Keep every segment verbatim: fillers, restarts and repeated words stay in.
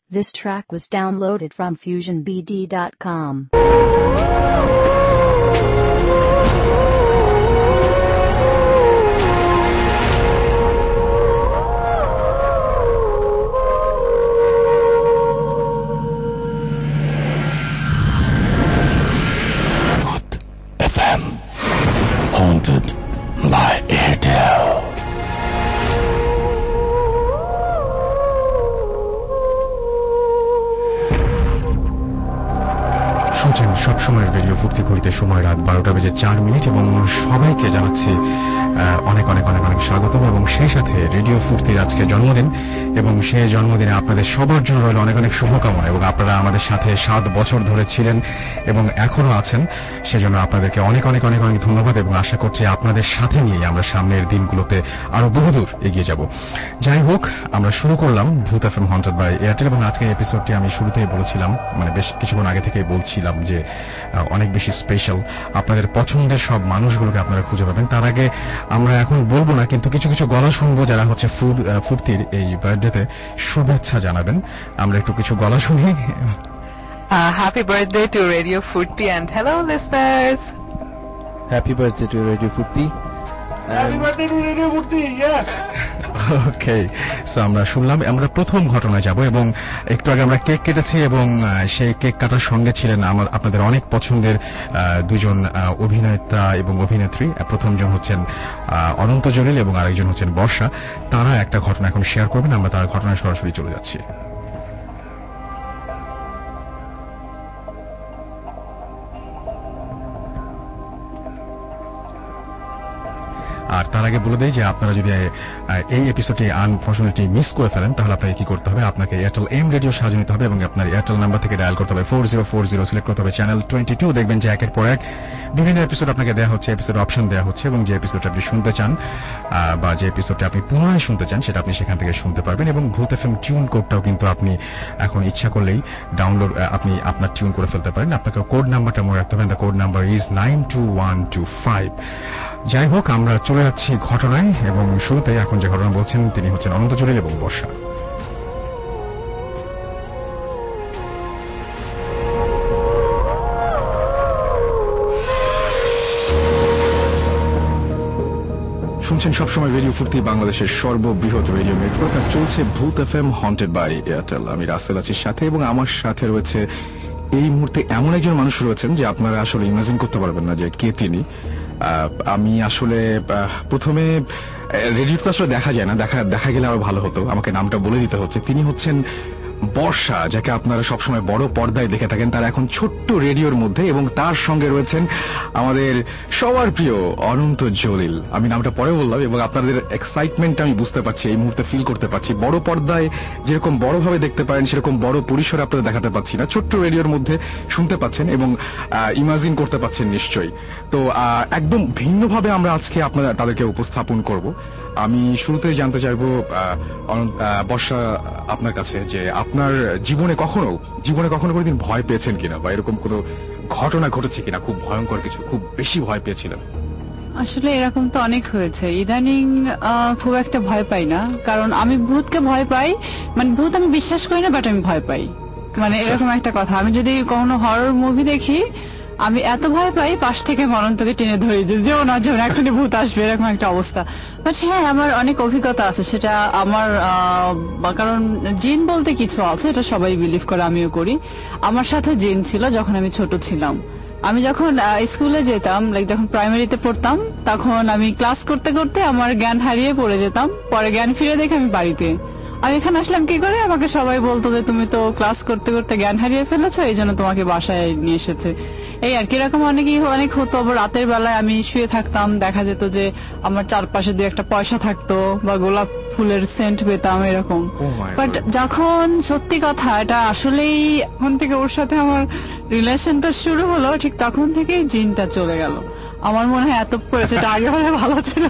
This track was downloaded from fusion b d dot com. F M Haunted by Airtel. শুনছেন সবসময়ের radio ফুর্তি ঘড়িতে সময় রাত বারোটা বেজে চার মিনিট এবং সবাইকে জানাচ্ছি অনেক অনেক অনেক অনেক স্বাগতম এবং সেই সাথে রেডিও ফুর্তির আজকে জন্মদিন এবং সেই জন্মদিনে আপনাদের সবার জন্য রইল অনেক অনেক শুভকামনা এবং আপনারা আমাদের সাথে সাত বছর ধরে ছিলেন এবং এখনো আছেন, সেজন্য আপনাদেরকে অনেক অনেক অনেক অনেক ধন্যবাদ এবং আশা করছি আপনাদের সাথে নিয়ে আমরা সামনের দিনগুলোতে আরো বহুদূর এগিয়ে যাব। যাই হোক, আমরা শুরু করলাম ভূত এফএম হন্টেড বাই এয়ারটেল এবং আজকের এপিসোডটি আমি শুরুতেই বলেছিলাম, মানে বেশ কিছুক্ষণ আগে থেকেই বলছিলাম যে অনেক বেশি স্পেশাল, আপনাদের পছন্দের সব মানুষগুলোকে আপনারা খুঁজে পাবেন। তার আগে আমরা এখন বলবো না, কিন্তু কিছু কিছু গলা শুনবো যারা হচ্ছে ফুর্তির এই বার্থডেতে শুভেচ্ছা জানাবেন। আমরা একটু কিছু গলা শুনি। Happy birthday to radio Foorti and hello listeners. Happy birthday to radio Foorti. Happy birthday to Radio Furti, yes. Okay, so আমরা শুনলাম, আমরা প্রথম ঘটনায় যাব এবং একটু আগে আমরা কেক কেটেছি এবং সেই কেক কাটার সঙ্গে ছিলেন আমার আপনাদের অনেক পছন্দের দুজন অভিনেতা এবং অভিনেত্রী। প্রথমজন হচ্ছেন অনন্ত জলিল এবং আরেকজন হচ্ছেন বর্ষা। তারা একটা ঘটনা এখন শেয়ার করবেন, আমরা তার ঘটনায় সরাসরি চলে যাচ্ছি। আর তার আগে বলে দেই যে আপনারা যদি এই এপিসোডটি আনফরচুনেটলি মিস করে ফেলেন তাহলে আপনাকে কি করতে হবে, আপনাকে এয়ারটেল এম রেডিও সাহায্য নিতে হবে এবং আপনার এয়ারটেল নাম্বার থেকে ডায়াল করতে হবে four zero four zero, select করতে হবে চ্যানেল টোয়েন্টি টু। দেখবেন যে একের পর এক বিভিন্ন এপিসোড আপনাকে দেওয়া হচ্ছে, এপিসোড অপশন দেওয়া হচ্ছে এবং যে এপিসোডটা আপনি শুনতে চান বা যে এপিসোডটা আপনি পুনরায় শুনতে চান সেটা আপনি সেখান থেকে শুনতে পারবেন। এবং ভূত এফএম টিউন কোডটাও কিন্তু আপনি এখন ইচ্ছা করলেই ডাউনলোড আপনি আপনার টিউন করে ফেলতে পারেন। আপনাকে কোড নাম্বারটা মনে রাখতে হবে, the code number is nine two one two five. যাই হোক, আমরা চলে যাচ্ছি ঘটনায় এবং শুরুতে এখন যে ঘটনা বলছেন তিনি হচ্ছেন অনন্ত জলিল এবং বর্ষা। শুনছেন সবসময় রেডিও ফুর্তি, বাংলাদেশের সর্ববৃহৎ রেডিও নেটওয়ার্ক, আর চলছে ভূত এফএম হন্টেড বাই এয়ারটেল। আমি রাসেল আছি সাথে এবং আমার সাথে রয়েছে এই মুহূর্তে এমন একজন মানুষ রয়েছেন যে আপনারা আসলে ইমাজিন করতে পারবেন না যে কে তিনি। আমি আসলে প্রথমে রেডিওতে আসলে দেখা যায় না, দেখা দেখা গেলে আরো ভালো হতো, আমাকে নামটা বলে দিতে হচ্ছে। তিনি হচ্ছেন বর্ষা, যাকে আপনারা সবসময় বড় পর্দায় দেখে থাকেন, তার এখন ছোট্ট রেডিওর মধ্যে, এবং তার সঙ্গে রয়েছেন আমাদের সবার প্রিয় অনন্ত জলিল। আমি নামটা পরে বললাম এবং আপনাদের এক্সাইটমেন্টটা আমি বুঝতে পারছি, এই মুহূর্তে ফিল করতে পারছি। বড় পর্দায় যেরকম বড়ভাবে দেখতে পারেন সেরকম বড় পরিসরে আপনাদের দেখাতে পাচ্ছি না, ছোট্ট রেডিওর মধ্যে শুনতে পাচ্ছেন এবং ইমাজিন করতে পাচ্ছেন নিশ্চয়ই। তো একদম ভিন্নভাবে আমরা আজকে আপনারা তাদেরকে উপস্থাপন করব। আমি শুরুতেই জানতে চাইবো বর্ষা আপনার কাছে যে আপনার জীবনে কখনো জীবনে কখনো কোনোদিন ভয় পেয়েছেন কিনা, বা এরকম কোনো ঘটনা ঘটেছে কিনা খুব ভয়ঙ্কর কিছু, খুব বেশি ভয় পেয়েছিলেন? আসলে এরকম তো অনেক হয়েছে, ইদানিং খুব একটা ভয় পাই না, কারণ আমি ভূতকে ভয় পাই, মানে ভূত আমি বিশ্বাস করি না বাট আমি ভয় পাই, মানে এরকম একটা কথা। আমি যদি কোনো হরর মুভি দেখি আমি এত ভয় পাই পাশ থেকে মরণটাকে টেনে ধরি যে যেও না যেও না এখনই ভূত আসবে, এরকম একটা অবস্থা। বাট হ্যাঁ, আমার অনেক অভিজ্ঞতা আছে, সেটা আমার কারণ জিন বলতে কিছু আছে, এটা সবাই বিলিভ করে, আমিও করি। আমার সাথে জিন ছিল যখন আমি ছোট ছিলাম। আমি যখন স্কুলে যেতাম, লাইক যখন প্রাইমারিতে পড়তাম, তখন আমি ক্লাস করতে করতে আমার জ্ঞান হারিয়ে পড়ে যেতাম, পরে জ্ঞান ফিরে দেখে আমি বাড়িতে। আমি এখানে আসলাম কি করে, আমাকে সবাই বলতো যে তুমি তো ক্লাস করতে করতে জ্ঞান হারিয়ে ফেলেছো, এই জন্য তোমাকে বাসায় নিয়ে এসেছে। এই আর কি, এরকম অনেকই অনেক হতো। রাতের বেলায় আমি শুয়ে থাকতাম, দেখা যেত যে আমার চারপাশে দিয়ে একটা পয়সা থাকতো বা গোলাপ ফুলের সেন্ট পেতাম, এরকম। বাট যখন সত্যি কথা এটা আসলেই এখন থেকে ওর সাথে আমার রিলেশনটা শুরু হলো, ঠিক তখন থেকেই জিনটা চলে গেল। আমার মনে হয় এত পড়েছে, এটা আগে হলে ভালো ছিল।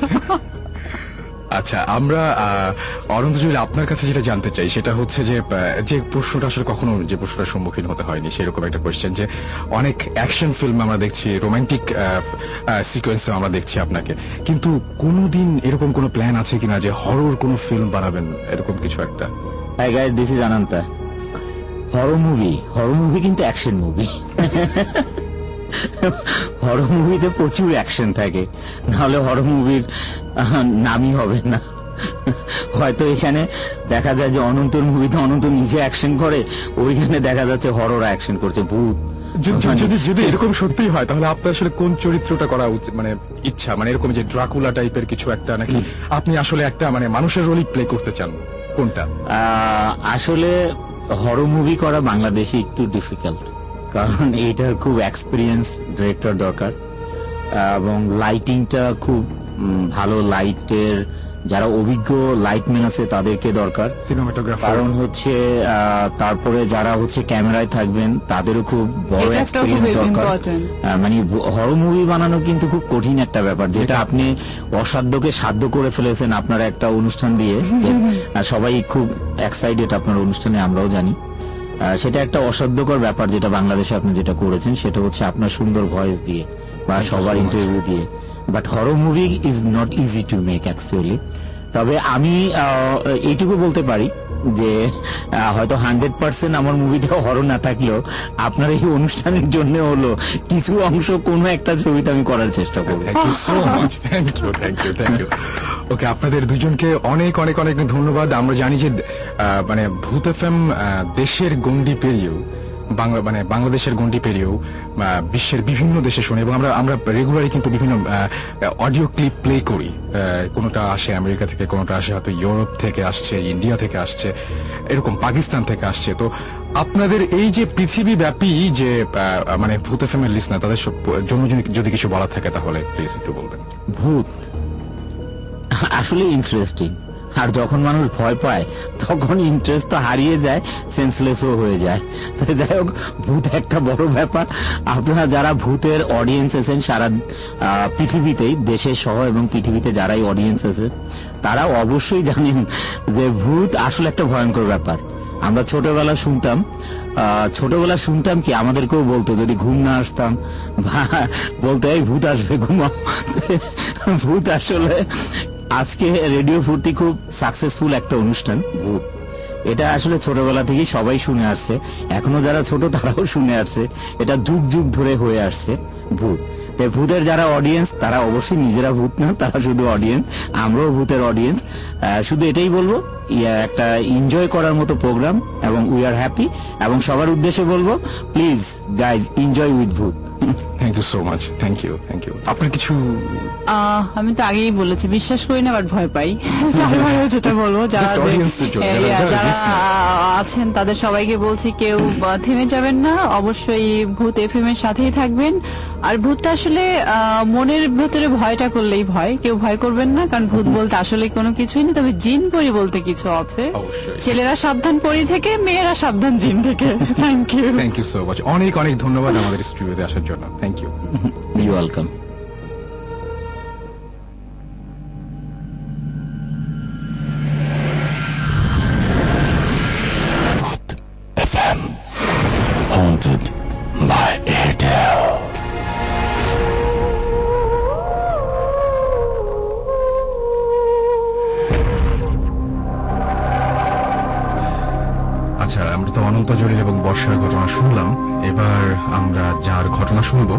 আচ্ছা, আমরা অনন্ত জলিল আপনার কাছে যেটা জানতে চাই সেটা হচ্ছে যে যে প্রশ্নটা আসলে কখনো যে প্রশ্নটার সম্মুখীন হতে হয়নি সেরকম একটা কোয়েশ্চেন, যে অনেক অ্যাকশন ফিল্ম আমরা দেখছি, রোমান্টিক সিকোয়েন্সে আমরা দেখছি আপনাকে, কিন্তু কোনোদিন এরকম কোনো প্ল্যান আছে কিনা যে হরর কোনো ফিল্ম বানাবেন, এরকম কিছু একটা? হ্যাঁ guys, this is Ananta. Horror movie horror movie কিন্তু অ্যাকশন মুভি। হরর মুভিতে প্রচুর অ্যাকশন থাকে, নাহলে হরর মুভির নামই হবে না। হয়তো এখানে দেখা যায় যে অনন্তর মুভিতে অনন্ত নিজে অ্যাকশন করে, ওইখানে দেখা যাচ্ছে হরর অ্যাকশন করছে, ভূত। যদি যদি এরকম সত্যি হয় তাহলে আপনার আসলে কোন চরিত্রটা করা উচিত, মানে ইচ্ছা, মানে এরকম যে ড্রাকুলা টাইপের কিছু একটা, নাকি আপনি আসলে একটা মানে মানুষের রোলই প্লে করতে চান, কোনটা? আসলে হরর মুভি করা বাংলাদেশে একটু ডিফিকাল্ট, কারণ এইটার খুব এক্সপিরিয়েন্স ডিরেক্টর দরকার, এবং লাইটিংটা খুব ভালো, লাইটের যারা অভিজ্ঞ লাইটম্যান আছে তাদেরকে দরকার, সিনেমাটোগ্রাফার। কারণ হচ্ছে তারপরে যারা হচ্ছে ক্যামেরায় থাকবেন তাদেরও খুব বড় এক্সপিরিয়েন্স দরকার। মানে হরর মুভি বানানো কিন্তু খুব কঠিন একটা ব্যাপার, যেটা আপনি অসাধ্যকে সাধ্য করে ফেলেছেন আপনার একটা অনুষ্ঠান দিয়ে। সবাই খুব এক্সাইটেড আপনার অনুষ্ঠানে, আমরাও জানি। সেটা একটা অসাধ্যকর ব্যাপার যেটা বাংলাদেশে আপনি যেটা করেছেন, সেটা হচ্ছে আপনার সুন্দর ভয়েস দিয়ে বা সবার ইন্টারভিউ দিয়ে। But horror movie is not easy to make actually. তবে আমি এইটুকু বলতে পারি যে হয়তো হান্ড্রেড পার্সেন্ট আমার মুভিটা হরর না থাকলেও আপনার এই অনুষ্ঠানের জন্য হলো কিছু অংশ কোনো একটা ছবিতে আমি করার চেষ্টা করবো। ওকে, আপনাদের দুজনকে অনেক অনেক অনেক ধন্যবাদ। আমরা জানি যে মানে ভূত এফএম দেশের গণ্ডি পেরিয়েও, বাংলা মানে বাংলাদেশের গণ্ডি পেরিয়েও বিশ্বের বিভিন্ন দেশে শুনে, এবং আমরা আমরা রেগুলারই কিন্তু বিভিন্ন অডিও ক্লিপ প্লে করি। কোনোটা আসে আমেরিকা থেকে, কোনোটা আসে হয়তো ইউরোপ থেকে আসছে, ইন্ডিয়া থেকে আসছে, এরকম পাকিস্তান থেকে আসছে। তো আপনাদের এই যে পৃথিবীব্যাপী যে মানে ভূত এফএম এর লিসনার, তাদের জন্য যদি কিছু বলা থাকে তাহলে প্লিজ একটু বলবেন। ভূত আসলে ইন্টারেস্টিং, আর যখন মানুষ ভয় পায় তখন ইন্টারেস্ট তো হারিয়ে যায়, সেন্সলেসও হয়ে যায়। তো যাই হোক, ভূত একটা বড় ব্যাপার। আপনারা যারা ভূতের অডিয়েন্স আছেন সারা পৃথিবীতেই, দেশের সহ এবং পৃথিবীতে যারাই অডিয়েন্স আছে, তারা অবশ্যই জানেন যে ভূত আসলে একটা ভয়ঙ্কর ব্যাপার। আমরা ছোটবেলা শুনতাম ছোটবেলা শুনতাম কি আমাদেরকেও বলতো, যদি ঘুম না আসতাম বা বলতো এই ভূত আসবে ঘুমাও। ভূত আসলে আজকে রেডিও ফুর্তি খুব সাকসেসফুল একটা অনুষ্ঠান ভূত, এটা আসলে ছোটবেলা থেকেই সবাই শুনে আসছে, এখনো যারা ছোট তারাও শুনে আসছে, এটা যুগ যুগ ধরে হয়ে আসছে ভূত। ভূতের যারা অডিয়েন্স তারা অবশ্যই নিজেরা ভূত না, তারা শুধু অডিয়েন্স, আমরাও ভূতের অডিয়েন্স। শুধু এটাই বলবো, একটা এনজয় করার মতো প্রোগ্রাম, এবং উই আর হ্যাপি। এবং সবার উদ্দেশ্যে বলবো, প্লিজ গাইজ এনজয় উইথ ভূত। Thank you so much. Thank you thank you আপনার কিছু? আমি তো আগেই বলেছি, বিশ্বাস করি না বাট ভয় পাই। যেটা বলবো, যারা যারা আছেন তাদের সবাইকে বলছি, কেউ থেমে যাবেন না, অবশ্যই ভূত এফএম এর সাথেই থাকবেন। আর ভূতটা আসলে মনের ভেতরে ভয়টা করলেই ভয়, কেউ ভয় করবেন না, কারণ ভূত বলতে আসলে কোনো কিছুই নেই, তবে জিন পরি বলতে কিছু আছে। ছেলেরা সাবধান পরি থেকে, মেয়েরা সাবধান জিন থেকে। Thank you thank you so much. অনেক অনেক ধন্যবাদ আমাদের স্টুডিওতে আসার জন্য। Thank you. You welcome. F M haunted by Airtel. আচ্ছা, আমরা তো অনন্ত জলিল এবং বর্ষার ঘটনা শুনলাম, এবার আমরা যার ঘটনা শুনবো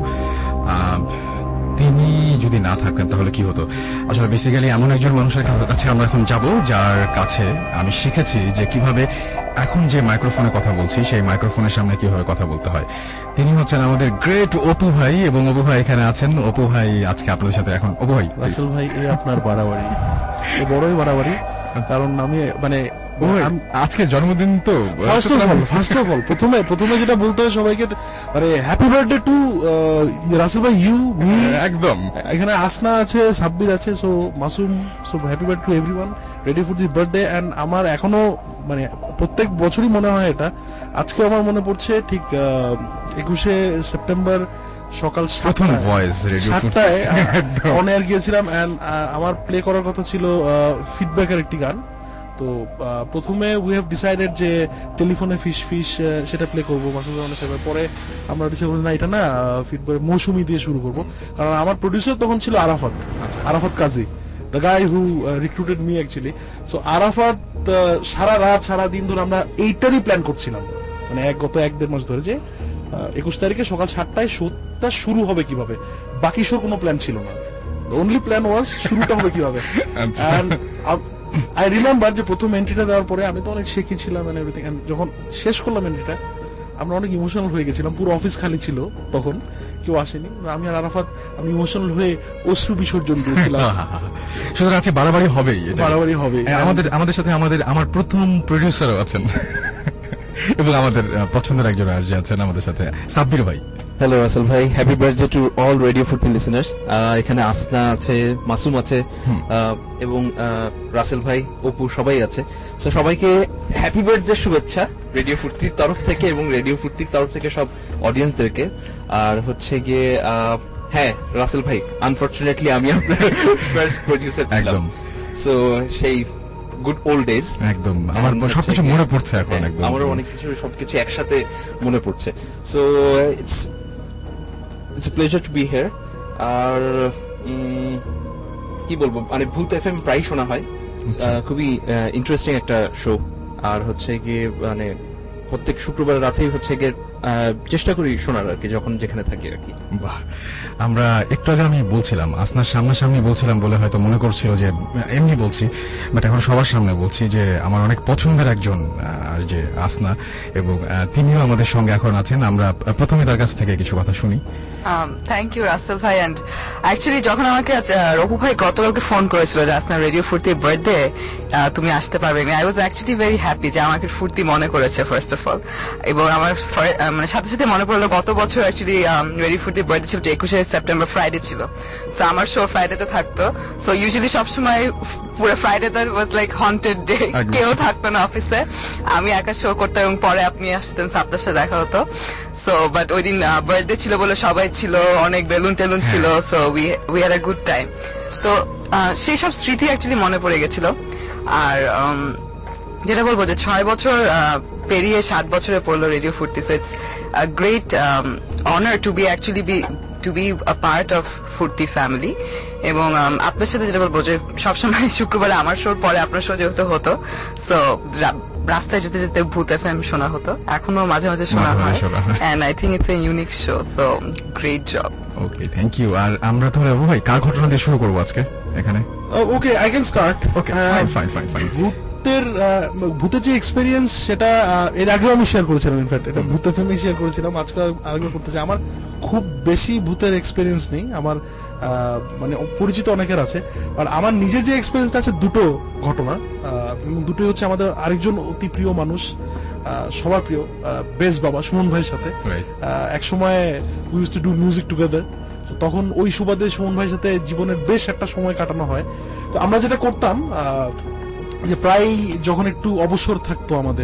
তিনি যদি না থাকতেন তাহলে কি হতো। আসলে বেসিক্যালি এমন একজন মানুষের কাছে আমরা এখন যাব, যার কাছে আমি শিখেছি যে কিভাবে এখন যে মাইক্রোফোনে কথা বলছি সেই মাইক্রোফোনের সামনে কিভাবে কথা বলতে হয়। তিনি হচ্ছেন আমাদের গ্রেট অপু ভাই, এবং অপু ভাই এখানে আছেন। অপু ভাই আজকে আপনাদের সাথে এখন। অপু ভাই, রাসেল ভাই, এই আপনার বাড়াবাড়ি, বড়ই বাড়াবাড়ি, কারণ আমি মানে আজকে জন্মদিন তো। First of all first of all প্রথমে প্রথমে যেটা বলতে হয় সবাইকে, মানে হ্যাপি বার্থডে টু রাসেল ভাই, ইউ মি। একদম, এখানে আসনা আছে, সাব্বির আছে, so Masum, so happy birthday to everyone, ready for the birthday. And আমার এখনো মানে প্রত্যেক বছরই মনে হয় এটা, আজকে আমার মনে পড়ছে ঠিক একুশে সেপ্টেম্বর সকাল সাতটায় অন এয়ার গিয়েছিলাম, এন্ড আমার প্লে করার কথা ছিল ফিডব্যাকের একটি গান। তো প্রথমে উই হ্যাভ ডিসাইডেড যে টেলিফোনে ফিশ ফিশ সেটা প্লে করবো মাসুদ রহমান সাহেবের, পরে আমরা ডিসাইড করলাম না এটা না, ফিডব্যাক মৌসুমি দিয়ে শুরু করবো, কারণ আমার প্রডিউসার তখন ছিল Arafat, Arafat Kazi, the guy who recruited me actually. So Arafat সারা রাত সারা দিন ধরে আমরা এইটারই প্ল্যান করছিলাম, মানে এক গত এক দেড় মাস ধরে, যে একুশ তারিখে সকাল সাতটায় শোটা শুরু হবে কিভাবে, বাকি শোর কোনো প্ল্যান ছিল না, অনলি প্ল্যান ওয়াজ শুরুটা হবে কিভাবে। আই রিমেম্বার যে প্রথম এন্ট্রিটা দেওয়ার পরে আমি তো অনেক শেখি ছিলাম এন্ড এভরিথিং, যখন শেষ করলাম এন্ট্রিটা আমরা অনেক ইমোশনাল হয়ে গেছিলাম, পুরো অফিস খালি ছিল তখন, কেউ আসেনি, আমি আর আরাফাত আমি ইমোশনাল হয়ে অশ্রু বিসর্জন দিয়েছিলাম। সুতরাং আছে বাড়াবাড়ি হবেই, বাড়াবাড়ি হবে। আমাদের আমাদের সাথে আমাদের আমার প্রথম প্রডিউসারও আছেন এবং আমাদের পছন্দের একজন আরজে আছেন আমাদের সাথে, সাব্বির ভাই। হ্যালো রাসেল ভাই, happy birthday to all radio Foorti listeners. এখানে আসনা আছে, মাসুম আছে, এবং রাসেল ভাই, অপু সবাই আছে। তো সবাইকে হ্যাপি বার্থডে শুভেচ্ছা রেডিও ফুর্তির তরফ থেকে এবং রেডিও ফুর্তির তরফ থেকে সব অডিয়েন্সদেরকে। আর হচ্ছে গিয়ে হ্যাঁ রাসেল ভাই, আনফরচুনেটলি আমি আপনার ফার্স্ট প্রডিউসার ছিলাম, সো সেই গুড ওল্ড ডেজ। একদম আমার সবকিছু মনে পড়ছে এখন, একদম আমারও অনেক কিছু সবকিছু একসাথে মনে পড়ছে। So it's it's a pleasure to be here. আর কি বলবো, মানে ভূত এফএম প্রায় শোনা হয়, খুবই ইন্টারেস্টিং একটা শো। আর হচ্ছে গিয়ে মানে প্রত্যেক শুক্রবার রাতেই হচ্ছে গিয়ে চেষ্টা করি শোনার আর কি, যখন যেখানে থাকি আর কি। বাহ, আমরা একটু আগে আমি বলছিলাম আসনার সামনাসামনি বলছিলাম বলে হয়তো মনে করছিল যে এমনি বলছি, বাট এখন সবার সামনে বলছি যে আমার অনেক পছন্দের একজন আর যে আসনা, এবং তিনিও আমাদের সঙ্গে এখন আছেন। আমরা প্রথমে তার কাছ থেকে কিছু কথা শুনি। থ্যাংক ইউ রাসেল ভাই। অ্যান্ড অ্যাকচুয়ালি যখন আমাকে রঘু ভাই গতকালকে ফোন করেছিল যে আসনা রেডিও ফুর্তির বার্থডে, তুমি আসতে পারবে, I was actually very happy যে আমাকে ফুর্তি মনে করেছে ফার্স্ট অফ অল। এবং আমার মানে সাথে সাথে মনে পড়লো গত বছর অ্যাকচুয়ালি রেডিও ফুর্তির বার্থডে ছিল একুশে সেপ্টেম্বর, ফ্রাইডে ছিল, তো আমার শো ফ্রাইডেতে থাকতো। সো ইউজুয়ালি সবসময় পুরো ফ্রাইডে তার ওয়াজ লাইক হন্টেড ডে, কেউ থাকতো না অফিসে, আমি একা শো করতাম এবং পরে আপনি আসতেন, আপনার সাথে দেখা হতো। সো বাট ওই দিন বার্থডে ছিল বলে সবাই ছিল, অনেক বেলুন টেলুন ছিল, so we we had a good time. তো সেই সব স্মৃতি অ্যাকচুয়ালি মনে পড়ে গেছিল। আর যেটা বলবো যে ছয় বছর পেরিয়ে সাত বছরে পড়লো radio Foorti, so it's a great honour to be actually be to be a part of Foorti family. এবং আপনার সাথে যেটা বলবো যে সবসময় শুক্রবারে আমার শোর পরে আপনার শো যেহেতু হতো, তো রাস্তায় যেতে যেতে ভূত এফএম শোনা হতো, এখনো মাঝে মাঝে শোনা হয়, and I think it's a unique show, so great job. Okay, thank you. আর আমরা তাহলে ভাই কার ঘটনা দিয়ে শুরু করবো আজকে এখানে? Okay, I can start. Okay, fine fine fine. ভূতের ভূতের যে এক্সপেরিয়েন্স সেটা এর আগেও আমি শেয়ার করেছিলাম, ইনফ্যাক্ট এটা ভূত এফএমে শেয়ার করেছিলাম, আজকে আরেকবার করতে চাই। আমার খুব বেশি ভূতের এক্সপেরিয়েন্স নেই, আমার মানে পরিচিত অনেকের আছে, আর আমার নিজের যে এক্সপেরিয়েন্স আছে দুটো ঘটনা, দুটোই হচ্ছে আমাদের আরেকজন অতি প্রিয় মানুষ, সবার প্রিয় বেস বাবা সুমন ভাইয়ের সাথে এক সময় we used to do music together. তখন ওই সুবাদে সুমন ভাইয়ের সাথে জীবনের বেশ একটা সময় কাটানো হয়। তো আমরা যেটা করতাম যে প্রায় যখন একটু অবসর থাকতো আমাদের,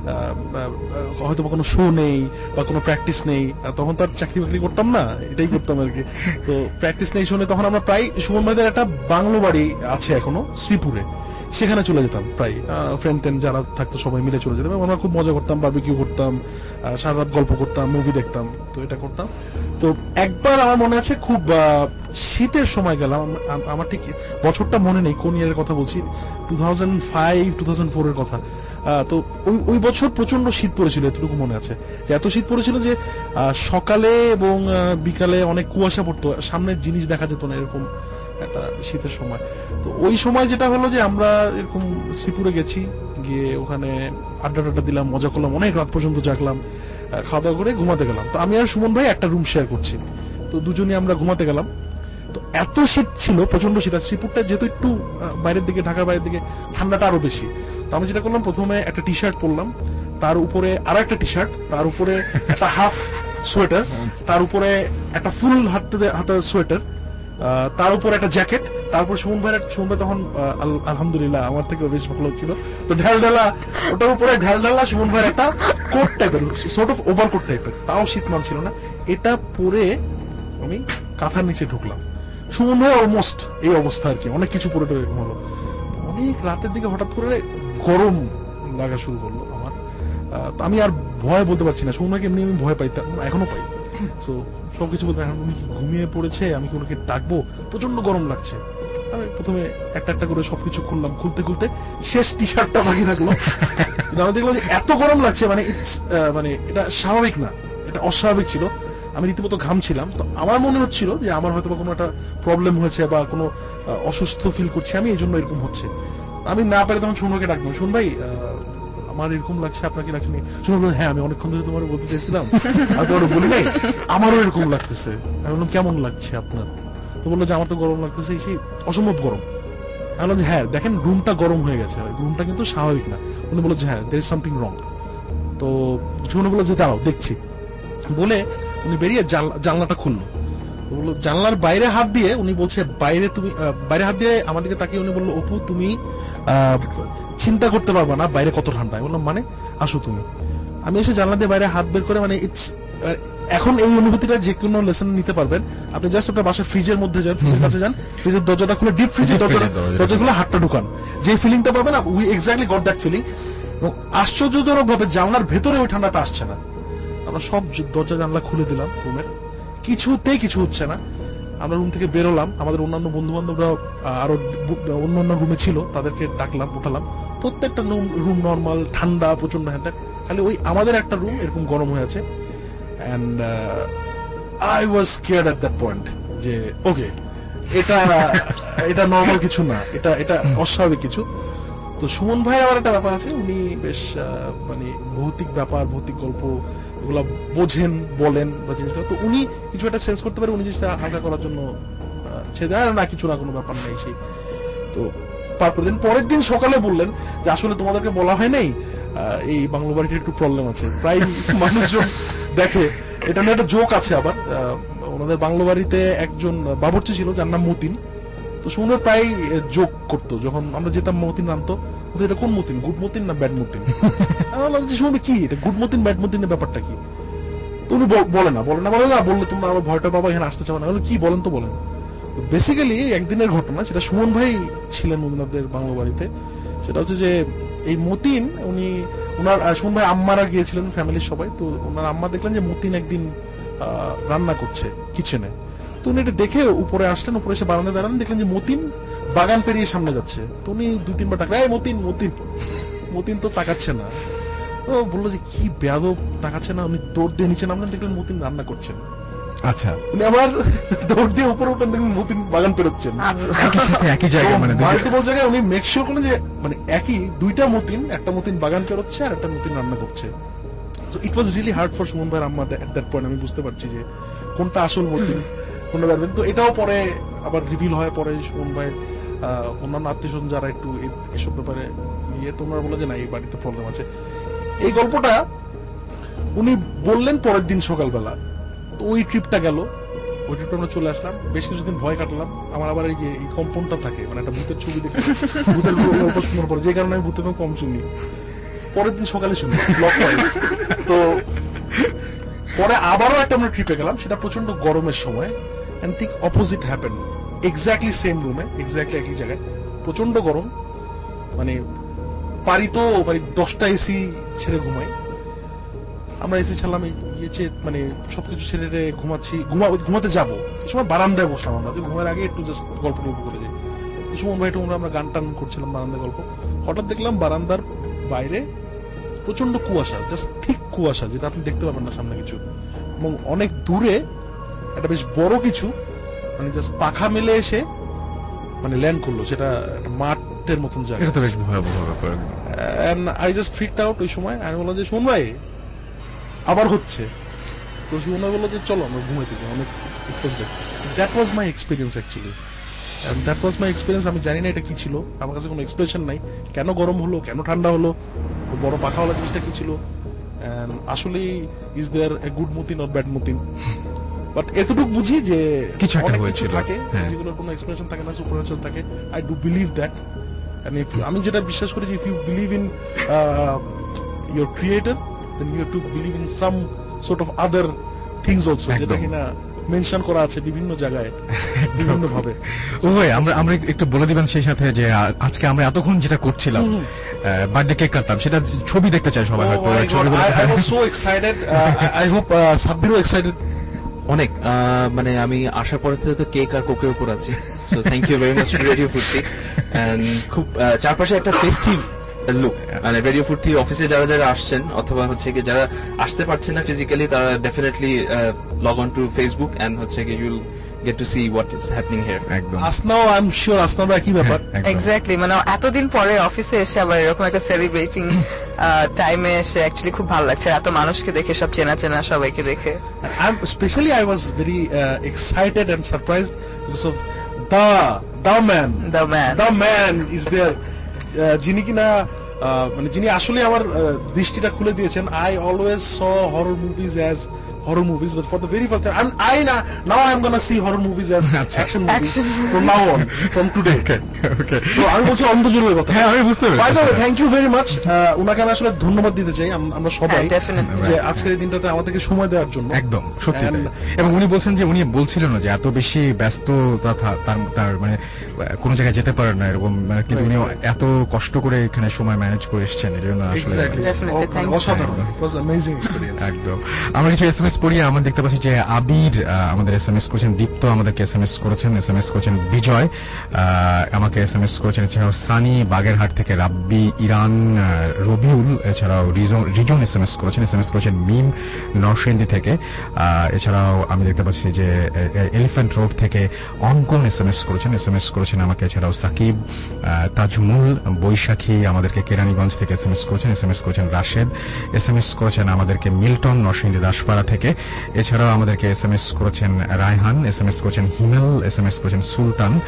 হয়তো কোনো শো নেই বা কোনো প্র্যাকটিস নেই, তখন তো আর চাকরি বাকরি করতাম না, এটাই করতাম আর কি। তো প্র্যাকটিস নেই শোনে তখন আমরা প্রায় সুমন ভাইদের একটা বাংলো বাড়ি আছে এখনো শ্রীপুরে, সেখানে চলে যেতাম, প্রায় ফ্রেন্ড টেন যারা থাকতো সবাই মিলে চলে যেতাম। আমরা খুব মজা করতাম, বারবিকিউ করতাম, সারা রাত গল্প করতাম, মুভি দেখতাম, তো এটা করতাম। তো একবার আমার মনে আছে খুব শীতের সময় গেলাম, আমার ঠিক বছরটা মনে নেই কোন ইয়ারের কথা বলছি, two thousand five two thousand four এর কথা। তো ওই ওই বছর প্রচন্ড শীত পড়েছিল, এতটুকু মনে আছে যে এত শীত পড়েছিল যে সকালে এবং বিকালে অনেক কুয়াশা পড়তো, সামনের জিনিস দেখা যেত না, এরকম একটা শীতের সময়। তো ওই সময় যেটা হলো যে আমরা এরকম শ্রীপুরে গেছি, গিয়ে ওখানে আড্ডা টাড্ডা দিলাম, মজা করলাম, অনেক রাত পর্যন্ত জাগলাম, খাওয়া দাওয়া করে ঘুমাতে গেলাম। তো আমি আর সুমন ভাই একটা রুম শেয়ার করছি, তো দুজনই আমরা ঘুমাতে গেলাম। তো এত শীত ছিল, প্রচন্ড শীত, আর শ্রীপুরটা যেহেতু একটু বাইরের দিকে, ঢাকার বাইরের দিকে, ঠান্ডাটা আরো বেশি। তো আমি যেটা করলাম, প্রথমে একটা টি শার্ট পরলাম, তার উপরে আরো একটা টি শার্ট, তার উপরে একটা হাফ সোয়েটার, তার উপরে একটা ফুল হাতে হাতের সোয়েটার, তার উপর একটা জ্যাকেট, তারপর সুমন ভাইয়ের সুমন ভাই তখন আলহামদুলিল্লাহ আমার থেকে বেশ ভালো ছিল, তো ঢাল ঢালা, ওটার উপরে ঢাল ঢালা সুমন ভাইয়ের একটা কোট টাইপের, সর্ট অফ ওভার কোট টাইপের, তাও শীত মানছিল না। এটা পরে আমি কাঁথার নিচে ঢুকলাম, সুমন ভাই অলমোস্ট এই অবস্থা আর কি, অনেক কিছু পরে এরকম হলো। অনেক রাতের দিকে হঠাৎ করে গরম লাগা শুরু করলো আমার, আমি আর ভয় বলতে পারছি না, সুমন ভাইকে এমনি আমি ভয় পাইতাম, এখনো পাই। তো সবকিছু বলতে, এখন উনি ঘুমিয়ে পড়েছে, আমি কি ওনাকে ডাকবো, প্রচন্ড গরম লাগছে, আমি প্রথমে একটা একটা করে সবকিছু খুললাম, খুলতে খুলতে শেষ টি শার্টটা বাকি থাকলো। আমি দেখলাম যে এত গরম লাগছে, মানে মানে এটা স্বাভাবিক না, এটা অস্বাভাবিক ছিল। আমি রীতিমতো ঘামছিলাম। তো আমার মনে হচ্ছিল যে আমার হয়তো কোনো একটা প্রবলেম হয়েছে বা কোনো অসুস্থ ফিল করছি আমি, এই জন্য এরকম হচ্ছে। আমি না পারে তখন শুনবাকে ডাকবো, শুন ভাই আমার এরকম লাগছে, আপনার কি লাগছে? শুনে বললো হ্যাঁ আমি অনেকক্ষণ ধরে তোমার বলতে চাইছিলাম, আমি তোমার বলি নাই আমারও এরকম লাগতেছে। আমি বললাম কেমন লাগছে আপনার? তো বললো যে আমার তো গরম লাগতেছে, সেই অসম্ভব গরম। আমি বললাম যে হ্যাঁ দেখেন রুমটা গরম হয়ে গেছে, রুমটা কিন্তু স্বাভাবিক না। উনি বললো যে হ্যাঁ দের ইজ সামথিং রং। তো শুনে বললো যে দাঁড়াও দেখছি বলে উনি বেরিয়ে জানলাটা খুললো। তো বললো জানলার বাইরে হাত দিয়ে উনি বলছে বাইরে তুমি বাইরে হাত দিয়ে আমার দিকে তাকিয়ে উনি বললো অপু তুমি চিন্তা করতে পারবা না বাইরে কত ঠান্ডা। আমি বললাম মানে? আসো তুমি। আমি এসে জানলা দিয়ে বাইরে হাত বের করে, মানে ইটস এখন এই অনুভূতিটা যে কোনো লেসন নিতে পারবেন। আপনি জাস্ট আপনার বাসার ফ্রিজের মধ্যে যান, ফ্রিজের কাছে যান, ফ্রিজের দরজাটা খুলে ডিপ ফ্রিজের দরজাটা দরজা খুলে হাতটা ঢুকান, যে ফিলিংটা পাবেন we exactly got that feeling. এবং আশ্চর্যজনক ভাবে জানলার ভেতরে ওই ঠান্ডাটা আসছে না। আমরা সব দরজা জানলা খুলে দিলাম রুমের, কিছুতেই কিছু হচ্ছে না। আমরা রুম থেকে বেরোলাম, আমাদের অন্যান্য বন্ধু বান্ধবরা আরো অন্যান্য রুমে ছিল, তাদেরকে ডাকলাম, উঠালাম। প্রত্যেকটা রুম নর্মাল ঠান্ডা প্রচন্ড, হ্যাঁ খালি ওই আমাদের একটা রুম এরকম গরম হয়ে আছে। and uh, I was scared at that point যে ওকে এটা এটা নরমাল কিছু না, এটা এটা অস্বাভাবিক কিছু। তো সুমন ভাই আমার একটা ব্যাপার আছে, উনি বেশ মানে ভৌতিক ব্যাপার, ভৌতিক গল্প এগুলা বোঝেন, বলেন বা জিনিসগুলো, তো উনি কিছু একটা সেন্স করতে পারে, উনি জিনিসটা হালকা করার জন্য ছেড়ে দেয় না, কিছু না কোনো ব্যাপার নাই সেই। তো পার করে দিন, পরের দিন সকালে বললেন যে আসলে তোমাদেরকে বলা হয় নাই এই বাংলো বাড়িটির একটু প্রবলেম আছে, প্রায় মানুষজন দেখে। এটা নিয়ে একটা জোক আছে আবার, ওনাদের বাংলো বাড়িতে একজন বাবুর্চি ছিল যার নাম মতিন। তো শুনে প্রায় জোক করতো যখন আমরা যেতাম, মতিন নামতো, এটা কোন মতিন, গুড মতিন না ব্যাড মতিন? শুনবে কি এটা গুড মতিন ব্যাড মতিনের ব্যাপারটা কি? তো উনি বলে না বলে না বলে না বললে তোমরা আমার ভয়টা পাবা, এখানে আসতে চাও না। কি বলেন তো বলেন। তো বেসিক্যালি একদিনের ঘটনা, সেটা সুমন ভাই ছিলেন ওনাদের বাংলো বাড়িতে। সেটা হচ্ছে যে এই মতিন উনি ওনার সুমন ভাই আম্মারা গিয়েছিলেন ফ্যামিলির সবাই। তো ওনার আম্মা দেখলেন যে মতিন একদিন রান্না করছে কিচেনে। তো উনি এটা দেখে উপরে আসলেন, উপরে এসে বারান্দায় দাঁড়ান, দেখলেন যে মতিন বাগান পেরিয়ে সামনে যাচ্ছে। তো উনি দুই তিনবার ডাকলেন এই মতিন মতিন, মতিন তো তাকাচ্ছে না। ও বললো যে কি বেয়াদব, তাকাচ্ছে না। উনি দৌড় দিয়ে নিচে নামলেন, দেখলেন মতিন রান্না করছেন। আচ্ছা, উনি আবার দৌড় দিয়ে উপরে উঠলেন, দেখলেন মতিন বাগান পেরোচ্ছেন একই জায়গায়, মানে মাল্টিপল জায়গায়। উনি মেক শিওর করলেন যে মানে একই দুইটা মতিন, একটা মতিন বাগান পেরোচ্ছে আর একটা মতিন রান্না করছে। তো it was really hard for Sumon ভাইয়ের আম্মা এট দ্যাট পয়েন্ট। আমি বুঝতে পারছি যে কোনটা আসল মতিন, কোনটা পারবেন। তো এটাও পরে আবার রিভিল হয়, পরে সুমন ভাই অন্যান্য আত্মীয় স্বজন যারা একটু এসব ব্যাপারে ইয়ে, তোমরা বলে যে না এই বাড়িতে প্রবলেম আছে। এই গল্পটা উনি বললেন পরের দিন সকালবেলা। তো ওই ট্রিপটা গেল, ওই ট্রিপটা আমরা চলে আসলাম, বেশ কিছুদিন ভয় কাটালাম। আমার আবার এই যে এই কম্পনটা থাকে, মানে একটা ভূতের ছবি দেখে ভূতের গল্প শোনার পরে, যে কারণে আমি ভূতের কম শুনি। পরের দিন সকালে শুনি ব্লক হয়। তো পরে আবারও একটা আমরা ট্রিপে গেলাম, সেটা প্রচন্ড গরমের সময়, এন্ড ঠিক অপোজিট হ্যাপেন, এক্স্যাক্টলি সেম রুমে, এক্স্যাক্টলি একই জায়গায়, প্রচন্ড গরম। মানে পারি তো মানে দশটা এসি ছেড়ে ঘুমাই। আমরা এসি ছাড়লাম, মানে সবকিছু ছেড়ে ঘুমাচ্ছি, ঘুমাতে যাবো, এই সময় বারান্দায় বসলাম আমরা, ঘুমার আগে একটু জাস্ট গল্প গল্প করে যাই। সুমন ভাই টুমরা আমরা গান টান করছিলাম বারান্দায় গল্প। হঠাৎ দেখলাম বারান্দার বাইরে প্রচন্ড কুয়াশা, জাস্ট ঠিক কুয়াশা, যেটা আপনি দেখতে পাবেন না সামনে কিছু, এবং অনেক দূরে একটা বেশ বড় কিছু মানে জাস্ট পাখা মেলে এসে মানে ল্যান্ড করলো, সেটা একটা মাঠের মতন জায়গা। এটা তো বেশ ভয়াবহ ব্যাপার। And I just freaked out. ওই সময় আমি বললাম যে সুমন ভাই আবার হচ্ছে। তো সুমন ভাই বললো যে চলো আমরা ঘুমাইতে যাই, অনেক that was my experience actually, and that was my experience. আমি জানি না এটা কি ছিল, আমার কাছে কোনো এক্সপ্লেনেশন নাই, কেন গরম হলো, কেন ঠান্ডা হলো, বড় পাখাওয়ালা জিনিসটা কি ছিল, এন্ড আসলে is there a good Matin or bad Matin. But এতটুকু বুঝি যে কিছু অনেক কিছু থাকে যেগুলোর কোনো এক্সপ্লেনেশন থাকে না, সুপারন্যাচুরাল থাকে। I do believe that. And if আমি যেটা বিশ্বাস করি যে if you believe in your creator, then you have to believe in some sort of other things also, যেটা কিনা মেনশন করা আছে বিভিন্ন জায়গায় বিভিন্ন ভাবে। ও ভাই আমরা আমরা একটু বলে দিবেন সেই সাথে যে আজকে আমরা এতক্ষণ যেটা করছিলাম, বার্থডে কেক কাটতাম, সেটা ছবি দেখতে চাই সবাই হয়তো। I was so excited. I hope সাব্বিরও excited অনেক আহ, মানে আমি আসার পরে থেকে তো কেক আর কোকের উপর আছি, so thank you very much radio Foorti. And খুব আহ, চারপাশে একটা ফেস্টিভ লুক, মানে রেডিও ফুর্তি অফিসে যারা যারা আসছেন অথবা হচ্ছে কি যারা আসতে পারছেন না ফিজিক্যালি, তারা definitely log on to Facebook and হচ্ছে কি you'll get to see what is happening here. একদম আসনাও আই এম শিওর আসনাও কি ব্যাপার এক্স্যাক্টলি, মানে এতদিন পরে অফিসে এসে আবার এরকম একটা সেলিব্রেটিং টাইমে এসে অ্যাকচুয়ালি খুব ভালো লাগছে, এত মানুষকে দেখে, সব চেনা চেনা সবাইকে দেখে। I am specially I was very excited and surprised because of the the man the man the man is there, যিনি কিনা আহ, মানে যিনি আসলে আমার আহ, দৃষ্টিটা খুলে দিয়েছেন। I always saw horror movies as horror movies, but for the very first time I'm, I na, now I'm gonna see horror movies as action movies Action. from now on, from today. Okay, okay. So আমি বলছি অন্ধজুলের কথা। হ্যাঁ আমি বুঝতে By the way, পেরেছি। thank you very much. আহ, উনাকে আমি আসলে ধন্যবাদ দিতে চাই আম- আমরা সবাই, হ্যাঁ, definitely. যে আজকের এই দিনটাতে আমাদেরকে সময় দেওয়ার জন্য। একদম সত্যি And- তাই। এবং উনি বলছেন যে উনি বলছিলেন না যে এত বেশি ব্যস্ত তথা- তার তার মানে আহ, কোনো জায়গায় যেতে পারেন না এরকম, মানে কিন্তু উনি এত কষ্ট করে এখানে সময় ম্যানেজ করে এসেছেন, এর জন্য আসলে Exactly. Definitely, thank you. অসাধারণ। It was amazing experience. একদম। আমরা কিছু এস এম এস পড়ি, আমরা দেখতে পাচ্ছি যে আবির আহ, আমাদের এস এম এস করেছেন, দীপ্ত আমাদেরকে এস এম এস করেছেন, এস এম এস করেছেন বিজয় আহ, আমাকে এস এম এস করেছেন, এছাড়াও সানি বাগেরহাট থেকে, রাব্বি ইরান, আহ, রবিউল, এছাড়াও Rizon- Rizon S M S করেছেন, এস এম এস করেছেন মিম নরসিংদী থেকে, আহ, এছাড়াও আমি দেখতে পাচ্ছি যে এলিফ্যান্ট রোড থেকে অঙ্কন এস এম এস করেছেন, এস এম এস করেছেন আমাকে, এছাড়াও সাকিব, আহ, তাজমুল, বৈশাখী আমাদেরকে কেরানীগঞ্জ থেকে এস এম এস করেছেন, এস এম এস করেছেন রাশেদ, এস এম এস করেছেন আমাদেরকে মিল্টন নরসিংদী দাসপাড়া থেকে, এছাড়াও আমাদেরকে এস এম এস করেছেন রায়হান, এস এম এস করেছেন হিমেল, এস এম এস করেছেন সুলতান। আহ,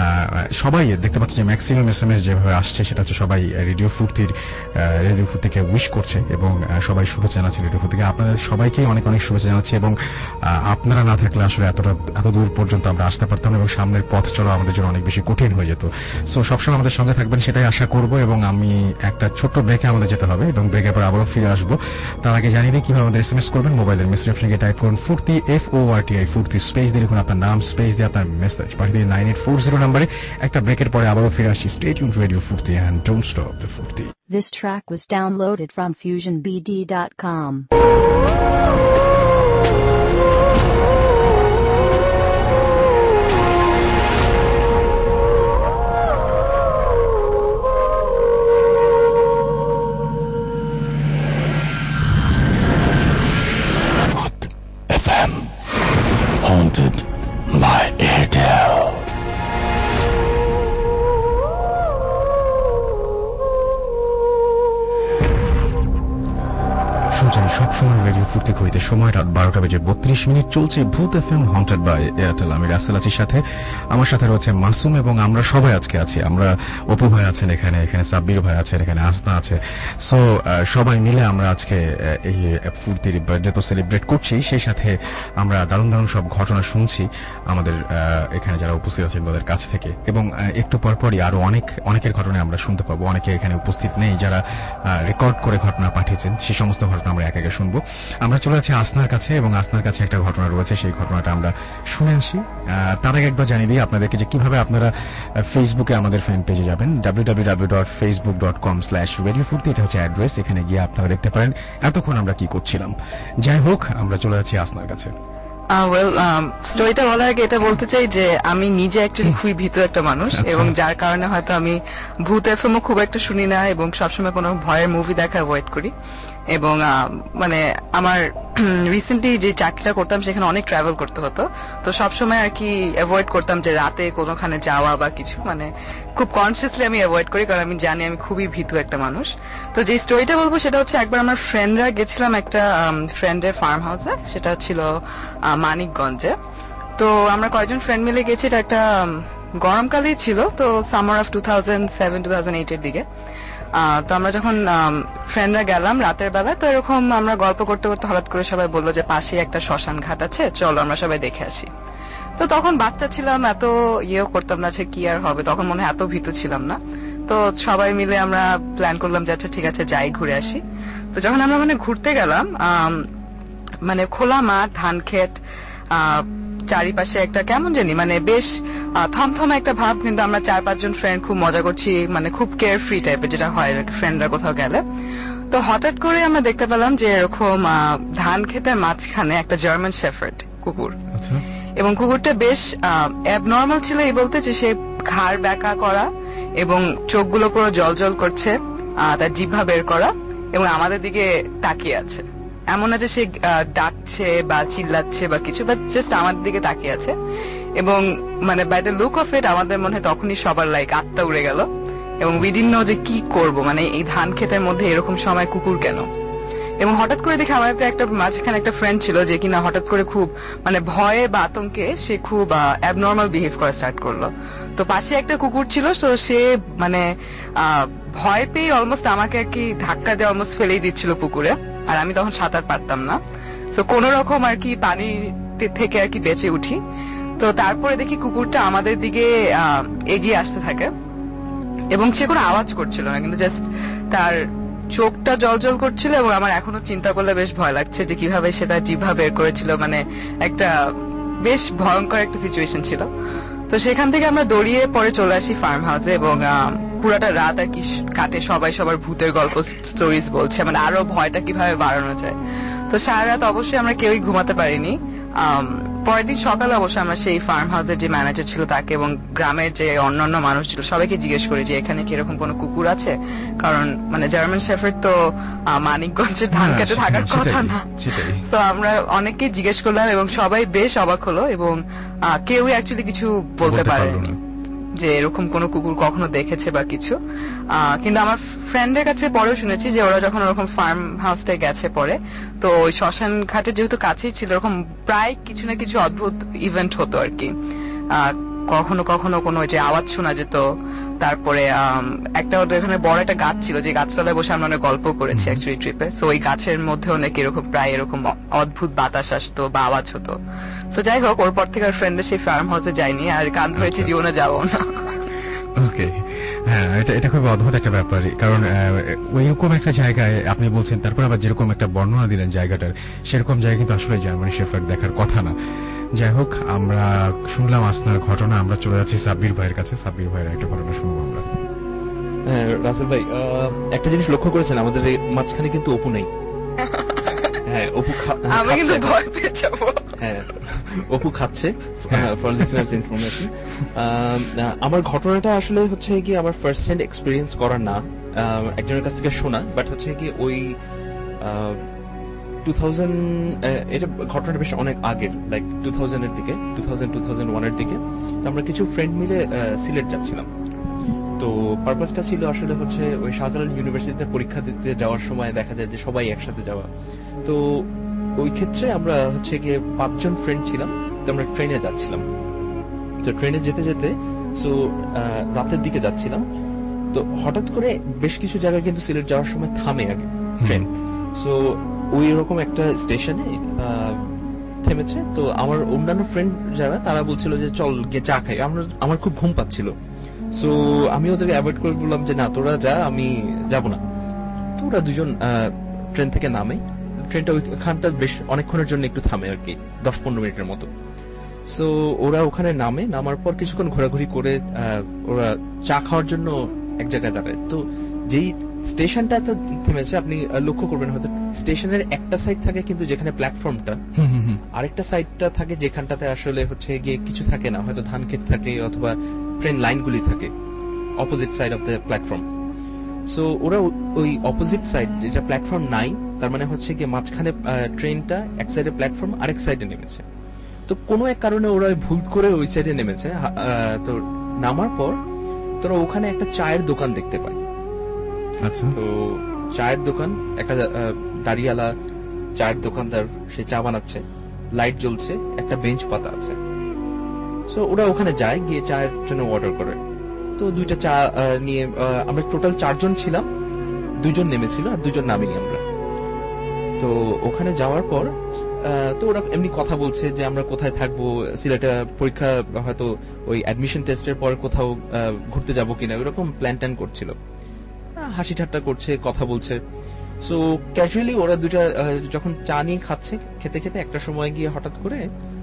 সবাই দেখতে পাচ্ছি যে ম্যাক্সিমাম এস এম এস যেভাবে আসছে সেটা হচ্ছে সবাই রেডিও ফুর্তির রেডিও ফুর্তিকে উইশ করছে এবং আহ, সবাই শুভেচ্ছা জানাচ্ছে রেডিও ফুর্তিকে। আপনাদের সবাইকে অনেক অনেক শুভেচ্ছা জানাচ্ছি এবং আহ, আপনারা না থাকলে আসলে এতটা এত দূর পর্যন্ত আমরা আসতে পারতাম না এবং সামনের পথ চলা আমাদের জন্য অনেক বেশি কঠিন হয়ে যেত। সো সবসময় আমাদের সঙ্গে থাকবেন সেটাই আশা করব এবং আমি একটা ছোট্ট ব্রেকে আমাদের যেতে হবে এবং ব্রেকের পর আবারও ফিরে আসবো। তার আগে জানিয়ে দিই কিভাবে আমাদের এস এম এস করবেন। মোবাইলের মেসেজ অপশনে গিয়ে টাইপ করুন Foorti, F O R T I Foorti, space দিয়ে লিখুন আপনার নাম, স্পেস দিয়ে আপনার মেসেজ পাঠিয়ে দিন নাইন এইট ফোর জিরো নাম্বারে। একটা ব্রেকের পরে আবারও ফিরে আসছি। Stay tuned to radio Foorti and don't stop the Foorti. This track was downloaded from fusion b d dot com. F M, haunted by Airtel. শুনছেন সবসময় রেডিও ফুর্তি ঘড়িতে সময় রাত বারোটা বেজে বত্রিশ মিনিট, চলছে Bhoot F M haunted by Airtel. আমি রাসেল আছি সাথে, আমার সাথে রয়েছে মাসুম এবং আমরা সবাই আজকে আছি। আমরা অপু ভাই আছেন এখানে, এখানে সাব্বির ভাই আছেন, এখানে আসনা আছে। সো সবাই মিলে আমরা আজকে আহ, এই ফুর্তির বার্থডে তো সেলিব্রেট করছি, সেই সাথে আমরা দারুণ দারুণ সব ঘটনা শুনছি আমাদের আহ, এখানে যারা উপস্থিত আছেন তাদের কাছ থেকে এবং আহ, একটু পর পরই আরো অনেক অনেকের ঘটনা আমরা শুনতে পাবো। অনেকে এখানে উপস্থিত নেই যারা রেকর্ড করে ঘটনা পাঠিয়েছেন, সেই সমস্ত ঘটনা আমরা এক একে শুনবো। আমরা চলে যাচ্ছি আসনার কাছে এবং আসনার কাছে একটা ঘটনা রয়েছে, সেই ঘটনাটা আমরা শুনে আসি। আহ, তার আগে একবার জানিয়ে দিই আপনাদেরকে যে কিভাবে আপনারা ফেসবুকে আমাদের ফ্যান পেজে যাবেন, W W W dot Facebook dot com slash radio Foorti, এটা হচ্ছে অ্যাড্রেস। এখানে গিয়ে আপনারা দেখতে পারেন এতক্ষণ আমরা কি করছিলাম। যাই হোক, আমরা চলে যাচ্ছি আসনার কাছে। ওয়েল, স্টোরিটা বলার আগে এটা বলতে চাই যে আমি নিজে অ্যাকচুয়ালি খুবই ভীত একটা মানুষ আচ্ছা। এবং যার কারণে হয়তো আমি ভূত এফএমও খুব একটা শুনি না এবং সবসময় কোনো ভয়ের মুভি দেখা অ্যাভয়েড করি। এবং আহ, মানে আমার রিসেন্টলি যে চাকরিটা করতাম সেখানে অনেক ট্রাভেল করতে হতো, তো সবসময় আর কি অ্যাভয়েড করতাম যে রাতে কোনোখানে যাওয়া বা কিছু, মানে খুব কনসিয়াসলি আমি অ্যাভয়েড করি কারণ আমি জানি আমি খুবই ভীতু একটা মানুষ। তো যে স্টোরিটা বলবো সেটা হচ্ছে একবার আমার ফ্রেন্ডরা গেছিলাম একটা ফ্রেন্ডের ফার্ম হাউসে, সেটা ছিল আহ, মানিকগঞ্জে। তো আমরা কয়েকজন ফ্রেন্ড মিলে গেছি, এটা একটা উম, গরমকালেই ছিল, তো summer of two thousand seven two thousand eight এর দিকে। আহ, তো আমরা যখন ফ্রেন্ডরা গেলাম রাতের বেলা, তো এরকম আমরা গল্প করতে করতে হঠাৎ করে সবাই বললো যে পাশে একটা শ্মশান ঘাট আছে, চলো আমরা সবাই দেখে আসি। তো তখন বাচ্চা ছিলাম, এত ইয়েও করতাম না যে কি আর হবে, তখন মনে হয় এত ভীতু ছিলাম না। তো সবাই মিলে আমরা প্ল্যান করলাম যে আচ্ছা ঠিক আছে যাই ঘুরে আসি। তো যখন আমরা মানে ঘুরতে গেলাম, আম, মানে খোলা মাঠ, ধান ক্ষেত, আহ চারিপাশে একটা কেমন জানি মানে বেশ থমথমা একটা ভাব, কিন্তু আমরা চার পাঁচজন ফ্রেন্ড খুব মজা করছি, মানে খুব কেয়ার ফ্রি টাইপের যেটা হয় ফ্রেন্ডরা কোথাও গেলে। তো হঠাৎ করে আমরা দেখতে পেলাম যে এরকম ধান ক্ষেতের মাঝখানে একটা জার্মান শেফার্ড, কুকুর। আচ্ছা। এবং কুকুরটা বেশ অ্যাবনর্মাল ছিল এই বলতে যে সে ঘাড় ব্যাকা করা এবং চোখগুলো পুরো জল জল করছে, তার জিহ্বা বের করা এবং আমাদের দিকে তাকিয়ে আছে। এমন না যে সে ডাকছে বা চিল্লাচ্ছে বা কিছু, বাট জাস্ট আমাদের দিকে তাকিয়ে আছে। এবং মানে by the look of it আমাদের মনে হয় তখনই সবার লাইক আত্মা উড়ে গেল এবং উই ডিডন্ট নো যে কি করব, মানে এই ধান ক্ষেতের মধ্যে এরকম সময় কুকুর কেন। এবং হঠাৎ করে দেখি আমার একটা মাঝখানে একটা ফ্রেন্ড ছিল যে কিনা হঠাৎ করে খুব মানে ভয়ে বা আতঙ্কে সে খুব অ্যাবনর্মাল বিহেভ করা স্টার্ট করলো। তো পাশে একটা কুকুর ছিল, তো সে মানে ভয় পেয়ে অলমোস্ট আমাকে আর কি ধাক্কা দিয়ে অলমোস্ট ফেলেই দিচ্ছিল পুকুরে, আর আমি তখন সাঁতার পারতাম না। তো কোন রকম আর কি পানি থেকে আর কি বেঁচে উঠি। তো তারপরে দেখি কুকুরটা আমাদের দিকে এগিয়ে আসতে থাকে এবং সে কোনো আওয়াজ করছিল না, কিন্তু জাস্ট তার চোখটা জল জল করছিল এবং আমার এখনো চিন্তা করলে বেশ ভয় লাগছে যে কিভাবে সে তার জিহ্বা বের করেছিল, মানে একটা বেশ ভয়ঙ্কর একটা সিচুয়েশন ছিল। তো সেখান থেকে আমরা দৌড়িয়ে পরে চলে আসি ফার্ম হাউসে এবং পুরাটা রাত আর কি কাটে সবাই সবার ভূতের গল্প স্টোরিজ বলছে, মানে আরো ভয়টা কিভাবে বাড়ানো যায়। তো সারা রাত অবশ্যই আমরা কেউই ঘুমাতে পারিনি। পরের দিন সকালে অবশ্যই আমরা সেই ফার্ম হাউসের যে ম্যানেজার ছিল তাকে এবং গ্রামের যে অন্যান্য মানুষ ছিল সবাইকে জিজ্ঞেস করি যে এখানে কি এরকম কোনো কুকুর আছে, কারণ মানে জার্মান শেফার্ড তো মানিকগঞ্জের ধান খেতে থাকার কথা না। তো আমরা অনেককে জিজ্ঞেস করলাম এবং সবাই বেশ অবাক হলো এবং কেউই অ্যাকচুয়ালি কিছু বলতে পারেনি যে এরকম কোনো কুকুর কখনো দেখেছে বা কিছু। কিন্তু আমার ফ্রেন্ডের কাছে পরেও শুনেছি যে ওরা যখন ওরকম ফার্ম হাউসটায় গেছে পরে, তো ওই শ্মশান ঘাটের যেহেতু কাছেই ছিল, ওরকম প্রায় কিছু না কিছু অদ্ভুত ইভেন্ট হতো আর কি। কখনো কখনো কোনো যে আওয়াজ শোনা যেত, তারপরে একটা এখানে বড় একটা গাছ ছিল যে গাছতলায় বসে আমরা অনেক গল্প করেছি অ্যাকচুয়ালি ট্রিপে। তো ওই গাছের মধ্যে অনেক এরকম প্রায় এরকম অদ্ভুত বাতাস আসতো বা আওয়াজ হতো। তো যাই হোক, ওর পর থেকে আর ফ্রেন্ডের সেই ফার্ম হাউসে যাইনি আর কান ধরেছি জীবনে যাবো না। ওকে, হ্যাঁ, এটা এটা খুব অদ্ভুত একটা ব্যাপার, কারণ ওইরকম একটা জায়গায় আপনি বলছেন, তারপর আবার যেরকম একটা বর্ণনা দিলেন জায়গাটার, সেরকম জায়গা কিন্তু আসলে জার্মান শেফার্ড দেখার কথা না। যাই হোক, আমরা শুনলাম আসনার ঘটনা, আমরা চলে যাচ্ছি সাব্বির ভাইয়ের কাছে। সাব্বির ভাইয়ের একটা ঘটনা শুনবো আমরা। হ্যাঁ রাসেল ভাই, একটা জিনিস লক্ষ্য করেছেন, আমাদের মাঝখানে কিন্তু অপু নেই। হ্যাঁ, অপু আমি কিন্তু ভয় পেয়ে যাবো। হ্যাঁ, অপু খাচ্ছে ফর লিসনার্স ইনফরমেশন। আমার ঘটনাটা আসলে হচ্ছে কি আমার ফার্স্ট হ্যান্ড এক্সপিরিয়েন্স করা না, একজনের কাছ থেকে শোনা, বাট হচ্ছে কি ওই টু থাউজেন্ড এটা ঘটনাটা বেশ অনেক আগের, লাইক টু থাউজেন্ড এর দিকে, two thousand two thousand one এর দিকে। তো আমরা কিছু ফ্রেন্ড মিলে সিলেট যাচ্ছিলাম। তো পারপাসটা ছিল আসলে হচ্ছে ওই শাহজালাল ইউনিভার্সিটিতে পরীক্ষা দিতে যাওয়ার সময় দেখা যায় যে সবাই একসাথে যাওয়া। তো ওই ক্ষেত্রে আমরা হচ্ছে গিয়ে পাঁচজন ফ্রেন্ড ছিলাম। তো আমরা ট্রেনে যাচ্ছিলাম। তো ট্রেনে যেতে যেতে সো রাতের দিকে যাচ্ছিলাম। তো হঠাৎ করে বেশ কিছু জায়গায় কিন্তু সিলেট যাওয়ার সময় থামে আগে ট্রেন। সো ওই রকম একটা স্টেশনে থেমেছে। তো আমার অন্যান্য ফ্রেন্ড যারা তারা বলছিল যে চল গিয়ে চা খাই। আমরা আমার খুব ঘুম পাচ্ছিল। সো আমি ওদেরকে অ্যাভয়েড করে বললাম যে না, তোরা যা, আমি যাব না। তো ওরা দুজন ট্রেন থেকে নামে। ট্রেনটা ওইখানটা বেশ অনেকক্ষণের জন্য একটু থামে আর কি, দশ পনেরো মিনিটের মতো। সো ওরা ওখানে নামে, নামার পর কিছুক্ষণ ঘোরাঘুরি করে ওরা চা খাওয়ার জন্য এক জায়গায় দাঁড়ায়। তো যেই স্টেশনটা থেমেছে, আপনি লক্ষ্য করবেন হয়তো স্টেশনের একটা সাইড থাকে কিন্তু যেখানে প্ল্যাটফর্মটা, আরেকটা সাইডটা থাকে যেখানটাতে আসলে হচ্ছে গিয়ে কিছু থাকে না, হয়তো ধান ক্ষেত থাকে অথবা ট্রেন লাইনগুলি থাকে, opposite side of the platform. So ওরা ওই অপোজিট সাইড, যেটা প্ল্যাটফর্ম নাই, তার মানে হচ্ছে গিয়ে মাঝখানে ট্রেনটা এক সাইডে প্ল্যাটফর্ম, আরেক সাইডে নেমেছে। তো কোনো এক কারণে ওরা ভুল করে ওই সাইডে নেমেছে। তো নামার পর তোরা ওখানে একটা চায়ের দোকান দেখতে পায়। আচ্ছা, তো চায়ের দোকান, একটা দাঁড়িয়ালা চায়ের দোকানদার, সে চা বানাচ্ছে, লাইট জ্বলছে, একটা বেঞ্চ পাতা আছে। সো ওরা ওখানে যায়, গিয়ে চায়ের জন্য অর্ডার করে। তো দুইটা চা নিয়ে আমরা টোটাল চারজন ছিলাম, দুজন নেমেছিল আর দুজন নামিনি আমরা। তো ওখানে যাওয়ার পর তো ওরা এমনি কথা বলছে যে আমরা কোথায় থাকবো, সিলেটে পরীক্ষা, হয়তো ওই অ্যাডমিশন টেস্টের পর কোথাও ঘুরতে যাবো কিনা, ওইরকম প্ল্যান ট্যান করছিল, হাসি ঠাট্টা করছে, কথা বলছে। সো ক্যাজুয়ালি ওরা দুটা যখন চা নিয়ে খাচ্ছে, খেতে খেতে একটা সময় গিয়ে হঠাৎ করে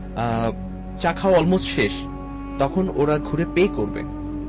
চা খাওয়া অলমোস্ট শেষ, তখন ওরা ঘুরে পে করবে।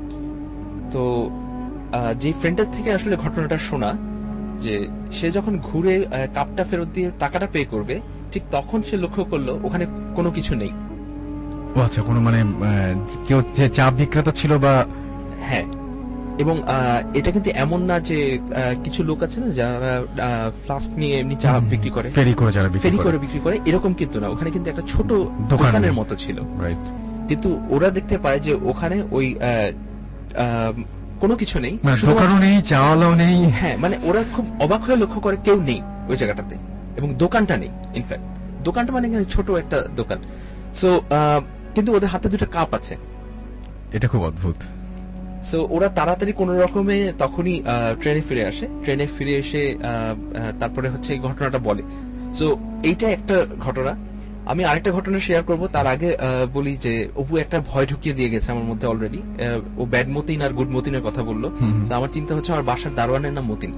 তো যে ফ্রেন্ডের থেকে আসলে ঘটনাটা শোনা, যে সে যখন ঘুরে কাপটা ফেরত দিয়ে টাকাটা পে করবে, ঠিক তখন সে লক্ষ্য করলো ওখানে কোনো কিছু নেই। ও আচ্ছা, কোনো মানে আহ, কেউ যে চা বিক্রেতা ছিল বা হ্যাঁ, এবং আহ, এটা কিন্তু এমন না যে আহ, কিছু লোক আছে না যারা ফ্লাস্ক নিয়ে এমনি চা বিক্রি করে, ফেরি করে যারা বিক্রি ফেরি করে করে বিক্রি করে, এরকম কিন্তু না। ওখানে কিন্তু একটা ছোট দোকান। দোকানের মতো ছিল। রাইট। কিন্তু ওরা দেখতে পায় যে ওখানে ওই আহ, আহ, কোনো কিছু নেই, মানে শুধুমাত্র- দোকানও নেই, চাওয়ালাও নেই। হ্যাঁ, মানে ওরা খুব অবাক হয়ে লক্ষ্য করে কেউ নেই ওই জায়গাটাতে, এবং দোকানটা নেই। ইনফ্যাক্ট দোকানটা মানে এখানে ছোট একটা দোকান। সো কিন্তু ওদের হাতে দুটো কাপ আছে। এটা খুব অদ্ভুত। সো ওরা তাড়াতাড়ি কোন রকমে তখনই ট্রেনে ফিরে আসে। ট্রেনে ফিরে এসে আহ, আহ, তারপরে হচ্ছে এই ঘটনাটা বলে। সো এইটা একটা ঘটনা। আমি আরেকটা ঘটনা শেয়ার করব, তার আগে আহ, বলি যে অপু একটা ভয় ঢুকিয়ে দিয়ে গেছে আমার মধ্যে অলরেডি। ও ব্যাড মতিন আর গুড মতিনের কথা বললো। হুম। তো আমার চিন্তা হচ্ছে আমার বাসার দারোয়ানের নাম মতিন।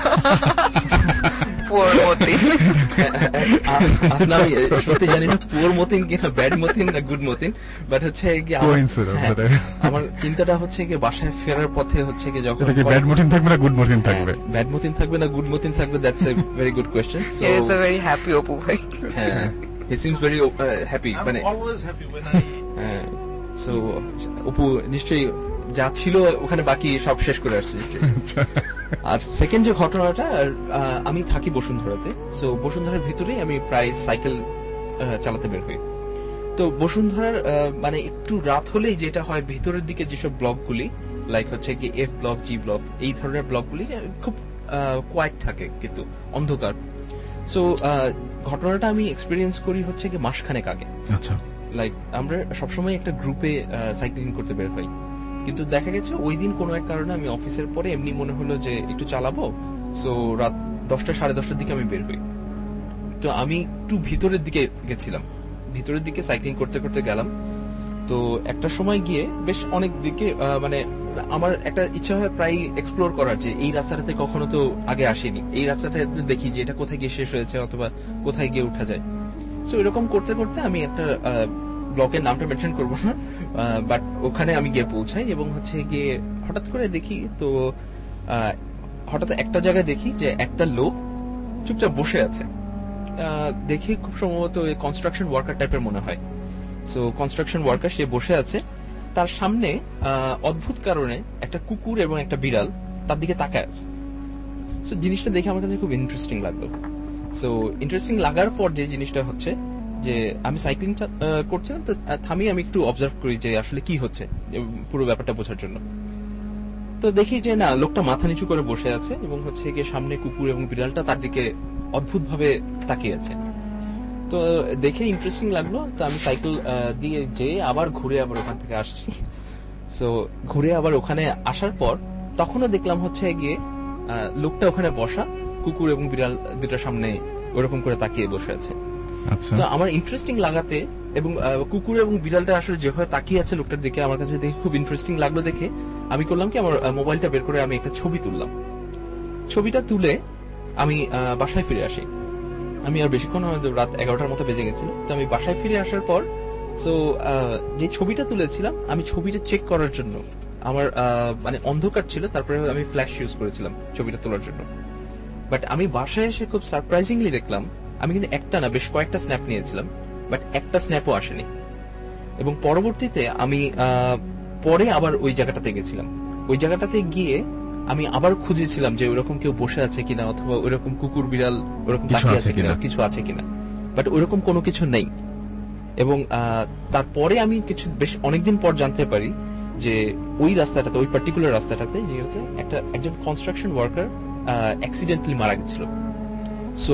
পুয়ার মতিন। আসলে আমি সত্যি জানি না পুয়ার মতিন কিনা ব্যাড মতিন না গুড মতিন, বাট হচ্ছে কি আমার- Coincidence, হ্যাঁ, এটা। আমার চিন্তাটা হচ্ছে কি বাসায় ফেরার পথে হচ্ছে কি যখন এটা কি ব্যাড মতিন থাকবে না গুড মতিন থাকবে? ব্যাড মতিন থাকবে না গুড মতিন থাকবে, that's a very good question. So He is a very happy Apu ভাই। হ্যাঁ, হি সিমস ভেরি হ্যাপি, মানে অলওয়েজ হ্যাপি when I হ্যাঁ। সো অপু নিশ্চয়ই যা ছিল ওখানে বাকি সব শেষ করে আসছে নিশ্চয়ই। আর সেকেন্ড যে ঘটনাটা, আহ, আমি থাকি বসুন্ধরাতে। সো বসুন্ধরার ভিতরেই আমি প্রায় সাইকেল আহ, চালাতে বের হই। তো বসুন্ধরার আহ, মানে একটু রাত হলেই যেটা হয়, ভিতরের দিকে যেসব ব্লকগুলি লাইক হচ্ছে কি এফ ব্লক, জি ব্লক, এই ধরনের ব্লকগুলি খুব কোয়াইট থাকে, কিন্তু অন্ধকার। সো ঘটনাটা আমি এক্সপিরিয়েন্স করি হচ্ছে কি মাসখানেক আগে। আচ্ছা। লাইক আমরা সবসময় একটা গ্রুপে সাইক্লিং করতে বের হই, কিন্তু দেখা গেছে ওই দিন কোনো এক কারণে আমি অফিসের পরে এমনি মনে হলো যে একটু চালাবো। সো রাত দশটা সাড়ে দশটার দিকে আমি বের হই। তো আমি একটু ভিতরের দিকে গেছিলাম, ভিতরের দিকে সাইক্লিং করতে করতে গেলাম। তো একটা সময় গিয়ে বেশ অনেক দিকে আহ, মানে আমার একটা ইচ্ছা হয় প্রায় এক্সপ্লোর করার, যে এই রাস্তাটাতে কখনো তো আগে আসেনি, এই রাস্তাটা দেখি যে এটা কোথায় গিয়ে শেষ হয়েছে অথবা কোথায় গিয়ে উঠা যায়। সো এরকম করতে করতে আমি একটা ব্লকের নামটা মেনশন করবো না, বাট ওখানে আমি গিয়ে পৌঁছাই, এবং হচ্ছে গিয়ে হঠাৎ করে দেখি তো আহ, হঠাৎ একটা জায়গায় দেখি যে একটা লোক চুপচাপ বসে আছে। আহ, দেখি খুব সম্ভবত কনস্ট্রাকশন ওয়ার্কার টাইপের মনে হয়। সো কনস্ট্রাকশন ওয়ার্কার, সে বসে আছে, তার সামনে আহ, অদ্ভুত কারণে একটা কুকুর এবং একটা বিড়াল তার দিকে তাকায় আছে। সো জিনিসটা দেখে আমার কাছে খুব ইন্টারেস্টিং লাগলো। সো ইন্টারেস্টিং লাগার পর যে জিনিসটা হচ্ছে যে আমি সাইক্লিং করছিলাম, তো থামিয়ে আমি একটু অবজার্ভ করি যে আসলে কি হচ্ছে পুরো ব্যাপারটা বোঝার জন্য। তো দেখি যে না, লোকটা মাথা নিচু করে বসে আছে, এবং হচ্ছে গিয়ে সামনে কুকুর এবং বিড়ালটা তার দিকে অদ্ভুত ভাবে তাকিয়ে আছে। তো দেখে ইন্টারেস্টিং লাগলো। তো আমি সাইকেল দিয়ে যে আবার ঘুরে আবার ওখান থেকে আসছি। সো ঘুরে আবার ওখানে আসার পর তখনও দেখলাম হচ্ছে গিয়ে আহ, লোকটা ওখানে বসা, কুকুর এবং বিড়াল দুটার সামনে ওরকম করে তাকিয়ে বসে আছে। আচ্ছা। তো আমার ইন্টারেস্টিং লাগাতে, এবং আহ, কুকুর এবং বিড়ালটা আসলে যেভাবে তাকিয়ে আছে লোকটার দিকে, আমার কাছে দেখে খুব ইন্টারেস্টিং লাগলো। দেখে আমি করলাম কি, আমার আহ, মোবাইলটা বের করে আমি একটা ছবি তুললাম। ছবিটা তুলে আমি আহ, বাসায় ফিরে আসি। আমি আর বেশিক্ষণ হয়তো রাত এগারোটার মতো বেজে গেছিল। তো আমি বাসায় ফিরে আসার পর সো যে ছবিটা তুলেছিলাম, আমি ছবিটা চেক করার জন্য, আমার আহ, মানে অন্ধকার ছিল, তারপরে আমি ফ্ল্যাশ ইউজ করেছিলাম ছবিটা তোলার জন্য। বাট আমি বাসায় এসে খুব সারপ্রাইজিংলি দেখলাম আমি কিন্তু একটা না বেশ কয়েকটা স্ন্যাপ নিয়েছিলাম, বাট একটা স্ন্যাপও আসেনি। এবং পরবর্তীতে আমি আহ, পরে আবার ওই জায়গাটাতে গেছিলাম। ওই জায়গাটাতে গিয়ে আমি আবার খুঁজেছিলাম যে ওরকম কেউ বসে আছে কিনা, অথবা ওরকম কুকুর বিড়াল ওরকম তাকিয়ে আছে কিনা, কিছু আছে কিনা, বাট ওরকম কোনো কিছু নেই। এবং আহ, তারপরে আমি কিছু বেশ অনেকদিন পর জানতে পারি যে ওই রাস্তাটাতে, ওই পার্টিকুলার রাস্তাটাতে যেটাতে একটা একজন কনস্ট্রাকশন ওয়ার্কার অ্যাক্সিডেন্টলি মারা গেছিল। সো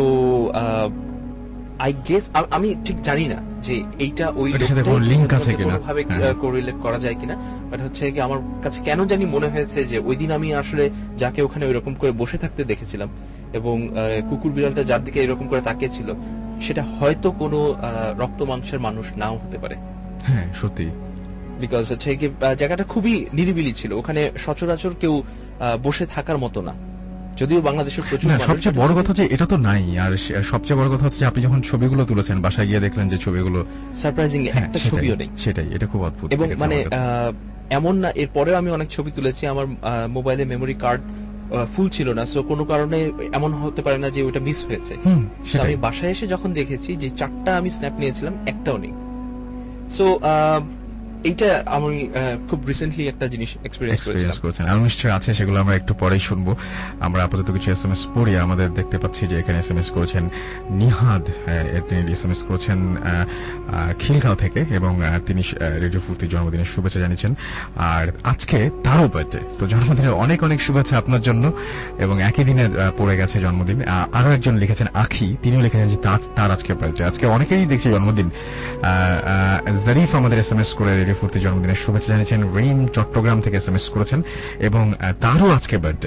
আই গেস, আমি ঠিক জানি না যে এইটা ওই লিংক আছে কিনা, ভাবে কোরিলেট করা যায় কিনা, বাট হচ্ছে কি আমার কাছে কেন জানি মনে হয়েছে যে ওই দিন আমি আসলে যাকে ওখানে ওইরকম করে বসে থাকতে দেখেছিলাম, এবং কুকুর বিড়ালটা যার দিকে এরকম করে তাকিয়েছিল, সেটা হয়তো কোনো রক্ত মাংসের মানুষ নাও হতে পারে। হ্যাঁ সত্যি, বিকজ হচ্ছে কি জায়গাটা খুবই নিরিবিলি ছিল, ওখানে সচরাচর কেউ বসে থাকার মতো না, যদিও বাংলাদেশের প্রচুর। সবচেয়ে বড় কথা যে এটা তো নাই, আর সবচেয়ে বড় কথা হচ্ছে আপনি যখন ছবিগুলো তুলেছেন বাসায় গিয়ে দেখলেন যে ছবিগুলো সারপ্রাইজিং, একটা ছবিও নেই। সেটাই, এটা খুব অদ্ভুত। এবং মানে এমন না, এরপরেও আমি অনেক ছবি তুলেছি, আমার মোবাইলে মেমোরি কার্ড ফুল ছিল না, সো কোনো কারণে এমন হতে পারে না যে ওটা মিস হয়েছে। So আমি বাসায় এসে যখন দেখেছি যে চারটা আমি স্ন্যাপ নিয়েছিলাম, একটাও নেই। সো এইটা আমি খুব রিসেন্টলি একটা জিনিস এক্সপেরিয়েন্স করেছেন। আরো নিশ্চয় আছে, সেগুলো আমরা একটু পরেই শুনবো। আমরা আপাতত কিছু এসএমএস পড়ি। আমাদের দেখতে পাচ্ছি যে এখানে এসএমএস করেছেন নিহাদ, তিনি এসএমএস করেছেন খিলগাঁও থেকে, এবং তিনি রেডিও ফুর্তির জন্মদিনের শুভেচ্ছা জানিয়েছেন। আর আজকে তারও বার্থডে, তো জন্মদিনের অনেক অনেক শুভেচ্ছা আপনার জন্য, এবং একই দিনে পড়ে গেছে জন্মদিন। আরো একজন লিখেছেন আখি, তিনিও লিখেছেন যে তার আজকে বার্থডে। আজকে অনেকেরই দেখছি জন্মদিন। জারিফ আমাদের এসএমএস করে রেডিও ফুর্তি জন্মদিনের শুভেচ্ছা জানিয়েছেন। রিম চট্টগ্রাম থেকে এসএমএস করেছেন এবং তারও আজকে বার্থডে।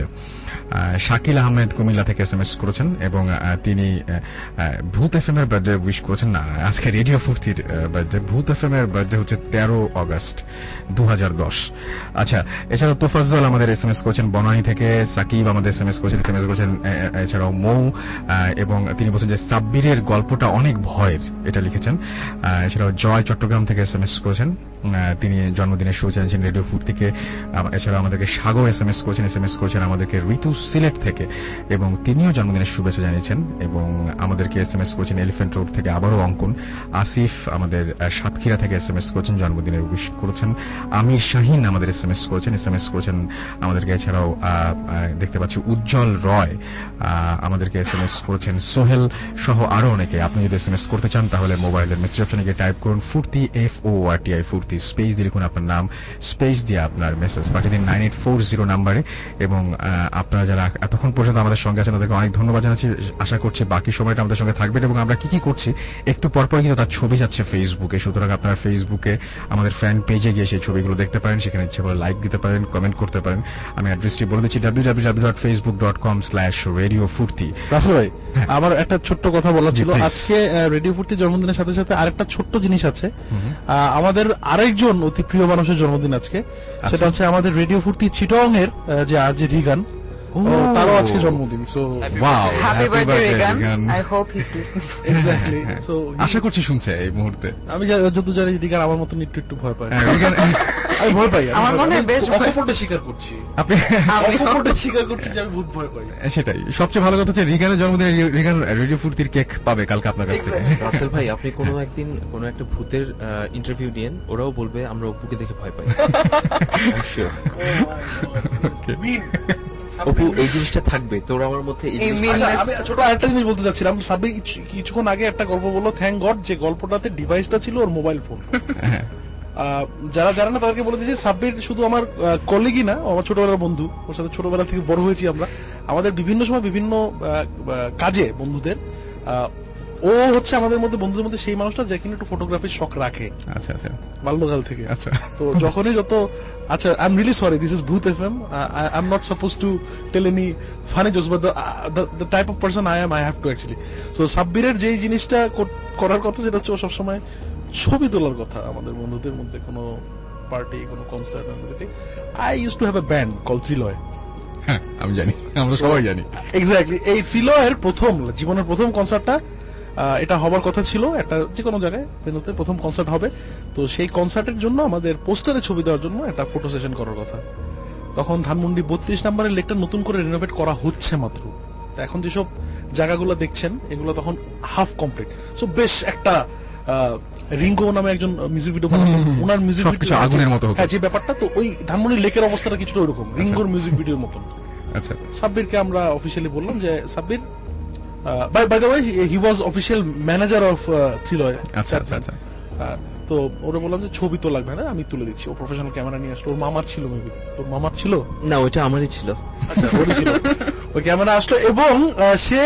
শাকিল আহমেদ কুমিল্লা থেকে এসএমএস করেছেন এবং তিনি ভূত এফএম এর বার্থডে উইশ করেছেন। না, আজকে রেডিও ফুর্তির বার্থডে। ভূত এফএম এর বার্থডে হচ্ছে তেরো অগস্ট দু হাজার দশ। আচ্ছা, এছাড়াও তোফাজ্জল আমাদের এসএমএস করেছেন বনানী থেকে। সাকিব আমাদের এসএমএস করেছেন এসএমএস করেছেন এছাড়াও মৌ, এবং তিনি বলছেন যে সাব্বিরের গল্পটা অনেক ভয়ের, এটা লিখেছেন। এছাড়াও জয় চট্টগ্রাম থেকে এসএমএস করেছেন, তিনি জন্মদিনের শুভেচ্ছা জানিয়েছেন রেডিও ফুর্তিকে। এছাড়াও আমাদেরকে সাগর এসএমএস করেছেন এসএমএস করেছেন আমাদেরকে ঋতু সিলেট থেকে, এবং তিনিও জন্মদিনের শুভেচ্ছা জানিয়েছেন। এবং আমাদেরকে এসএমএস করেছেন এলিফ্যান্ট রোড থেকে আবারও অঙ্কন। আসিফ আমাদের সাতক্ষীরা থেকে এসএমএস করেছেন, জন্মদিনের উইশ করেছেন। আমির শাহিন আমাদের এসএমএস করেছেন এসএমএস করেছেন আমাদেরকে। এছাড়াও দেখতে পাচ্ছি উজ্জ্বল রয় আমাদেরকে এসএমএস করেছেন, সোহেল সহ আরো অনেকে। আপনি যদি এসএমএস করতে চান তাহলে মোবাইলের মেসেজ অপশনে গিয়ে টাইপ করুন Foorti, F O R T I Foorti, space দিয়ে লিখুন আপনার নাম, স্পেস দিয়ে আপনার মেসেজ পাঠিয়ে দিন নাইন এইট ফোর জিরো নাম্বারে। এবং আপনারা যারা এতক্ষণ পর্যন্ত আমাদের সঙ্গে আছেন তাদেরকে অনেক ধন্যবাদ জানাচ্ছি। আশা করছি বাকি সময়টা আমাদের সঙ্গে থাকবেন, এবং আমরা কি কি করছি একটু পরপর কিন্তু তার ছবি যাচ্ছে ফেসবুকে, সুতরাং আপনারা ফেসবুকে আমাদের ফ্যান পেজে গিয়ে সেই ছবিগুলো দেখতে পারেন, সেখানে ইচ্ছে করে লাইক দিতে পারেন, কমেন্ট করতে পারেন। আমি অ্যাড্রেসটি বলে দিচ্ছি W W W dot Facebook dot com slash radio Foorti. Rasel ভাই, আমার একটা ছোট্ট কথা বলার ছিল। আজকে রেডিও ফুর্তির জন্মদিনের সাথে সাথে আরেকটা ছোট্ট জিনিস আছে। আমাদের আরেকজন অতি প্রিয় মানুষের জন্মদিন আজকে, সেটা হচ্ছে আমাদের রেডিও ফুর্তি চিটং এর যে আর যে রিগান, তারও আজকে জন্মদিন। So wow, happy birthday Rigan. I hope he is listening. Exactly. So আশা করছি শুনছে এই মুহূর্তে। আমি যত জানি রিগান আমার মতন একটু একটু ভয় পায়। রিগান আমি ভয় পাই, আমার মনে হয় বেশ অকপটে স্বীকার করছি। আপনি অকপটে স্বীকার করছি যে আমি বহুত ভয় পাই। সেটাই সবচেয়ে ভালো কথা হচ্ছে রিগানের জন্মদিনে রিগান রেডিও ফুর্তির কেক পাবে কালকে আপনার কাছ থেকে। রাসেল ভাই, আপনি কোনো একদিন কোনো একটা ভূতের ইন্টারভিউ নিয়েন, ওরাও বলবে আমরা অপুকে দেখে ভয় পাই। অপু, এই জিনিসটা থাকবে তোর আমার মধ্যে। আমি ছোট আরেকটা জিনিস বলতে চাচ্ছিলাম। সাব্বির কিছুক্ষণ আগে একটা গল্প বললো, থ্যাংক গড যে গল্পটাতে ডিভাইসটা ছিল ওর মোবাইল ফোন। যারা জানে না তাদেরকে বলে দিয়েছি, সাব্বির শুধু আমার কলিগই না, আমার ছোটবেলার বন্ধু। ওর সাথে ছোটবেলা থেকে বড় হয়েছি আমরা। আমাদের বিভিন্ন সময় বিভিন্ন কাজে বন্ধুদের, ও হচ্ছে আমাদের মধ্যে বন্ধুদের মধ্যে সেই মানুষটা যে কিনা একটু ফটোগ্রাফির শখ রাখে। আচ্ছা আচ্ছা, বাল্যকাল থেকে। আচ্ছা, তো যখনই যত আচ্ছা I am really sorry, this is Bhoot FM, I am not suppose to tell any funny jokes, but the type of person I am, I have to actually. So সাব্বিরের যেই জিনিসটা করার কথা সেটা হচ্ছে ও সবসময় ছবি তোলার কথা। আমাদের বন্ধুদের মধ্যে কোনো পার্টি, কোনো concert, I use to have a band call Triloy. হ্যাঁ, আমি জানি, আমরা সবাই জানি। এক্স্যাক্টলি, এই ত্রিলয়ের প্রথম জীবনের প্রথম কনসার্টটা এটা হবার কথা ছিল একটা যে কোনো জায়গায়, ভেন্যুতে প্রথম কনসার্ট হবে। তো সেই কনসার্টের জন্য আমাদের পোস্টারে ছবি দেওয়ার জন্য একটা ফটো সেশন করার কথা। তখন ধানমন্ডি বত্রিশ নম্বরের লেকটা নতুন করে রিনোভেট করা হচ্ছে মাত্র। তো এখন যেসব জায়গাগুলো দেখছেন এগুলো তখন হাফ কমপ্লিট। সো বেশ একটা রিঙ্গো নামে একজন মিউজিক ভিডিও বানাতো, ওনার মিউজিক ভিডিও আগুনের মতো, হ্যাঁ যে ব্যাপারটা, তো ওই ধানমন্ডি লেকের অবস্থাটা কিছুটা ওইরকম, রিঙ্গোর মিউজিক ভিডিওর মতন। আচ্ছা, সাব্বিরকে আমরা অফিসিয়ালি বললাম যে Sabbir, by by the way he was official manager of Thriloy. আচ্ছা আচ্ছা আচ্ছা। তো ওরা বললাম যে ছবি তো লাগবে না, আমি তুলে দিচ্ছি। ও প্রফেশনাল ক্যামেরা নিয়ে আসলো। ওর মামার ছিল, মেবি তোর মামার ছিল না, ওইটা আমারই ছিল। আচ্ছা, ওরই ছিল। ওই ক্যামেরা আসলো এবং সে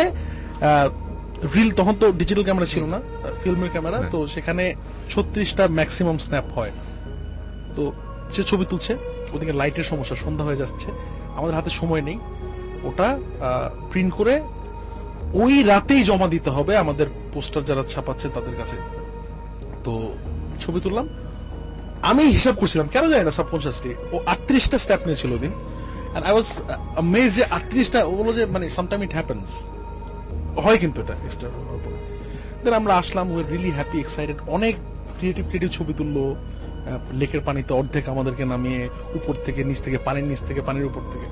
রিল, তখন তো ডিজিটাল ক্যামেরা ছিল না, ফিল্মের ক্যামেরা, তো সেখানে ছত্রিশটা ম্যাক্সিমাম স্ন্যাপ হয়। তো সে ছবি তুলছে, ওদিকে লাইটের সমস্যা, সন্ধ্যা হয়ে যাচ্ছে, আমাদের হাতে সময় নেই। ওটা প্রিন্ট করে ওই রাতেই জমা দিতে হবে আমাদের পোস্টার যারা ছাপাচ্ছে তাদের কাছে। তো ছবি তুললাম, আমি হিসাব করছিলাম কেন জানি না সাবকনসিয়াসলি, ও আটত্রিশটা স্টেপ নিয়েছিল দিন। এন্ড আই ওয়াজ অ্যামেজড যে আটত্রিশটা, ও বললো যে মানে সামটাইম ইট হ্যাপেন্স, হয় কিন্তু এটা এক্সট্রা। দেন আমরা আসলাম, we are really happy, excited. অনেক ক্রিয়েটিভ ক্রিয়েটিভ ছবি তুললো। লেকের পানিতে অর্ধেক আমাদেরকে নামিয়ে, উপর থেকে নিচ থেকে, পানির নিচ থেকে, পানির উপর থেকে।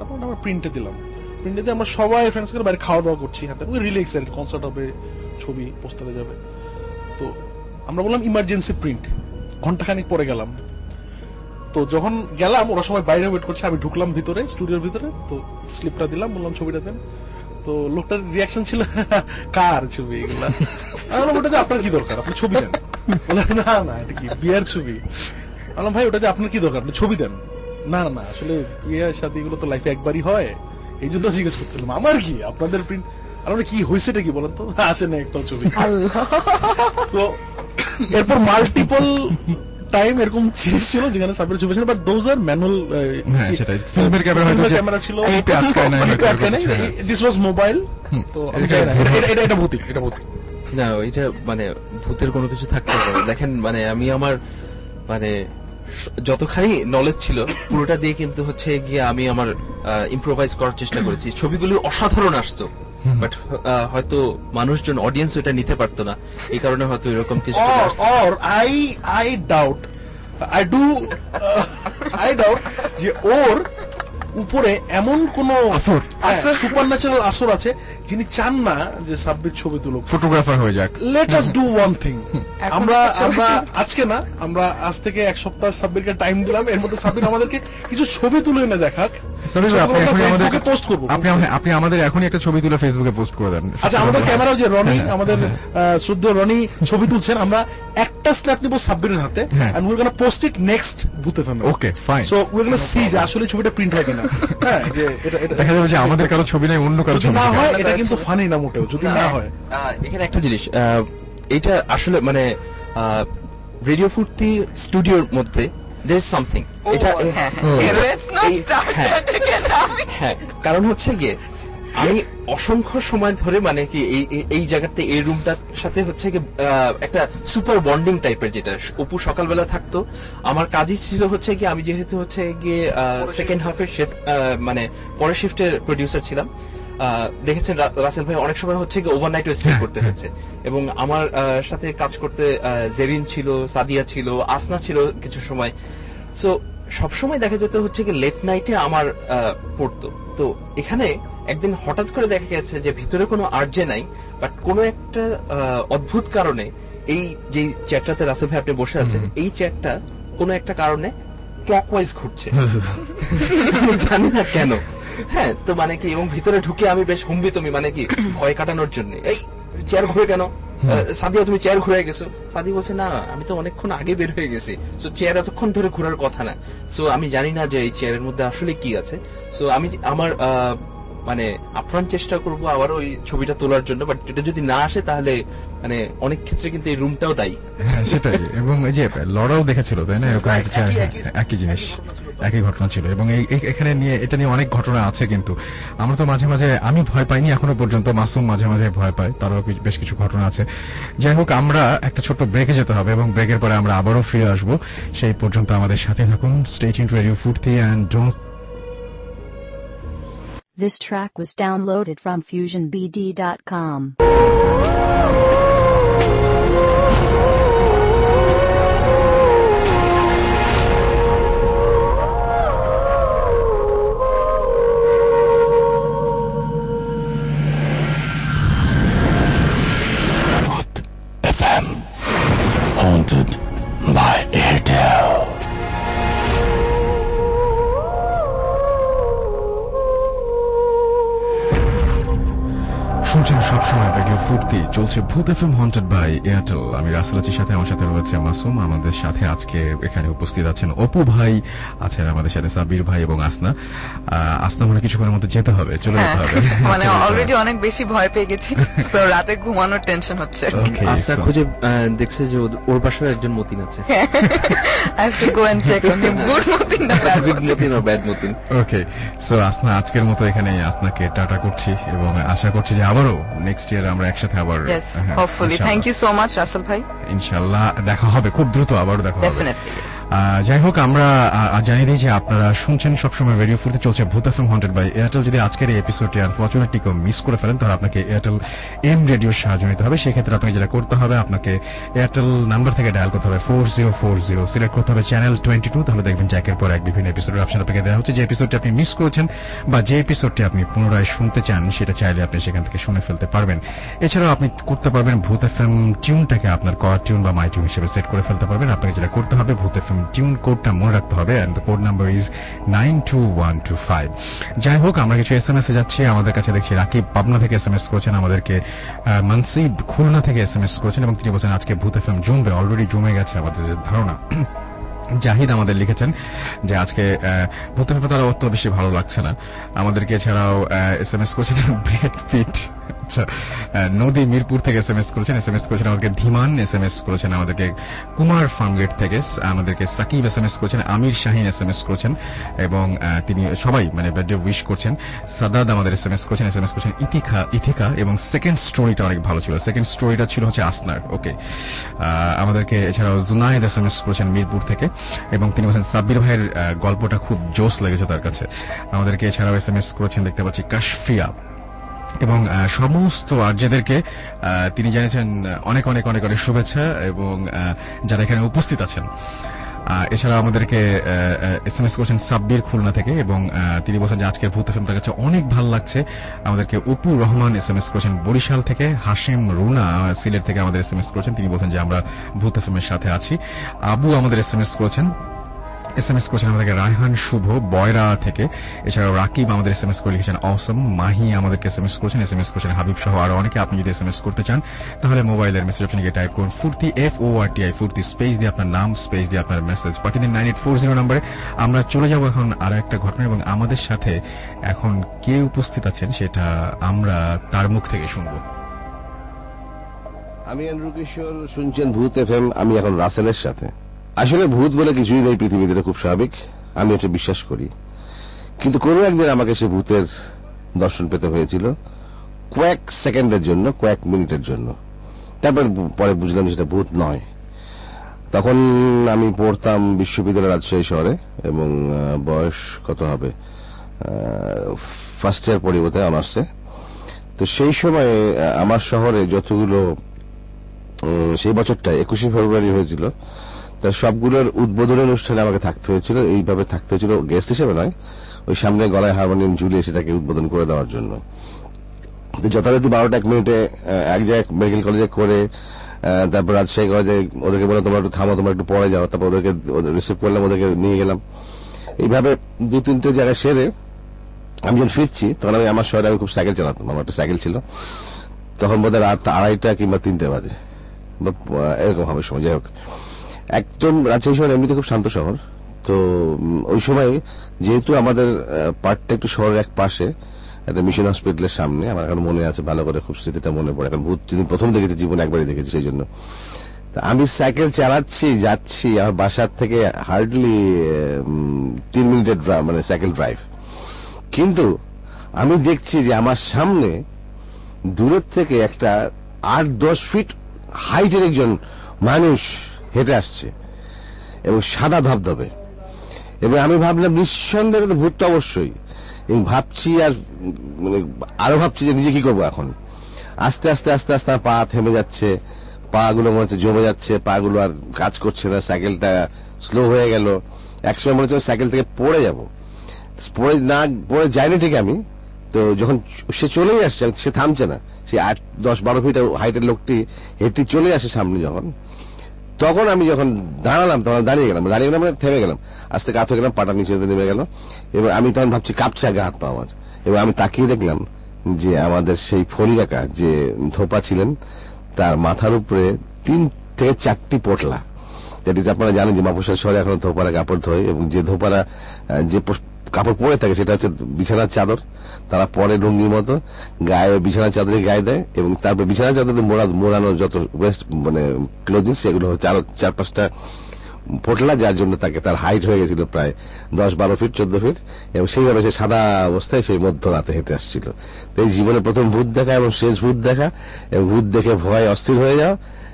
তারপর আমরা প্রিন্টে দিলাম। প্রিন্টে আমরা সবাই ফ্রেন্ডস করে বাইরে খাওয়া দাওয়া করছি, হ্যাঁ উই রিলি এক্সাইটেড, কনসার্ট হবে, ছবি পোস্টারে যাবে। তো আমরা বললাম ইমার্জেন্সি প্রিন্ট, ঘন্টাখানিক পরে গেলাম। তো যখন গেলাম ওরা সবাই বাইরে ওয়েট করছে, আমি ঢুকলাম ভিতরে স্টুডিওর ভিতরে, তো স্লিপটা দিলাম, বললাম ছবিটা দেন। তো লোকটার রিয়াকশন ছিল কার ছবি এগুলা? আমি বললাম ওটাতে আপনার কি দরকার, আপনি ছবি দেন। বললাম না না এটা কি বিয়ের ছবি? বললাম ভাই ওটাতে আপনার কি দরকার, আপনি ছবি দেন। না না আসলে বিয়ে শাদী এগুলো তো লাইফে একবারই হয়, এই জন্য জিজ্ঞেস করছিলাম আমার কি আপনাদের প্রিন্ট। আমরা কি হয়েছেটা কি বলেন তো? আসে না একটা ছবি। তো এরপর মাল্টিপল টাইম এরকম জিনিস ছিল যেখানে সাবমিট ছবি ছিল, বাট দোজ আর ম্যানুয়াল। হ্যাঁ সেটাই, ফিল্মের ক্যামেরা হয়তো ক্যামেরা ছিল, এটা আটকায় না, এটা আটকায় না, দিস ওয়াজ মোবাইল। তো এটা এটা এটা ভৌতিক, এটা ভৌতিক না, ওইটা মানে ভূতের কোনো কিছু থাকতে পারে। দেখেন মানে আমি আমার মানে যতখানি নলেজ ছিল পুরোটা দিয়ে কিন্তু হচ্ছে গিয়ে আমি আমার ইম্প্রোভাইজ করার চেষ্টা করেছি। ছবিগুলো অসাধারণ আসতো, বাট হয়তো মানুষজন অডিয়েন্স এটা নিতে পারতো না, এই কারণে হয়তো এরকম কিছু। Or I I doubt I do I doubt যে ওর উপরে এমন কোন সুপার ন্যাচারাল আসর আছে যিনি চান না যে সাব্বির ছবি তুলুক, ফটোগ্রাফার হয়ে যাক। Let us do one thing. আমরা আমরা আজকে না, আমরা আজ থেকে এক সপ্তাহ সাব্বিরকে টাইম দিলাম, এর মধ্যে সাব্বির আমাদেরকে কিছু ছবি তুলে এনে দেখাক, পোস্ট করবো। আপনি আমাদের এখনই একটা ছবি তুলে ফেসবুকে পোস্ট করে দেন। আচ্ছা আমাদের ক্যামেরা যে রনি, আমাদের শ্রদ্ধেয় রনি ছবি তুলছেন, আমরা একটা স্ন্যাপ নিব সাব্বিরের হাতে, and we are gonna post it next Bhoot FM. Okay fine. So we are gonna see যে আসলে ছবিটা প্রিন্ট হয় কিনা। হ্যাঁ যে এটা এটা দেখা যাবে যে আমাদের কারো ছবি নাই, অন্য কারো ছবি না হয়, এটা কিন্তু ফানি না মোটেও যদি না হয়। এখানে একটা জিনিস, এটা আসলে মানে রেডিও ফুর্তি স্টুডিওর মধ্যে there is something, এটা হ্যাঁ কারণ হচ্ছে গিয়ে আমি অসংখ্য সময় ধরে মানে কি এই এই জায়গাতে এই রুমটার সাথে হচ্ছে কি একটা সুপার বন্ডিং টাইপের, যেটা অপু সকালবেলা থাকতো, আমার কাজই ছিল হচ্ছে কি আমি যেহেতু হচ্ছে গিয়ে সেকেন্ড হাফের শিফট মানে পরের শিফটের প্রডিউসার ছিলাম, দেখেছেন রাসেল ভাই অনেক সময় হচ্ছে গিয়ে ওভারনাইট স্টে করতে হচ্ছে, এবং আমার সাথে কাজ করতে জেরিন ছিল, সাদিয়া ছিল, আসনা ছিল কিছু সময়। সো সবসময় দেখা যেত হচ্ছে কি লেট নাইটে আমার পড়তো। তো এখানে একদিন হঠাৎ করে দেখা গেছে যে ভিতরে কোনো আর্জে নাই, বাট কোনো একটা অদ্ভুত কারণে এই যে চেয়ারটাতে রাসেল ভাই আপনি বসে আছেন, এই চেয়ারটা কোনো একটা কারণে ক্লকওয়াইজ ঘুরছে, আমি জানি না কেন। হ্যাঁ তো মানে কি, এবং ভিতরে ঢুকে আমি বেশ হুম্বিতমি, মানে কি ভয় কাটানোর জন্য, এই চেয়ার ঘুরে কেন? সাদিয়া তুমি চেয়ার ঘুরে গেছো? সাদি বলছে না আমি তো অনেকক্ষণ আগে বের হয়ে গেছি, সো চেয়ার এতক্ষণ ধরে ঘোরার কথা না। সো আমি জানি না যে এই চেয়ারের মধ্যে আসলে কি আছে। সো আমি আমার মানে আপ্রাণ চেষ্টা করবো আবার ওই ছবিটা তোলার জন্য, বাট এটা যদি না আসে তাহলে মানে অনেক ক্ষেত্রে কিন্তু এই রুমটাও দায়ী। হ্যাঁ সেটাই, এবং এই যে লড়াও দেখেছিল তাই না, একই জিনিস, একই ঘটনা ছিল, এবং এখানে নিয়ে এটা নিয়ে অনেক ঘটনা আছে। কিন্তু আমরা তো মাঝে মাঝে, আমি ভয় পাইনি এখনো পর্যন্ত, মাসুম মাঝে মাঝে ভয় পায়, তারও বেশ কিছু ঘটনা আছে। যাই হোক আমরা একটা ছোট্ট ব্রেকে যেতে হবে, এবং ব্রেকের পরে আমরা আবারও ফিরে আসবো। সেই পর্যন্ত আমাদের সাথে থাকুন। Stay tuned to radio Foorti and don't. This track was downloaded from fusion b d dot com. F M haunted by Airtel. শুনছেন সবসময় রেডিও ফুর্তি, চলছে ভূত এফএম হন্টেড বাই এয়ারটেল। আমি রাসেল আছির সাথে, আমার সাথে রয়েছে মাসুম। আমাদের সাথে আজকে এখানে উপস্থিত আছেন অপু ভাই, আছেন আমাদের সাথে সাবির ভাই এবং আসনা। আসনা মানে কিছুক্ষণের মধ্যে যেতে হবে, চলে যেতে হবে, মানে অলরেডি অনেক বেশি ভয় পেয়ে গেছি, তো রাতে ঘুমানোর টেনশন হচ্ছে। আসনা খুঁজে দেখছে যে ওর বাসায় একজন মতিন আছে। I have to go and check on him. Good Matin না bad Matin or bad Matin. Okay, so Asna আজকের মতো এখানে আসনাকে টাটা করছি, এবং আশা করছি যে আবারও নেক্সট ইয়ার আমরা একসাথে আবার, hopefully. Thank you so much Rasel ভাই। ইনশাআল্লাহ দেখা হবে খুব দ্রুত, আবারও দেখা হবে। ডেফিনেটলি। যাই হোক, আমরা জানিয়ে দিই যে আপনারা শুনছেন সবসময় রেডিও ফুর্তি, চলছে ভূত এফএম হন্টেড বাই এয়ারটেল। যদি আজকের এই এপিসোডটি আনফরচুনেটলি কেউ মিস করে ফেলেন, তাহলে আপনাকে এয়ারটেল এম রেডিওর সাহায্য নিতে হবে। সেক্ষেত্রে আপনাকে যেটা করতে হবে, আপনাকে এয়ারটেল নাম্বার থেকে ডায়াল করতে হবে four zero four zero, select করতে হবে চ্যানেল টোয়েন্টি টু। তাহলে দেখবেন যে একের পর এক বিভিন্ন এপিসোডের অপশন আপনাকে দেওয়া হচ্ছে। যে এপিসোডটি আপনি মিস করেছেন বা যে এপিসোডটি আপনি পুনরায় শুনতে চান, সেটা চাইলে আপনি সেখান থেকে শুনে ফেলতে পারবেন। এছাড়াও আপনি করতে পারবেন ভূত এফএম টিউনটাকে আপনার কর টিউন বা মাই টিউন হিসেবে সেট করে ফেলতে পারবেন। আপনাকে যেটা করতে হবে, ভূত এফএম টিউন কোডটা মনে রাখতে হবে, and the code number is nine two one two five. যাই হোক, আমরা কিছু এস এম এস এ যাচ্ছি। আমাদের কাছে দেখছি রাকিব পাবনা থেকে এস এম এস করেছেন, আমাদেরকে মনসিব খুলনা থেকে এস এম এস করেছেন এবং তিনি বলছেন আজকে ভূত এফএম জমবে, অলরেডি জমে গেছে আমাদের ধারণা। জাহিদ আমাদের লিখেছেন যে আজকে ভূত এফএম তারা অত বেশি ভালো লাগছে না আমাদেরকে। এছাড়াও এস এম এস করেছেন ব্রেড পিট, আচ্ছা নদী মিরপুর থেকে এস এম এস করেছেন। এস এম এস করেছেন আমাদেরকে ধীমান, এস এম এস করেছেন আমাদেরকে কুমার ফার্মগেট থেকে, আমাদেরকে সাকিব এস এম এস করেছেন, Amir Shahin S M S করেছেন এবং তিনি সবাই মানে বার্থডে উইশ করছেন। সাদাদ আমাদের এস এম এস করেছেন, এস এম এস করেছেন ইতিকা ইথিকা এবং সেকেন্ড স্টোরিটা অনেক ভালো ছিল। সেকেন্ড স্টোরিটা ছিল হচ্ছে আসনার। ওকে, আমাদেরকে এছাড়াও জুনায়েদ এস এম এস করেছেন মিরপুর থেকে এবং তিনি বলছেন সাব্বির ভাইয়ের গল্পটা খুব জোশ লেগেছে তার কাছে। আমাদেরকে এছাড়াও এস এম এস করেছেন দেখতে পাচ্ছি কাশফিয়া এবং সমস্ত আরজেদেরকে তিনি জানিয়েছেন অনেক অনেক অনেক অনেক শুভেচ্ছা এবং যারা এখানে উপস্থিত আছেন। এছাড়া আমাদেরকে এস এম এস করেছেন সাব্বির খুলনা থেকে এবং তিনি বলছেন যে আজকের ভূত এফএম তার কাছে অনেক ভালো লাগছে। আমাদেরকে Apu Rahman S M S করেছেন বরিশাল থেকে, হাশিম রুনা সিলেট থেকে আমাদের এস এম এস করেছেন, তিনি বলছেন যে আমরা ভূত এফএম এর সাথে আছি। আবু আমাদের এস এম এস করেছেন, এস এম এস করেছেন আমাদেরকে রায়হান শুভ বয়রা থেকে। এছাড়াও রাকিব আমাদের এস এম এস করে লিখেছেন অসম। মাহি আমাদেরকে এস এম এস করেছেন, এস এম এস করেছেন হাবিব সহ আরো অনেকে। আপনি যদি এস এম এস করতে চান তাহলে মোবাইলের মেসেজ অপশনে গিয়ে টাইপ করুন Foorti, F O R T I Foorti, space দিয়ে আপনার নাম, স্পেস দিয়ে আপনার মেসেজ পাঠিয়ে দিন নাইন এইট ফোর জিরো নম্বরে। আমরা চলে যাব এখন আরো একটা ঘটনা এবং আমাদের সাথে এখন কে উপস্থিত আছেন সেটা আমরা তার মুখ থেকে শুনবো। আমি এন্ড্রু কিশোর, শুনছেন ভূত এফএম। আমি এখন রাসেলের সাথে। আসলে ভূত বলে কিছুই নেই পৃথিবীতে, এটা খুব স্বাভাবিক, আমি এটা বিশ্বাস করি। কিন্তু কোনো একদিন আমাকে সে ভূতের দর্শন পেতে হয়েছিল কয়েক সেকেন্ডের জন্য, কয়েক মিনিটের জন্য। তারপর পরে বুঝলাম সেটা ভূত নয়। তখন আমি পড়তাম বিশ্ববিদ্যালয় রাজশাহী শহরে এবং বয়স কত হবে, ফার্স্ট ইয়ার পড়ি বোধহয় অনার্সে। তো সেই সময়ে আমার শহরে যতগুলো, সেই বছরটা একুশে ফেব্রুয়ারি হয়েছিল, তার সবগুলোর উদ্বোধনী অনুষ্ঠানে আমাকে থাকতে হয়েছিল। এইভাবে থাকতে হয়েছিল গেস্ট হিসেবে নয়, ওই সামনে গলায় হারমোনিয়াম ঝুলিয়ে সেটাকে উদ্বোধন করে দেওয়ার জন্য। যথারীতি বারোটা এক মিনিটে এক জায়গায় মেডিকেল কলেজে করে, তারপর রাজশাহী কলেজে ওদেরকে বলে তোমরা একটু থামো, তোমরা একটু পরে যাও, তারপর ওদেরকে রিসিভ করলাম, ওদেরকে নিয়ে গেলাম। এইভাবে দু তিনটে জায়গায় সেরে আমি যখন ফিরছি তখন আমি আমার শহরে আমি খুব সাইকেল চালাতাম, আমার একটা সাইকেল ছিল। তখন বোধহয় রাত আড়াইটা কিংবা তিনটে বাজে বা এরকম হবে সময়। যাই হোক, একদম রাজশাহী শহর এমনিতে খুব শান্ত শহর। তো ওই সময় যেহেতু আমাদের পার্টটা একটু শহরের এক পাশে, একটা মিশন হসপিটালের সামনে, আমার এখন মনে আছে ভালো করে, খুব স্মৃতিটা মনে পড়ে। এখন ভূত যদি প্রথম দেখেছি জীবনে একবারই দেখেছি, সেই জন্য আমি সাইকেল চালাচ্ছি, যাচ্ছি আমার বাসার থেকে হার্ডলি তিন মিনিটের মানে সাইকেল ড্রাইভ। কিন্তু আমি দেখছি যে আমার সামনে দূরের থেকে একটা আট দশ ফিট হাইটের একজন মানুষ হেঁটে আসছে এবং সাদা ধবধবে। এবং আমি ভাবলাম নিঃসন্দেহে তো ভূতটা অবশ্যই, এবং ভাবছি আর মানে আরো ভাবছি যে নিজে কি করবো এখন। আস্তে আস্তে আস্তে আস্তে আমার পা থেমে যাচ্ছে, পা গুলো মনে হচ্ছে জমে যাচ্ছে, পা গুলো আর কাজ করছে না, সাইকেলটা স্লো হয়ে গেল। একসময় মনে হচ্ছে সাইকেল থেকে পড়ে যাব, পড়ে না পড়ে যায়নি ঠিক আমি। তো যখন সে চলেই আসছে, সে থামছে না, সে আট দশ বারো ফিট হাইটের লোকটি হেঁটে চলে আসে সামনে, যখন তখন আমি যখন দাঁড়ালাম তখন দাঁড়িয়ে গেলাম, দাঁড়িয়ে গেলাম মানে থেমে গেলাম, আস্তে কাত হয়ে গেলাম, পাটা নিচে নেমে গেল। এবার আমি তখন ভাবছি কাঁপছে আগে হাত পা আমার। এবার আমি তাকিয়ে দেখলাম যে আমাদের সেই ফলি কাকা যে ধোপা ছিলেন, তার মাথার উপরে তিন থেকে চারটি পোটলা, যেটি আপনারা জানেন যে মাপুসার শহরে এখন ধোপারা কাপড় ধোয়, এবং যে ধোপারা যে কাপড় পরে থাকে সেটা হচ্ছে বিছানার চাদর। তারা পরে লুঙ্গির মতো গায়ে বিছানার চাদরে গায়ে দেয়, এবং তারপর বিছানার চাদরে মোড়ানো যত ওয়েস্ট মানে ক্লোদিং সেগুলো হচ্ছে আরো চার পাঁচটা পোটলা, যার জন্য তাকে তার হাইট হয়ে গেছিল প্রায় দশ বারো ফিট চোদ্দ ফিট, এবং সেইভাবে সে সাদা অবস্থায় সেই মধ্যরাতে হেঁটে আসছিল। এই জীবনে প্রথম ভূত দেখা এবং শেষ ভূত দেখা, এবং ভূত দেখে ভয় অস্থির হয়ে যাও,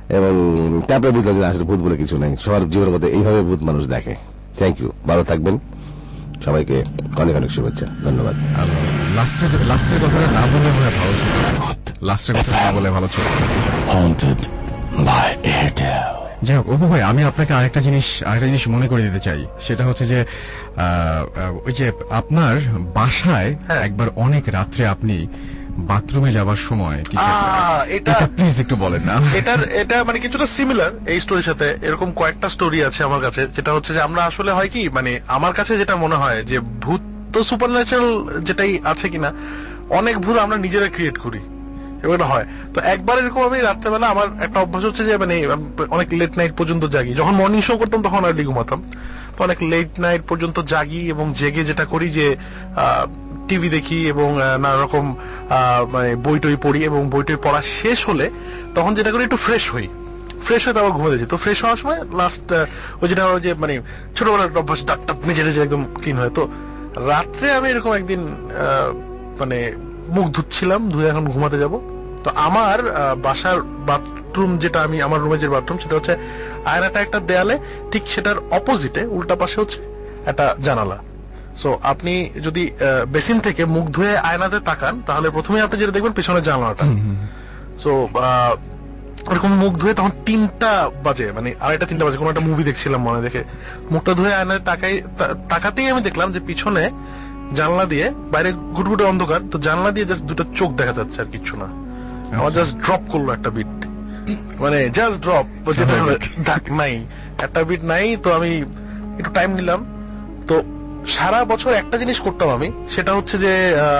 এবং তারপরে বুঝলাম যে আসলে ভূত বলে কিছু নেই, সবার জীবনের মধ্যে এইভাবে ভূত মানুষ দেখে। থ্যাংক ইউ, ভালো থাকবেন, সবাইকে অনেক অনেক শুভেচ্ছা, ধন্যবাদ। লাস্টের লাস্টের কথাটা না বলে মনে ভালো ছিল, লাস্টের কথা না বলে ভালো ছিল। Haunted by Airtel. যাই হোক অপু ভাই, আমি আপনাকে আরেকটা জিনিস আরেকটা জিনিস মনে করে দিতে চাই, সেটা হচ্ছে যে ওই যে আপনার বাসায় একবার অনেক রাত্রে আপনি বাথরুমে যাবার সময় এটা প্লিজ একটু বলেন না। এটার এটা মানে কিছুটা সিমিলার এই স্টোরির সাথে। এরকম কয়েকটা স্টোরি আছে আমার কাছে, যেটা হচ্ছে যে আমরা আসলে হয় কি, মানে আমার কাছে যেটা মনে হয় যে ভূত তো সুপারন্যাচারাল যেটাই আছে কিনা, অনেক ভূত আমরা নিজেরা ক্রিয়েট করি, এগুলো হয়। তো একবার এরকম আমি রাত্রেবেলা, আমার একটা অভ্যাস হচ্ছে যে মানে অনেক লেট নাইট পর্যন্ত জাগি। যখন মর্নিং শো করতাম তখন আর্লি ঘুমাতাম, তো অনেক লেট নাইট পর্যন্ত জাগি এবং জেগে যেটা করি যে টিভি দেখি এবং নানা রকম মানে বই টই পড়ি, এবং বই টই পড়া শেষ হলে তখন যেটা করি একটু ফ্রেশ হই, ফ্রেশ হয়ে তারপর ঘুমাতে যাই। তো ফ্রেশ হওয়ার সময় লাস্ট ওই যেটা যে মানে ছোটবেলার অভ্যাস দাঁত টাত নিজে নিজে একদম ক্লিন হয়। তো রাত্রে আমি এরকম একদিন মানে মুখ ধুচ্ছিলাম, ধুয়ে এখন ঘুমাতে যাব। তো আমার বাসার বাথরুম যেটা, আমি আমার রুমে যে বাথরুম, সেটা হচ্ছে আয়নাটা একটা দেয়ালে, ঠিক সেটার অপোজিটে উল্টা পাশে হচ্ছে একটা জানালা। সো আপনি যদি বেসিন থেকে মুখ ধুয়ে আয়নাতে তাকান, তাহলে প্রথমে আপনি যেটা দেখবেন পেছনে জানালাটা। সো ওরকম মুখ ধুয়ে তখন তিনটা বাজে, মানে আড়াইটা তিনটা বাজে, কোনো একটা মুভি দেখছিলাম মনে, দেখে মুখটা ধুয়ে আয়নাতে তাকাই তাকাতেই আমি দেখলাম যে পিছনে জানলা দিয়ে, বাইরে গুটগুটে অন্ধকার, তো জানলা দিয়ে জাস্ট দুটো চোখ দেখা যাচ্ছে আর কিচ্ছু না। আমার জাস্ট ড্রপ করলো একটা বিট, মানে জাস্ট ড্রপ, যেটা নাই একটা বিট নাই। তো আমি একটু টাইম নিলাম। তো সারা বছর একটা জিনিস করতাম আমি, সেটা হচ্ছে যে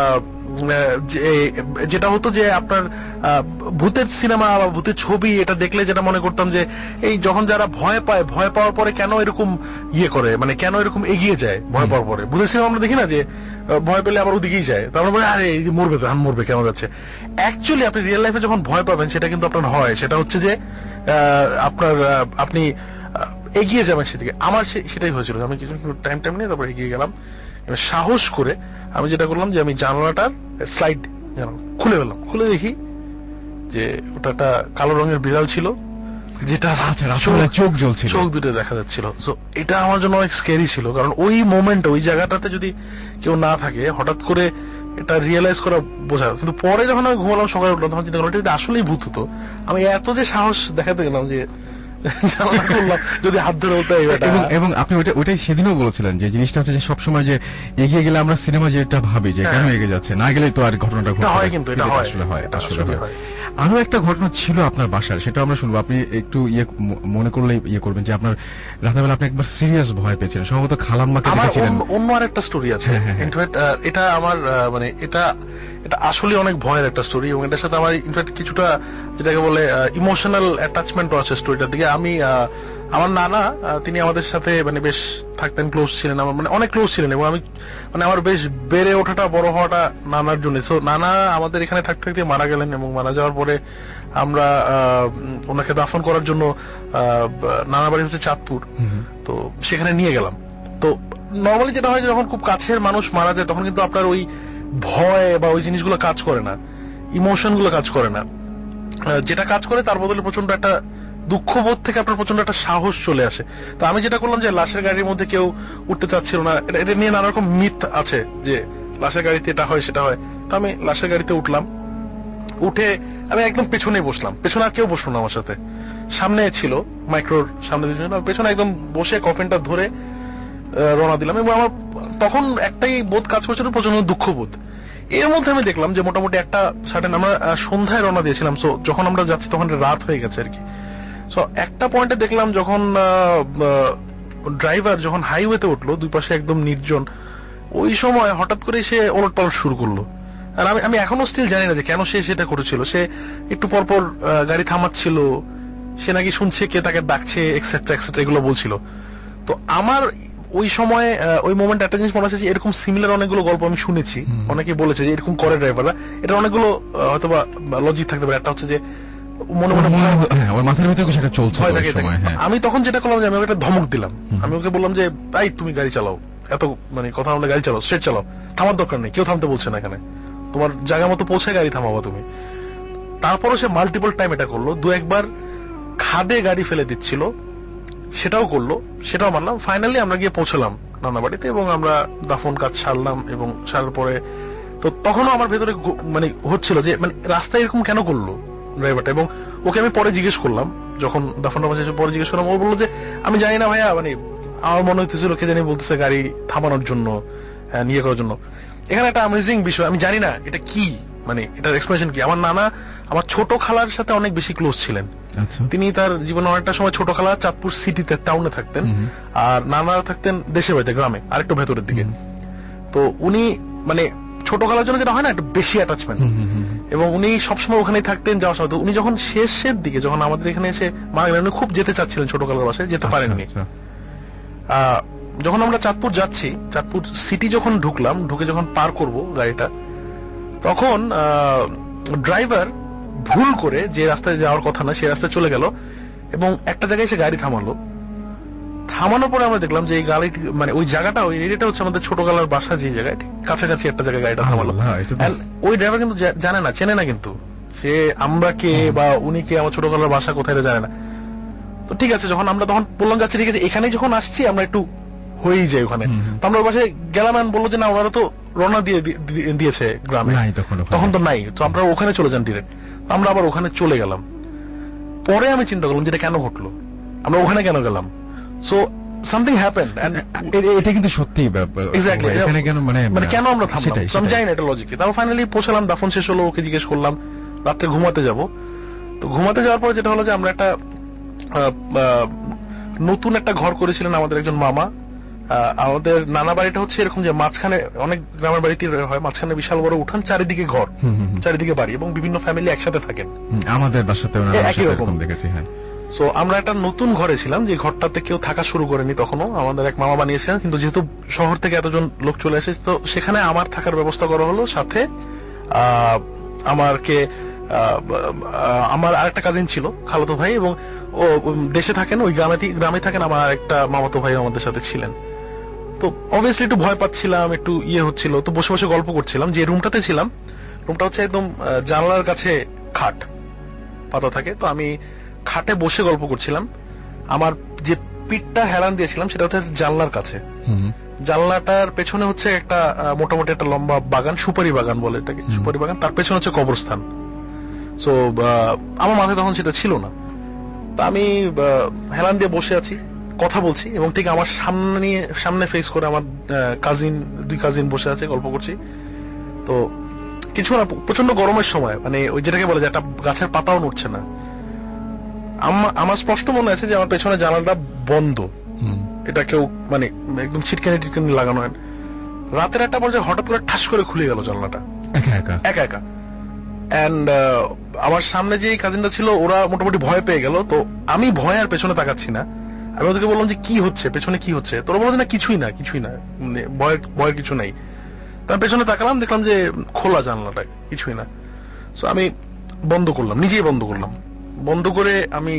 যেটা হতো যে আপনার ভূতের সিনেমা বা ভূতের ছবি এটা দেখলে যেটা মনে করতাম যে এই যখন যারা ভয় পায়, ভয় পাওয়ার পরে কেন এরকম ইয়ে করে, মানে কেন এরকম এগিয়ে যায় ভয় পাওয়ার পরে। ভূতের সিনেমা আমরা দেখি না যে ভয় পেলে আবার ওদিকেই যায়, তারপরে বলে আরে এই মরবে তো, হান মরবে, কেন যাচ্ছে। অ্যাকচুয়ালি আপনি রিয়েল লাইফে যখন ভয় পাবেন সেটা কিন্তু আপনার হয়, সেটা হচ্ছে যে আপনার আপনি এগিয়ে যাবেন সেদিকে। আমার সেটাই হয়েছিল, আমি কিছু টাইম টাইম নিয়ে তারপর এগিয়ে গেলাম। সাহস করে আমি যেটা করলাম যে আমি জানালাটার স্লাইড খুলে ফেললাম, খুলে দেখি যে ওটা একটা কালো রঙের বিড়াল ছিল, যেটা চোখ জ্বলছিল, চোখ দুটো দেখা যাচ্ছিল। সো এটা আমার জন্য অনেক স্ক্যারি ছিল, কারণ ওই মোমেন্টে ওই জায়গাটাতে যদি কেউ না থাকে, হঠাৎ করে এটা রিয়েলাইজ করা বোঝা। কিন্তু পরে যখন আমি ঘুমালাম, সকালে উঠলাম, তখন চিন্তা করলাম এটা আসলেই ভূত হতো। আমি এত যে সাহস দেখাতে গেলাম যে যদি হাত ধরে বলতে, এবং আপনি ওইটাই সেদিনও বলেছিলেন যে জিনিসটা হচ্ছে যে সবসময় যে এগিয়ে গেলে আমরা সিনেমা যেটা ভাবি যে কেন এগিয়ে যাচ্ছে, না গেলে তো আর ঘটনাটা হয়, কিন্তু এটা আসলে হয়, আসলে হয়। আরো একটা ঘটনা ছিল আপনার বাসার, সেটা আমরা শুনবো। আপনি একটু ইয়ে মনে করলে ইয়ে করবেন যে আপনার রাতেবেলা আপনি একবার সিরিয়াস ভয় পেয়েছিলেন, সম্ভবত খালাম্মাকে দেখেছিলেন। অন্য আর একটা স্টোরি আছে, ইনফ্যাক্ট এটা আমার মানে এটা এটা আসলে অনেক ভয়ের একটা স্টোরি, এবং এটার সাথে আমার ইনফ্যাক্ট কিছুটা যেটাকে বলে ইমোশনাল অ্যাটাচমেন্টও আছে স্টোরিটার দিকে। আমি আমার নানা, তিনি আমাদের সাথে মানে বেশ থাকতেন, ক্লোজ ছিলেন, আমার মানে অনেক ক্লোজ ছিলেন, এবং আমি মানে আমার বেশ বেড়ে ওঠাটা, বড় হওয়াটা নানার জন্য। সো নানা আমাদের এখানে থাকতে থাকতে মারা গেলেন, এবং মারা যাওয়ার পরে আমরা ওনাকে দাফন করার জন্য নানা বাড়ি হচ্ছে চাঁদপুর, তো সেখানে নিয়ে গেলাম। তো নর্মালি যেটা হয়, যখন খুব কাছের মানুষ মারা যায় তখন কিন্তু আপনার ওই ভয় বা ওই জিনিসগুলো কাজ করে না, ইমোশন গুলো কাজ করে না। যেটা কাজ করে তার বদলে প্রচন্ড একটা দুঃখবোধ থেকে আপনার প্রচন্ড একটা সাহস চলে আসে। তো আমি যেটা করলাম যে লাশের গাড়ির মধ্যে কেউ উঠতে চাচ্ছিল না, এটা নিয়ে নানা রকম মিথ আছে যে লাশের গাড়িতে এটা হয় সেটা হয়। তো আমি লাশের গাড়িতে উঠলাম, উঠে আমি একদম পেছনে বসলাম, পেছনে আর কেউ বসলো না আমার সাথে, সামনে ছিল মাইক্রোর সামনে, পেছনে একদম বসে কফিনটা ধরে রওনা দিলাম। এবং আমার তখন একটাই বোধ কাজ করছিল, প্রচন্ড দুঃখবোধ। এর মধ্যে আমি দেখলাম যে মোটামুটি একটা সার্টেন, আমরা সন্ধ্যায় রওনা দিয়েছিলাম, সো যখন আমরা যাচ্ছি তখন রাত হয়ে গেছে আর কি। সো একটা পয়েন্টে দেখলাম যখন ড্রাইভার যখন হাইওয়েতে উঠলো, দুই পাশে একদম নির্জন, ওই সময় হঠাৎ করে সে ওলট পালট শুরু করলো। আর আমি আমি এখনো স্টিল জানি না যে কেন সে সেটা করেছিল। সে একটু পরপর গাড়ি থামাচ্ছিল, সে নাকি শুনছে কে তাকে ডাকছে, এক্সেট্রা এক্সেট্রা এগুলো বলছিল। তো আমার ওই সময় ওই মোমেন্ট একটা জিনিস মনে হচ্ছে যে এরকম সিমিলার অনেকগুলো গল্প আমি শুনেছি, অনেকে বলেছে যে এরকম করে ড্রাইভাররা। এটা অনেকগুলো হয়তো বা লজিক থাকতে পারে। একটা হচ্ছে যে মনে মনে আমার মাথার ভিতরে কিছু একটা চলছে। আমি তখন যেটা করলাম যে আমি একটা ধমক দিলাম, আমি ওকে বললাম যে ভাই তুমি গাড়ি চালাও, এত মানে কথা বলে গাড়ি চালাও, স্ট্রেট চালাও, থামার দরকার নেই, কেউ থামতে বলছে না এখানে, তোমার জায়গা মতো পৌঁছে গাড়ি থামাবো তুমি। তারপরও সে মাল্টিপল টাইম এটা করলো, দু একবার খাদে গাড়ি ফেলে দিচ্ছিল, সেটাও করলো, সেটাও মানলাম। ফাইনালি আমরা গিয়ে পৌঁছলাম নানা বাড়িতে এবং আমরা দাফন কাজ সারলাম এবং সারার পরে তো তখনও আমার ভেতরে মানে হচ্ছিল যে মানে রাস্তায় এরকম কেন করলো ড্রাইভারটা। এবং ওকে আমি পরে জিজ্ঞেস করলাম, যখন দাফন নামাজ শেষে পরে জিজ্ঞেস করলাম, ও বললো যে আমি জানি না ভাইয়া, মানে আমার মনে হইতেছিল কে জানি বলতেছে গাড়ি থামানোর জন্য, নিয়ে করার জন্য। এখানে একটা অ্যামেজিং বিষয়, আমি জানি না এটা কি, মানে এটার এক্সপ্রেশন কি। আমার নানা আমার ছোট খালার সাথে অনেক বেশি ক্লোজ ছিলেন। তিনি তার জীবনে অনেকটা সময় ছোট খালা চাঁদপুর সিটিতে টাউনে থাকতেন, আর নানা থাকতেন দেশের বাড়িতে গ্রামে আরেকটু ভেতরের দিকে। তো উনি মানে ছোট খালার জন্য যেটা হয় না একটু বেশি অ্যাটাচমেন্ট, এবং উনি সবসময় ওখানেই থাকতেন যাওয়ার সময়। তো উনি যখন শেষের দিকে যখন আমাদের এখানে এসে মারা গেলেন, খুব যেতে চাচ্ছিলেন ছোট খালার বাসায়, যেতে পারেননি। আহ যখন আমরা চাঁদপুর যাচ্ছি, চাঁদপুর সিটি যখন ঢুকলাম, ঢুকে যখন পার করব গাড়িটা, তখন ড্রাইভার ভুল করে যে রাস্তায় যাওয়ার কথা না সেই রাস্তায় চলে গেল এবং একটা জায়গায় এসে গাড়ি থামালো। থামানোর পরে আমরা দেখলাম যে এই গাড়িটি মানে ওই জায়গাটা ওই এরিয়াটা হচ্ছে আমাদের ছোট গালার বাসা যে জায়গায়, ঠিক কাছাকাছি একটা জায়গায় গাড়িটা থামালো। ওই ড্রাইভার কিন্তু জানে না, চেনে না, কিন্তু সে আমরা কে বা উনি কে, আমার ছোট গালার বাসা কোথায় জানে না। তো ঠিক আছে, যখন আমরা তখন বললাম যাচ্ছি ঠিক আছে, এখানে যখন আসছি আমরা একটু হয়েই যাই ওখানে। তো আমরা ওই বাসায় গেলাম, বললো যে না ওনারা তো রওনা দিয়ে দিয়েছে গ্রামে, তখন তো নাই, তো আমরা ওখানে চলে যান ডিরেক্ট। আমরা আবার ওখানে চলে গেলাম। পরে আমি চিন্তা করলাম যেটা কেন ঘটলো, আমরা ওখানে কেন গেলাম। সো সামথিং হ্যাপেন্ড, এটা কিন্তু সত্যি এক্স্যাক্টলি এখানে কেন মানে মানে কেন আমরা থামলাম আমি জানি না এটা লজিক। তারপর ফাইনালি পৌঁছালাম, দাফন শেষ হলো, ওকে জিজ্ঞেস করলাম, রাত্রে ঘুমাতে যাব। তো ঘুমাতে যাওয়ার পরে যেটা হলো যে আমরা একটা নতুন একটা ঘর করেছিলেন আমাদের একজন মামা। আমাদের নানা বাড়িটা হচ্ছে এরকম যে মাঝখানে, অনেক গ্রামের বাড়িতে হয়, মাঝখানে বিশাল বড় উঠান, চারিদিকে ঘর, চারিদিকে বাড়ি এবং বিভিন্ন ফ্যামিলি একসাথে থাকেন। আমাদের বাসাতেও একই রকম দেখেছি। হ্যাঁ, সো আমরা একটা নতুন ঘরে ছিলাম, যে ঘরটাতে কেউ থাকা শুরু করেনি তখনও, আমাদের এক মামা বানিয়েছিলেন। কিন্তু যেহেতু শহর থেকে এতজন লোক চলে এসেছে, তো সেখানে আমার থাকার ব্যবস্থা করা হলো। সাথে আমারকে আমার আরেকটা কাজিন ছিল, খালাতো ভাই, এবং ও দেশে থাকেন, ওই গ্রামে গ্রামে থাকেন। আমার একটা মামাতো ভাই আমাদের সাথে ছিলেন। তো অবভিয়াসলি একটু ভয় পাচ্ছিলাম, একটু ইয়ে হচ্ছিল। তো বসে বসে গল্প করছিলাম। যে রুমটাতে ছিলাম, রুমটা হচ্ছে একদম জানলার কাছে খাট পাতা থাকে। তো আমি খাটে বসে গল্প করছিলাম। আমার যে পিঠটা হেলান দিয়েছিলাম সেটা হচ্ছে জানলার কাছে। জানলাটার পেছনে হচ্ছে একটা মোটামুটি একটা লম্বা বাগান, সুপারি বাগান বলে এটাকে, সুপারি বাগান। তার পেছনে হচ্ছে কবরস্থান। সো আমার মাথায় তখন সেটা ছিল না। তা আমি হেলান দিয়ে বসে আছি, কথা বলছি, এবং ঠিক আমার সামনে সামনে ফেস করে আমার কাজিন, দুই কাজিন বসে আছে, গল্প করছি। তো কিছু না, প্রচন্ড গরমের সময়, মানে ওই যেটাকে বলে যে একটা গাছের পাতাও নড়ছে না। আমার স্পষ্ট মনে আছে যে আমার পেছনে জানালাটা বন্ধ, এটা কেউ মানে একদম ছিটকানি টিটকানি লাগানো হয়। রাতের একটা পর্যায়ে হঠাৎ করে ঠাস করে খুলে গেল জানলাটা একা একা একা একা এন্ড আমার সামনে যে কাজিনটা ছিল ওরা মোটামুটি ভয় পেয়ে গেল। তো আমি ভয় আর পেছনে তাকাচ্ছি না। আমি ওদেরকে বললাম যে কি হচ্ছে, পেছনে কি হচ্ছে? তোরা বললো না কিছুই না, কিছুই না, ভয়ের ভয়ের কিছু নেই। তার পেছনে তাকালাম, দেখলাম যে খোলা জানলাটা, কিছুই না। সো আমি বন্ধ করলাম, নিজেই বন্ধ করলাম। বন্ধ করে আমি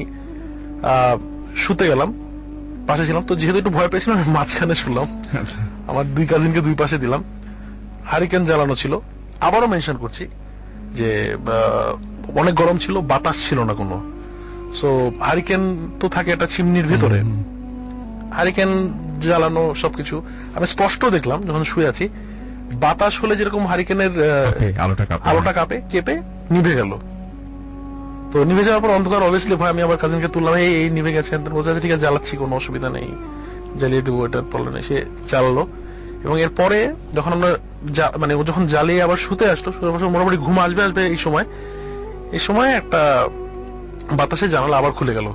শুতে গেলাম, পাশে ছিলাম। তো যেহেতু একটু ভয় পেয়েছিলাম, আমি মাঝখানে শুনলাম। আমার দুই কাজিনকে দুই পাশে দিলাম। হারিকেন জ্বালানো ছিল। আবারও মেনশন করছি যে অনেক গরম ছিল, বাতাস ছিল না কোনো। সো হারিকেন তো থাকে একটা চিমনির ভিতরে, হারিকেন জ্বালানো সবকিছু। আমি স্পষ্ট দেখলাম যখন শুয়ে আছি, বাতাস হলে যেরকম হারিকেনের আলোটা কাঁপে, কেঁপে নিভে গেল। তো নিভে যাওয়ার পর অন্ধকার, অবভিয়াসলি ভয়। আমি আবার কাজিনকে তুললাম, এই এই নিভে গেছে, বলছে ঠিক আছে জ্বালাচ্ছি, কোনো অসুবিধা নেই, জ্বালিয়ে দেবো, এটার প্রবলেম নেই। সে জ্বালালো এবং এরপরে যখন আমরা মানে ও যখন জ্বালিয়ে আবার শুতে আসলো, মোটামুটি ঘুম আসবে আসবে এই সময় এই সময় একটা বাতাসে জানালা আবার খুলে গেল।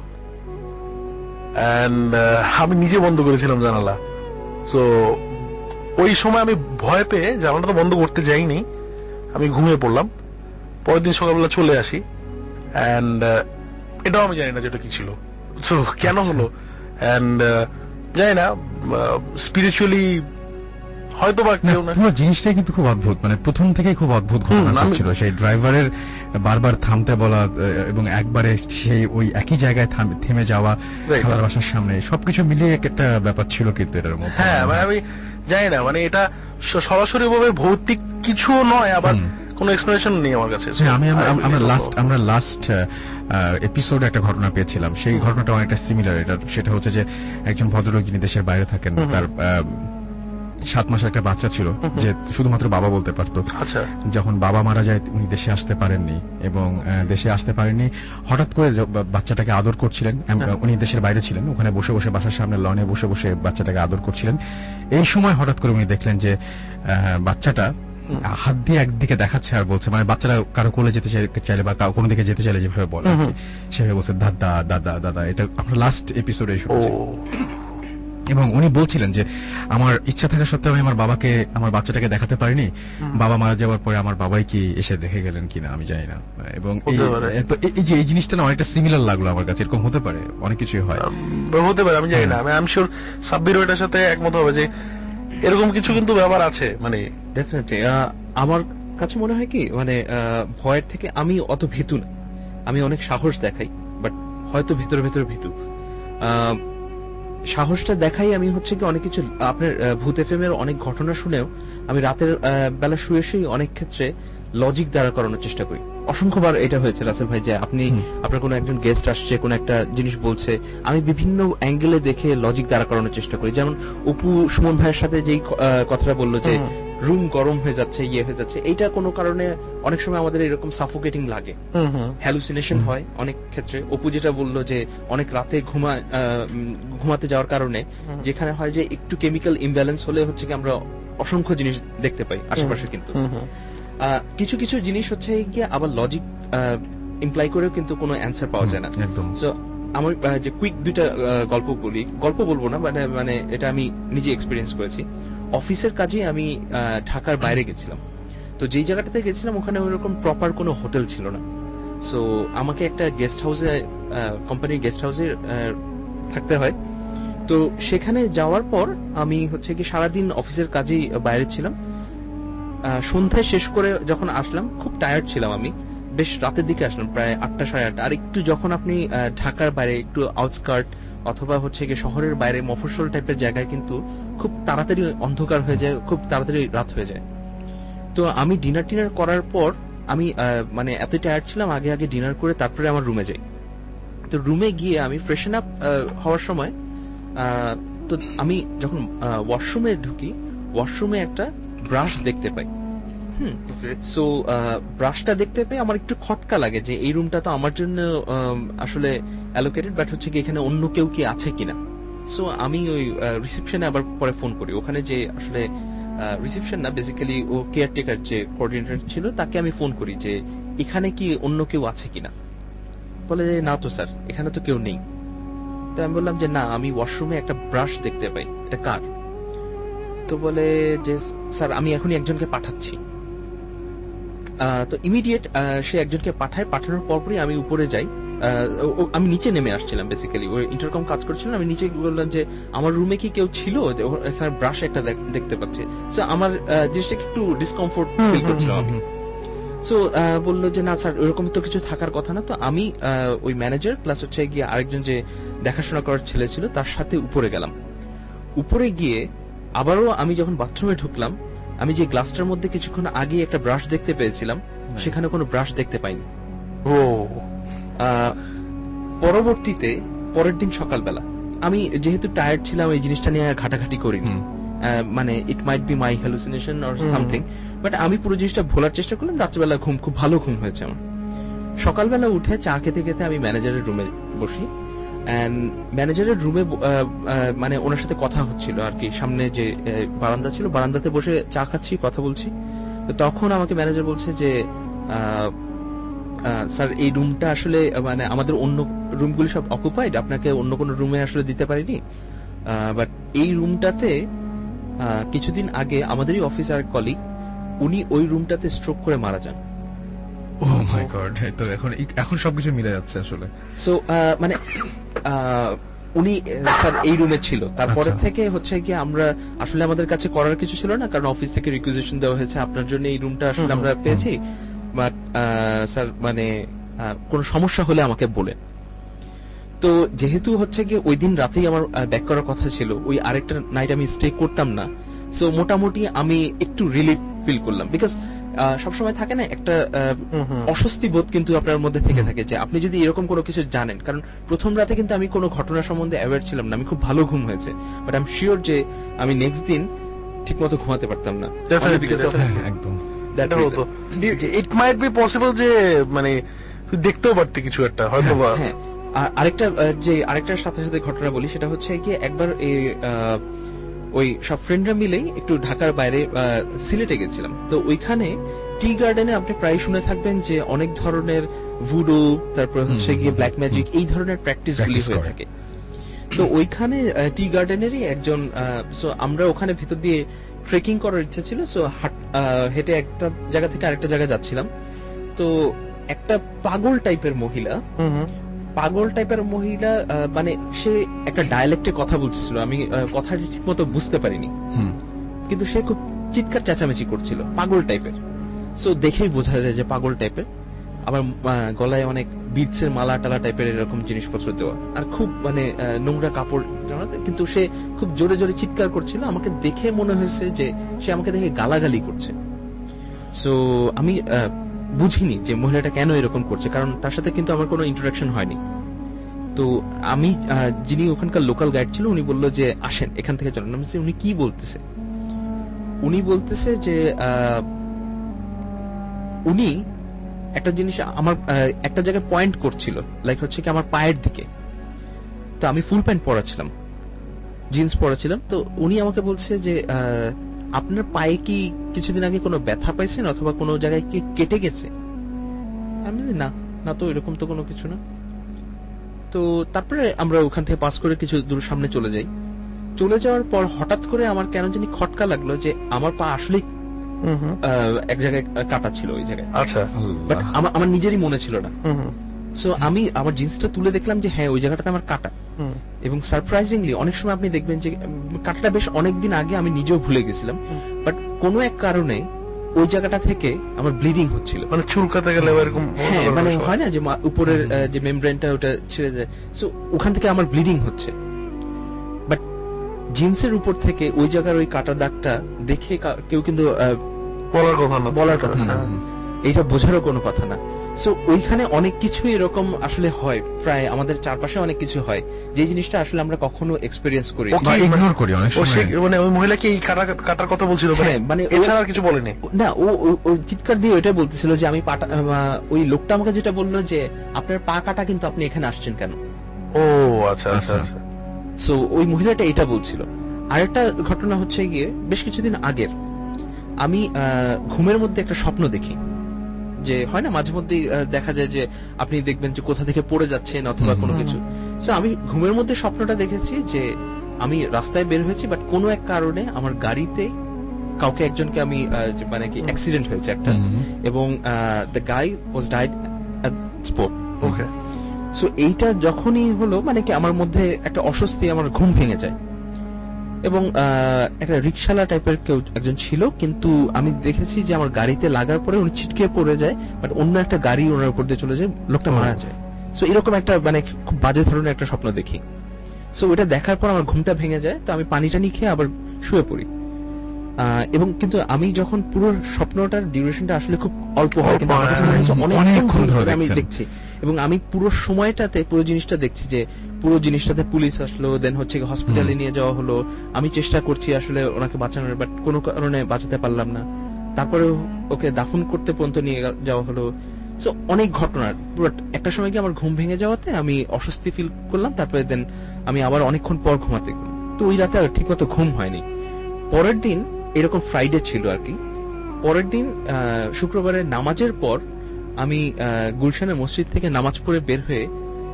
এন্ড আমি নিজে বন্ধ করেছিলাম জানালা। সো ওই সময় আমি ভয় পেয়ে জানালাটা তো বন্ধ করতে যাইনি, আমি ঘুমিয়ে পড়লাম। পরের দিন সকালবেলা চলে আসি, এন্ড এটাও আমি জানি না যেটা কি ছিল, সো কেন হলো এন্ড জানি না। স্পিরিচুয়ালি হয়তো বা কেউ না, জিনিসটাই কিন্তু খুব অদ্ভুত, মানে প্রথম থেকে খুব অদ্ভুত ঘটনা ছিল। সেই ড্রাইভারের বারবার থামতে বলা এবং একবারে সেই ওই একই জায়গায় থেমে যাওয়া খালার বাসার সামনে, সবকিছু মিলিয়ে একটা ব্যাপার ছিল কিন্তু এটার মধ্যে। হ্যাঁ, মানে আমি জানি না, মানে এটা সরাসরি ভাবে ভৌতিক কিছু নয়, আবার কোনো এক্সপ্লেনেশন নেই আমার কাছে। হ্যাঁ, আমি আমরা লাস্ট আমরা লাস্ট এপিসোডে একটা ঘটনা পেয়েছিলাম, সেই ঘটনাটা অনেকটা সিমিলার। এটা সেটা হচ্ছে যে একজন ভদ্রলোক যিনি দেশের বাইরে থাকেন, তার সাত মাসের একটা বাচ্চা ছিল যে শুধুমাত্র বাবা বলতে পারতো। আচ্ছা। যখন বাবা মারা যায় উনি দেশে আসতে পারেননি, এবং দেশে আসতে পারেননি হঠাৎ করে বাচ্চাটাকে আদর করছিলেন। উনি দেশের বাইরে ছিলেন, ওখানে বসে বসে বাসার সামনে লনে বসে বসে বাচ্চাটাকে আদর করছিলেন। এই সময় হঠাৎ করে উনি দেখলেন যে বাচ্চাটা হাত দিয়ে একদিকে দেখাচ্ছে আর বলছে, মানে বাচ্চারা কারো কোলে যেতে চাইলে বা কোনো দিকে যেতে চাইলে যেভাবে বলে সেভাবে বলছে দাদা দাদা দাদা। এটা আমরা লাস্ট এপিসোডে শুনেছি। এবং উনি বলছিলেন যে আমার ইচ্ছা থাকা সত্ত্বেও আমি আমার বাবাকে আমার বাচ্চাটাকে দেখাতে পারিনি, বাবা মারা যাওয়ার পরে আমার বাবাই কি এসে দেখে গেলেন কিনা আমি জানি না। এবং এই যে এই জিনিসটা না অনেকটা সিমিলার লাগলো আমার কাছে। এরকম হতে পারে, অনেক কিছুই হয়, হতে পারে, আমি জানি না। আমি আই এম শিওর সাব্বির এটার সাথে একমত হবে যে এরকম কিছু কিন্তু ব্যাপার আছে। মানে ডেফিনেটলি আমার কাছে মনে হয় কি, মানে ভয়ের থেকে আমি অত ভীতু না, আমি অনেক সাহস দেখাই, বাট হয়তো ভেতরে ভেতরে ভীতু। সাহসটা দেখাই আমি হচ্ছে কি অনেক কিছু, আপনার ভূত এফএম এর অনেক ঘটনা শুনেও আমি রাতের বেলা শুয়ে শুয়ে অনেক ক্ষেত্রে লজিক দ্বারা করানোর চেষ্টা করি। অসংখ্যবার এটা হয়েছে রাসেল ভাই যে আপনি আপনার কোনো একজন গেস্ট আসছে, কোন একটা জিনিস বলছে, আমি বিভিন্ন অ্যাঙ্গেলে দেখে লজিক দ্বারা করানোর চেষ্টা করি। যেমন অপু সুমন ভাইয়ের সাথে যেই কথাটা বললো যে রুম গরম হয়ে যাচ্ছে, ইয়ে হয়ে যাচ্ছে, এইটা কোনো কারণে অনেক সময় আমাদের এরকম সাফোকেটিং লাগে, হ্যালুসিনেশন হয় অনেক ক্ষেত্রে। অপু যেটা বললো যে অনেক রাতে ঘুমা ঘুমাতে যাওয়ার কারণে যেখানে হয় যে একটু কেমিক্যাল ইমব্যালেন্স হলে হচ্ছে কি আমরা অসংখ্য জিনিস দেখতে পাই আশেপাশে। কিন্তু কিছু কিছু জিনিস হচ্ছে কি আবার লজিক ইমপ্লাই করেও কিন্তু কোনো অ্যান্সার পাওয়া যায় না। সো আমার যে কুইক দুইটা গল্প বলি, গল্প বলবো না, মানে মানে এটা আমি নিজে এক্সপিরিয়েন্স করেছি। অফিসের কাজে আমি ঢাকার বাইরে গেছিলাম, তো যেই জায়গাটাতে গেছিলাম ওখানে ওইরকম প্রপার কোনো হোটেল ছিল না। সো আমাকে একটা গেস্ট হাউসে, কোম্পানির গেস্ট হাউসে থাকতে হয়। তো সেখানে যাওয়ার পর আমি হচ্ছে কি সারাদিন অফিসের কাজেই বাইরে ছিলাম। সন্ধ্যায় শেষ করে যখন আসলাম, খুব টায়ার্ড ছিলাম আমি, বেশ রাতের দিকে আসলাম, প্রায় আটটা সাড়ে আটটা। আর একটু যখন আপনি ঢাকার বাইরে একটু আউটস্কার্ট অথবা হচ্ছে গিয়ে শহরের বাইরে মফস্বল টাইপের জায়গায় কিন্তু খুব তাড়াতাড়ি অন্ধকার হয়ে যায়, খুব তাড়াতাড়ি রাত হয়ে যায়। তো আমি ডিনার টিনার করার পর আমি মানে এত টায়ার্ড ছিলাম, আগে আগে ডিনার করে তারপরে আমার রুমে যাই। তো রুমে গিয়ে আমি ফ্রেশন আপ হওয়ার সময় তো আমি যখন ওয়াশরুমে ঢুকি, ওয়াশরুমে একটা ব্রাশ দেখতে পাই। হুম সো ব্রাশটা দেখতে পেয়ে আমার একটু খটকা লাগে যে এই রুমটা তো আমার জন্য আসলে অ্যালোকেটেড, বাট হচ্ছে কি এখানে অন্য কেউ কি আছে কিনা। সো আমি ওই রিসেপশনে আবার পরে ফোন করি। ওখানে যে আসলে রিসেপশন না, বেসিক্যালি ও কেয়ারটেকার যে কোঅর্ডিনেটর ছিল, তাকে আমি ফোন করি যে এখানে কি অন্য কেউ আছে কিনা। বলে যে না তো স্যার, এখানে তো কেউ নেই। তো আমি বললাম যে না, আমি ওয়াশরুমে একটা ব্রাশ দেখতে পাই, এটা কার? তো বলে যে স্যার আমি এখনই একজনকে পাঠাচ্ছি। তো ইমিডিয়েট সে একজনকে পাঠায়। পাঠানোর পরপরই আমি উপরে যাই, আমি নিচে নেমে আসছিলাম, বেসিক্যালি ওই ইন্টারকম কাজ করছিলাম। আমি নিচে বললাম যে আমার রুমে কি কেউ ছিল, এখানে ব্রাশ একটা দেখতে পাচ্ছি। সো আমার জিনিসটা একটু ডিসকমফোর্ট ফিল করছিলাম আমি। সো বললো যে না স্যার, ওরকম তো কিছু থাকার কথা না। তো আমি ওই ম্যানেজার প্লাস হচ্ছে গিয়ে আরেকজন যে দেখাশোনা করার ছেলে ছিল তার সাথে উপরে গেলাম। উপরে গিয়ে আবারও আমি যখন বাথরুমে ঢুকলাম, আমি যে গ্লাসটার মধ্যে কিছুক্ষণ আগে একটা ব্রাশ দেখতে পেয়েছিলাম, সেখানে কোনো ব্রাশ দেখতে পাইনি। ও পরবর্তীতে পরের দিন সকালবেলা আমি যেহেতু টায়ার্ড ছিলাম, এই জিনিসটা নিয়ে ঘাটাঘাটি করিনি, মানে it might be my hallucination or something, but আমি পুরো জিনিসটা ভোলার চেষ্টা করলাম। রাত্রেবেলা ঘুম, খুব ভালো ঘুম হয়েছে আমার। সকালবেলা উঠে চা খেতে খেতে আমি ম্যানেজারের রুমে বসি। ম্যানেজারের রুমে মানে ওনার সাথে কথা হচ্ছিল আর কি, সামনে যে বারান্দা ছিল, বারান্দাতে বসে চা খাচ্ছি, কথা বলছি। তো তখন আমাকে ম্যানেজার বলছে যে স্যার এই রুমটা আসলে মানে আমাদের অন্য রুমগুলি সব অকুপাইড, আপনাকে অন্য কোনো রুমে আসলে দিতে পারিনি, বাট এই রুমটাতে কিছুদিন আগে আমাদেরই অফিসার কলিগ, উনি ওই রুমটাতে স্ট্রোক করে মারা যান। ও মাই গড, তো এখন এখন সবকিছু মিলে যাচ্ছে আসলে। সো মানে উনি স্যার এই রুমে ছিল। তারপরে থেকে হচ্ছে কি আমরা আসলে আমাদের কাছে করার কিছু ছিল না, কারণ অফিস থেকে রিকুইজিশন দেওয়া হয়েছে আপনার জন্য এই রুমটা আসলে আমরা পেয়েছি, বাট স্যার মানে কোন সমস্যা হলে আমাকে বলেন। তো যেহেতু হচ্ছে কি ওই দিন রাতেই আমার ব্যাক করার কথা ছিল, ওই আরেকটা নাইট আমি স্টে করতাম না। সো মোটামুটি আমি একটু রিলিফ ফিল করলাম, বিকজ আহ, সবসময় থাকে না একটা আহ, অস্বস্তি বোধ কিন্তু আপনার মধ্যে থেকে থাকে যে আপনি যদি এরকম কোনো কিছু জানেন, কারণ প্রথম রাতে কিন্তু আমি কোনো ঘটনা সম্বন্ধে অ্যাওয়্যার ছিলাম না, আমি খুব ভালো ঘুম হয়েছে, বাট আই এম শিওর যে আমি নেক্সট দিন ঠিক মতো ঘুমাতে পারতাম না। একদম ইট মাইট বি পসিবল যে মানে তুই দেখতেও পারতি কিছু একটা হয়তো বা। হ্যাঁ, আর আরেকটা আহ, যে আরেকটার সাথে সাথে ঘটনা বলি, সেটা হচ্ছে কি একবার এই আহ, ওই সব ফ্রেন্ডরা মিলেই একটু ঢাকার বাইরে আহ, সিলেটে গেছিলাম। তো ওইখানে টি গার্ডেনে আপনি প্রায় শুনে থাকবেন যে অনেক ধরনের ভুডু, তারপর হচ্ছে গিয়ে ব্ল্যাক ম্যাজিক, এই ধরনের প্র্যাকটিস গুলি হয়ে থাকে। তো ওইখানে টি গার্ডেনেরই একজন, সো আমরা ওখানে ভিতর দিয়ে ট্রেকিং করার ইচ্ছা ছিল, সো হেঁটে একটা জায়গা থেকে আরেকটা জায়গায় যাচ্ছিলাম। তো একটা পাগল টাইপের মহিলা, পাগল টাইপের মহিলা মানে সে একটা ডায়ালেক্টে কথা বলছিল, আমি কথাটা ঠিক মতো বুঝতে পারিনি, কিন্তু সে খুব চিৎকার চেঁচামেচি করছিল, পাগল টাইপের। সো দেখেই বোঝা যায় যে পাগল টাইপের। আবার গলায় অনেক বিটসের মালা টালা টাইপের এরকম জিনিসপত্র দেওয়া, আর খুব মানে নোংরা কাপড়, কিন্তু সে খুব জোরে জোরে চিৎকার করছিল। আমাকে দেখে মনে হয়েছে যে সে আমাকে দেখে গালাগালি করছে। সো আমি বুঝিনি যে মহিলাটা কেন এরকম করছে, কারণ তার সাথে কিন্তু আমার কোনো ইন্টারাকশন হয়নি। তো আমি যিনি ওখানকার লোকাল গাইড ছিল উনি বললো যে আসেন এখান থেকে চলেন। আমি উনি কি বলতেছে, উনি বলতেছে যে উনি একটা জিনিস আমার একটা জায়গায় পয়েন্ট করছিল, লাইক হচ্ছে কি আমার পায়ের দিকে। তো আমি ফুল প্যান্ট পরাছিলাম, জিন্স পরাছিলাম। তো উনি আমাকে বলছে যে আপনার পায়ে কি কিছুদিন আগে কোনো ব্যথা পাইছেন অথবা কোনো জায়গায় কি কেটে গেছে? আমি না না তো এরকম তো কোনো কিছু না। তো তারপরে আমরা ওখান থেকে পাস করে কিছু দূর সামনে চলে যাই। চলে যাওয়ার পর হঠাৎ করে আমার কেন জানি খটকা লাগলো যে আমার পা আসলে এক জায়গায় কাটা ছিল ওই জায়গায়। আচ্ছা, বাট আমার নিজেরই মনে ছিল না। সো আমি আমার জিন্সটা তুলে দেখলাম যে হ্যাঁ ওই জায়গাটাতে আমার কাটা, এবং সারপ্রাইজিংলি অনেক সময় আপনি দেখবেন যে কাটাটা বেশ অনেকদিন আগে আমি নিজেও ভুলে গেছিলাম, বাট কোনো এক কারণে ওই জায়গাটা থেকে আমার ব্লিডিং হচ্ছিল, মানে চুলকাতে গেলে এরকম মানে হয় না যে উপরের যে মেমব্রেনটা ওটা ছিঁড়ে যায়, সো ওখান থেকে আমার ব্লিডিং হচ্ছে। বাট জিন্সের উপর থেকে ওই জায়গার ওই কাটা দাগটা দেখে কেউ কিন্তু বলার কথা না, বলার কথা না, এইটা বোঝারও কোনো কথা না। সো ওইখানে অনেক কিছু এরকম আসলে হয়, প্রায় আমাদের চারপাশে অনেক কিছু হয় যে জিনিসটা আসলে আমরা কখনো এক্সপেরিয়েন্স করি বা ইগনোর করি অনেক সময়। মানে ওই মহিলা কি কাটার কথা বলছিল, মানে এছাড়া আর কিছু বলেনি না, ও ওই চিৎকার দিয়ে ওইটাই বলতেছিল যে আমি পাটা, ওই লোকটা আমাকে যেটা বললো যে আপনার পা কাটা কিন্তু আপনি এখানে আসছেন কেন। ও আচ্ছা আচ্ছা। সো ওই মহিলাটা এটা বলছিল। আরেকটা ঘটনা হচ্ছে গিয়ে বেশ কিছুদিন আগের, আমি ঘুমের মধ্যে একটা স্বপ্ন দেখি, যে হয় না মাঝে মধ্যে দেখা যায় যে আপনি দেখবেন যে কোথা থেকে পড়ে যাচ্ছেন অথবা কোনো কিছু। সো আমি ঘুমের মধ্যে স্বপ্নটা দেখেছি যে আমি রাস্তায় বের হয়েছি, বাট কোনো এক কারণে আমার গাড়িতে কাউকে একজনকে আমি মানে কি অ্যাক্সিডেন্ট হয়েছে একটা, এবং the guy was died at spot. Okay, so এইটা যখনই হলো মানে কি আমার মধ্যে একটা অস্বস্তি, আমার ঘুম ভেঙে যায়। এবং একটা রিক্সাওয়ালা টাইপের কেউ একজন ছিল, কিন্তু আমি দেখেছি যে আমার গাড়িতে লাগার পরে উনি ছিটকে পড়ে যায়, বাট অন্য একটা গাড়ি ওনার উপর দিয়ে চলে যায়, লোকটা মারা যায়। সো এরকম একটা মানে খুব বাজে ধরনের একটা স্বপ্ন দেখি। সো ওটা দেখার পর আমার ঘুমটা ভেঙে যায়, তো আমি পানি টানি খেয়ে আবার শুয়ে পড়ি। এবং কিন্তু আমি যখন পুরো স্বপ্নটার ডিউরেশনটা আসলে খুব অল্প হয়, কিন্তু আমার কাছে মনে হচ্ছে অনেকক্ষণ ধরে আমি দেখছি, এবং আমি পুরো সময়টাতে পুরো জিনিসটা দেখছি যে পুরো জিনিসটাতে পুলিশ আসলো, দেন হচ্ছে হসপিটালে নিয়ে যাওয়া হলো, আমি চেষ্টা করছি আসলে ওনাকে বাঁচানোর, বাট কোনো কারণে বাঁচাতে পারলাম না, তারপরে ওকে দাফন করতে পর্যন্ত নিয়ে যাওয়া হলো। সো অনেক ঘটনার পুরো একটা সময় কি আমার ঘুম ভেঙে যাওয়াতে আমি অস্বস্তি ফিল করলাম, তারপরে দেন আমি আবার অনেকক্ষণ পর ঘুমাতে গেলাম। তো ওই রাতে আর ঠিক মতো ঘুম হয়নি। পরের দিন এরকম ফ্রাইডে ছিল আর কি, পরের দিন শুক্রবারের নামাজের পর আমি গুলশানের মসজিদ থেকে নামাজ পড়ে বের হয়ে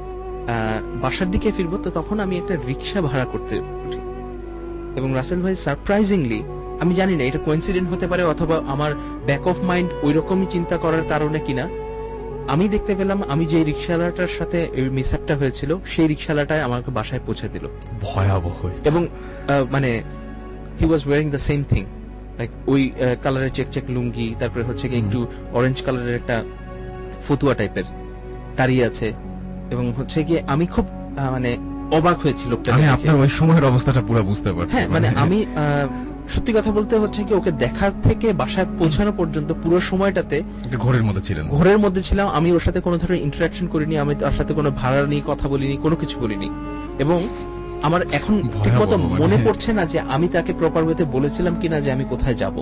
বাসার দিকে ফিরবো, তো তখন আমি একটা রিক্সা ভাড়া করতে উঠি। এবং রাসেল ভাই সারপ্রাইজিংলি, আমি জানি না এটা কোইন্সিডেন্ট হতে পারে অথবা আমার ব্যাক অফ মাইন্ড ওই রকমই চিন্তা করার কারণে কিনা, আমি দেখতে পেলাম আমি যে রিক্সাওয়ালাটার সাথে মিসআপটা হয়েছিল সেই রিক্সাওয়ালাটাই আমাকে বাসায় পৌঁছে দিল। ভয়াবহ। এবং মানে he was wearing the same thing, like ওই কালারের চেক চেক লুঙ্গি, তারপরে হচ্ছে কি একটু অরেঞ্জ কালারের একটা ফতুয়া টাইপের দাঁড়িয়ে আছে, এবং হচ্ছে গিয়ে আমি খুব মানে অবাক হয়েছি লোকটা। আমি আপনার ওই সময়ের অবস্থাটা পুরো বুঝতে পারছি। হ্যাঁ, মানে আমি সত্যি কথা বলতে হচ্ছে কি ওকে দেখার থেকে বাসায় পৌঁছানো পর্যন্ত পুরো সময়টাতে ঘরের মধ্যে ছিলেন, ঘরের মধ্যে ছিলাম। আমি ওর সাথে কোনো ধরনের ইন্টারাকশন করিনি, আমি তার সাথে কোনো ভাড়া নিয়ে কথা বলিনি, কোনো কিছু বলিনি। এবং আমার এখন ঠিকমতো মনে পড়ছে না যে আমি তাকে প্রপার ওয়েতে বলেছিলাম কিনা যে আমি কোথায় যাব।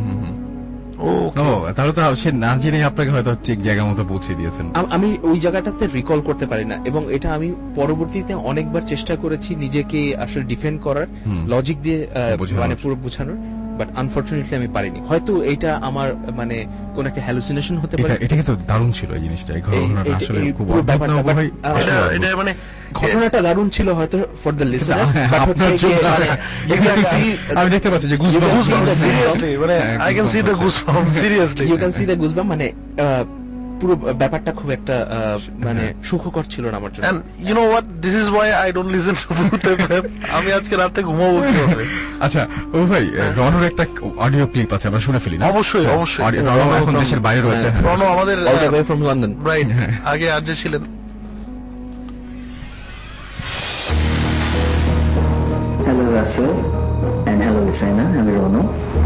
তাহলে তো সে না জেনে আপনাকে হয়তো ঠিক জায়গা মতো পৌঁছে দিয়েছেন। আমি ওই জায়গাটাতে রিকল করতে পারি না, এবং এটা আমি পরবর্তীতে অনেকবার চেষ্টা করেছি নিজেকে আসলে ডিফেন্ড করার, লজিক দিয়ে মানে পুরো বোঝানোর, বাট আনফরচুনেটলি আমি পারিনি। হয়তো এটা আমার মানে কোন একটা হ্যালুসিনেশন হতে পারে। এটা কিন্তু দারুণ ছিল এই জিনিসটা, এই ঘটনাটা আসলে খুব অদ্ভুত না ভাই। এটা মানে ঘটনাটা দারুণ ছিল হয়তো ফর দ্য লিসনার্স, বাট হচ্ছে আমি দেখতে পাচ্ছি যে গুজবাম্পস, সিরিয়াসলি মানে I can see the goosebumps, seriously you can see the goosebump. মানে পুরো ব্যাপারটা খুব একটা মানে সুখকর ছিল না আমার জন্য। And you know what, this is why I don't listen to Bhoot FM. আমি আজকে রাতে ঘুমাবো কিভাবে? আচ্ছা ও ভাই, রনর একটা অডিও ক্লিপ আছে, আমরা শুনে ফেলি না? অবশ্যই অবশ্যই। রন এখন দেশের বাইরে রয়েছে, রন আমাদের all the way from London, right, আগে আজ যে ছিলেন। Hello Russell and hello Listener, আমি Rono,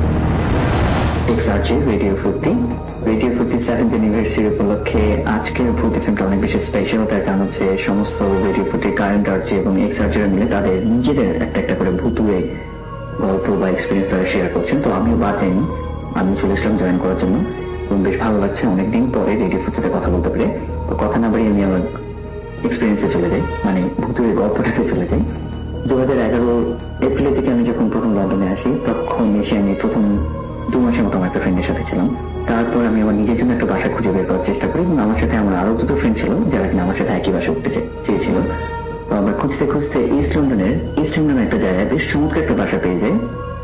ex RJ radio Foorti. Radio Foorti seventh anniversary উপলক্ষে আজকের ভূত এফএমটা অনেক বেশি স্পেশাল। তার কারণ হচ্ছে সমস্ত রেডিও ফুর্তি কারেন্ট আরজি এবং এক্সআরজিরা মিলে তাদের নিজেদের একটা একটা করে ভূতুয়ে গল্প বা এক্সপিরিয়েন্স তারা শেয়ার করছেন। তো আমিও বাদেন আমি চলে আসলাম জয়েন করার জন্য, এবং বেশ ভালো লাগছে অনেকদিন পরে রেডিও ফুর্তিতে কথা বলতে পেরে। তো কথা না বাড়িয়ে আমি আমার এক্সপিরিয়েন্সে চলে যাই, মানে ভূতুয়ে গল্পটাতে চলে যাই। দু হাজার এগারো এপ্রিলের দিকে আমি যখন প্রথম লন্ডনে আসি, তখন এসে আমি প্রথম দু মাসের মতো আমার একটা ফ্রেন্ডের সাথে ছিলাম। তারপর আমি আমার নিজের জন্য একটা বাসা খুঁজে বের করার চেষ্টা করি, এবং আমার সাথে আমার আরো দুটো ফ্রেন্ড ছিল যারা কিনা আমার সাথে একই বাসা উঠতে চেয়েছিল। তো আমরা খুঁজতে খুঁজতে ইস্ট লন্ডনের ইস্ট লন্ডনের একটা জায়গায় বেশ চমৎকার একটা বাসা পেয়ে যাই।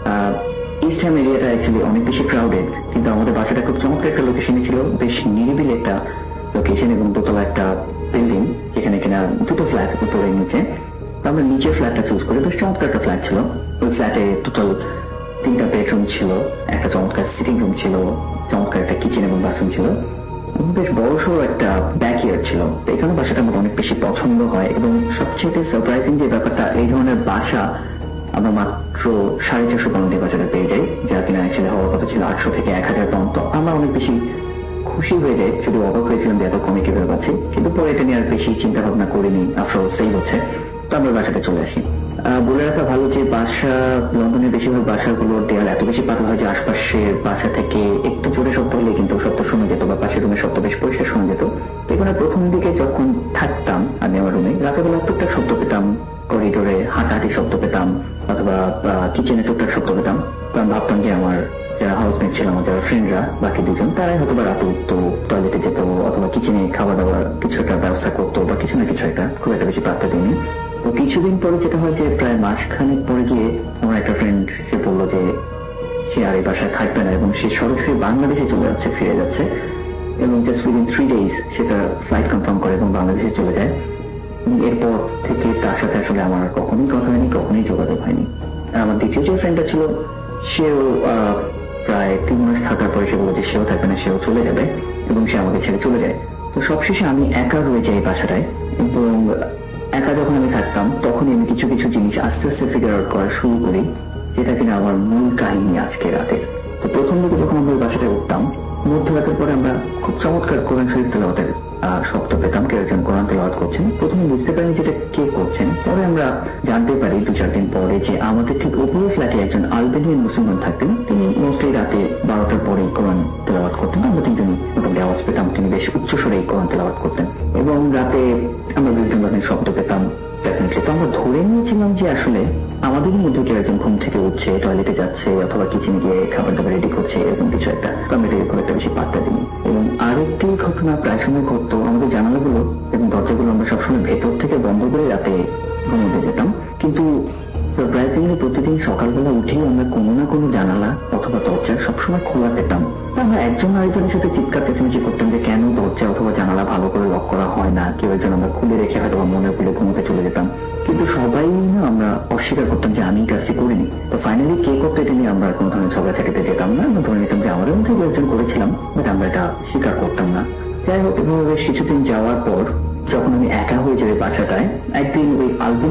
ইস্ট হ্যাম এরিয়াটা অ্যাকচুয়ালি অনেক বেশি ক্রাউডেড, কিন্তু আমাদের বাসাটা খুব চমৎকার একটা লোকেশনে ছিল, বেশ নিরিবিলি একটা লোকেশন এবং দোতলা একটা বিল্ডিং, যেখানে কিনা দুটো ফ্ল্যাট উপরে নিচে। আমরা নিচের ফ্ল্যাটটা চুজ করি, বেশ চমৎকার একটা ফ্ল্যাট ছিল। ওই ফ্ল্যাটে টোটাল তিনটা বেডরুম ছিল, একটা চমৎকার সিটিং রুম ছিল, চমৎকার একটা কিচেন এবং বাথরুম ছিল, বেশ বড় সড়ো একটা ব্যাকইয়ার্ড ছিল। এখানে বাসাটা আমার অনেক বেশি পছন্দ হয়, এবং সবচেয়ে সারপ্রাইজিং যে ব্যাপারটা, এই ধরনের বাসা আমরা মাত্র সাড়ে চারশো পাউন্ডে বাজারে পেয়ে যাই, যা কিনা অ্যাকচুয়ালি হওয়ার কথা ছিল আটশো থেকে এক হাজার পাউন্ড। তো আমরা অনেক বেশি খুশি হয়ে যাই, শুধু অবাক হয়েছিলাম যে এত কমে কিভাবে পাচ্ছি, কিন্তু পরে এটা নিয়ে আর বেশি চিন্তা ভাবনা করিনি, আফটার অল সেই হচ্ছে। তো আমরা বাসাটা চলে আসি। বলে রাখা ভালো যে বাসা, লন্ডনের বেশিরভাগ বাসাগুলোর দেয়াল এত বেশি পাতলা হয় যে আশপাশের বাসা থেকে একটু জোরে শব্দ হলে কিন্তু শব্দ শোনা যেত, বা পাশের রুমের শব্দ বেশ পরিষ্কার শোনা যেত। এখানে প্রথম দিকে যখন থাকতাম আমি আমার রুমে, রাতের বেলা টুকটাক শব্দ পেতাম, করিডোরে হাঁটাহাঁটি শব্দ পেতাম, অথবা কিচেনে টুকটাক শব্দ পেতাম। তো আমি ভাবতাম যে আমার যারা হাউসমেট ছিল, আমার যারা ফ্রেন্ডরা বাকি দুজন, তারাই হয়তো বা রাতে উঠতো, টয়লেটে যেত, অথবা কিচেনে খাওয়া দাওয়ার কিছু একটা ব্যবস্থা করতো, বা কিছু না কিছু একটা, খুব একটা বেশি পাত্তা দিইনি। তো কিছুদিন পরে যেটা হয় যে প্রায় মাসখানেক পরে গিয়ে আমার একটা ফ্রেন্ড সে বললো যে সে আর এই বাসায় থাকবে না, এবং সে সরাসরি বাংলাদেশে চলে যাচ্ছে, ফিরে যাচ্ছে, এবং জাস্ট উইদিন থ্রি ডেজ সেটা ফ্লাইট কনফার্ম করে এবং বাংলাদেশে চলে যায়। এরপর থেকে তার সাথে আসলে আমার কখনোই কথা হয়নি, কখনোই যোগাযোগ হয়নি। আমার দ্বিতীয় যে ফ্রেন্ডটা ছিল, সেও প্রায় তিন মাস থাকার পরে সে বললো যে সেও থাকবে না, সেও চলে যাবে, এবং সে আমাকে ছেড়ে চলে যায়। তো সবশেষে আমি একা রয়ে যাই বাসাটায়, এবং একা যখন আমি থাকতাম তখনই আমি কিছু কিছু জিনিস আস্তে আস্তে ফিগার আউট করা শুরু করি, যেটা কিনা আমার মূল কাহিনী আজকে রাতে। তো প্রথম দিকে যখন আমরা ওই বাসাটায় উঠতাম, মধ্যরাতের পরে আমরা খুব চমৎকার কোরআন শরীফ তেলাওয়াতের শব্দ পেতাম, কেউ একজন কোরআন তেলাওয়াত করছেন। প্রথমে বুঝতে পারিনি যেটা কে করছেন, পরে আমরা জানতে পারি দু চার দিন পরে যে আমাদের ঠিক উপরে ফ্ল্যাটে একজন আলবেনিয়ান মুসলমান থাকতেন, তিনি মোস্টলি রাতে বারোটার পরে কোরআন তেলাওয়াত করতেন। আমরা তিনজনই মোটামুটি আওয়াজ পেতাম, তিনি বেশ উচ্চস্বরে কোরআন তেলাওয়াত করতেন, এবং রাতে আমরা বিভিন্ন ধরনের শব্দ পেতাম ডেফিনেটলি। তো আমরা ধরে নিয়েছিলাম যে আসলে আমাদের মধ্যে কেউ একজন ঘুম থেকে উঠছে, টয়লেটে যাচ্ছে, অথবা কিচেনে গিয়ে খাবার দাবার রেডি করছে, এরকম কিছু একটা। তো আমরা এটাকে খুব একটা বেশি পাত্তা দিই। এবং আরেকটি ঘটনা প্রায় সময় ঘটতো, আমাদের জানালাগুলো এবং দরজাগুলো আমরা সবসময় ভেতর থেকে বন্ধ করে রাতে ঘুমোতে যেতাম, কিন্তু সারপ্রাইজিংলি প্রতিদিন সকালবেলা উঠেই আমরা কোনো না কোনো জানালা অথবা দরজা সবসময় খোলা পেতাম। আমরা একজন আরেকজনের সাথে চিৎকার চেঁচামেচি করতাম যে কেন দরজা অথবা জানালা ভালো করে লক করা হয় না, কেউ একজন আমরা খুলে রেখে হয়তো মনে খুলে ঘুমোতে চলে যেতাম, কিন্তু সবাই না আমরা অস্বীকার করতাম যে আমি কাজটি করিনি। তো ফাইনালি কে করতে এটা নিয়ে আমরা কোনো ধরনের ঝগড়াঝাটিতে যেতাম না, আমরা ধরে নিতাম যে আমাদের মধ্যে একজন করেছিলাম, বাট আমরা এটা স্বীকার করতাম না। যাই হোক, এভাবে বেশ কিছুদিন যাওয়ার পর যখন আমি একা হয়ে যাই বাসাটায়, একদিন ওই আলবেনিয়ান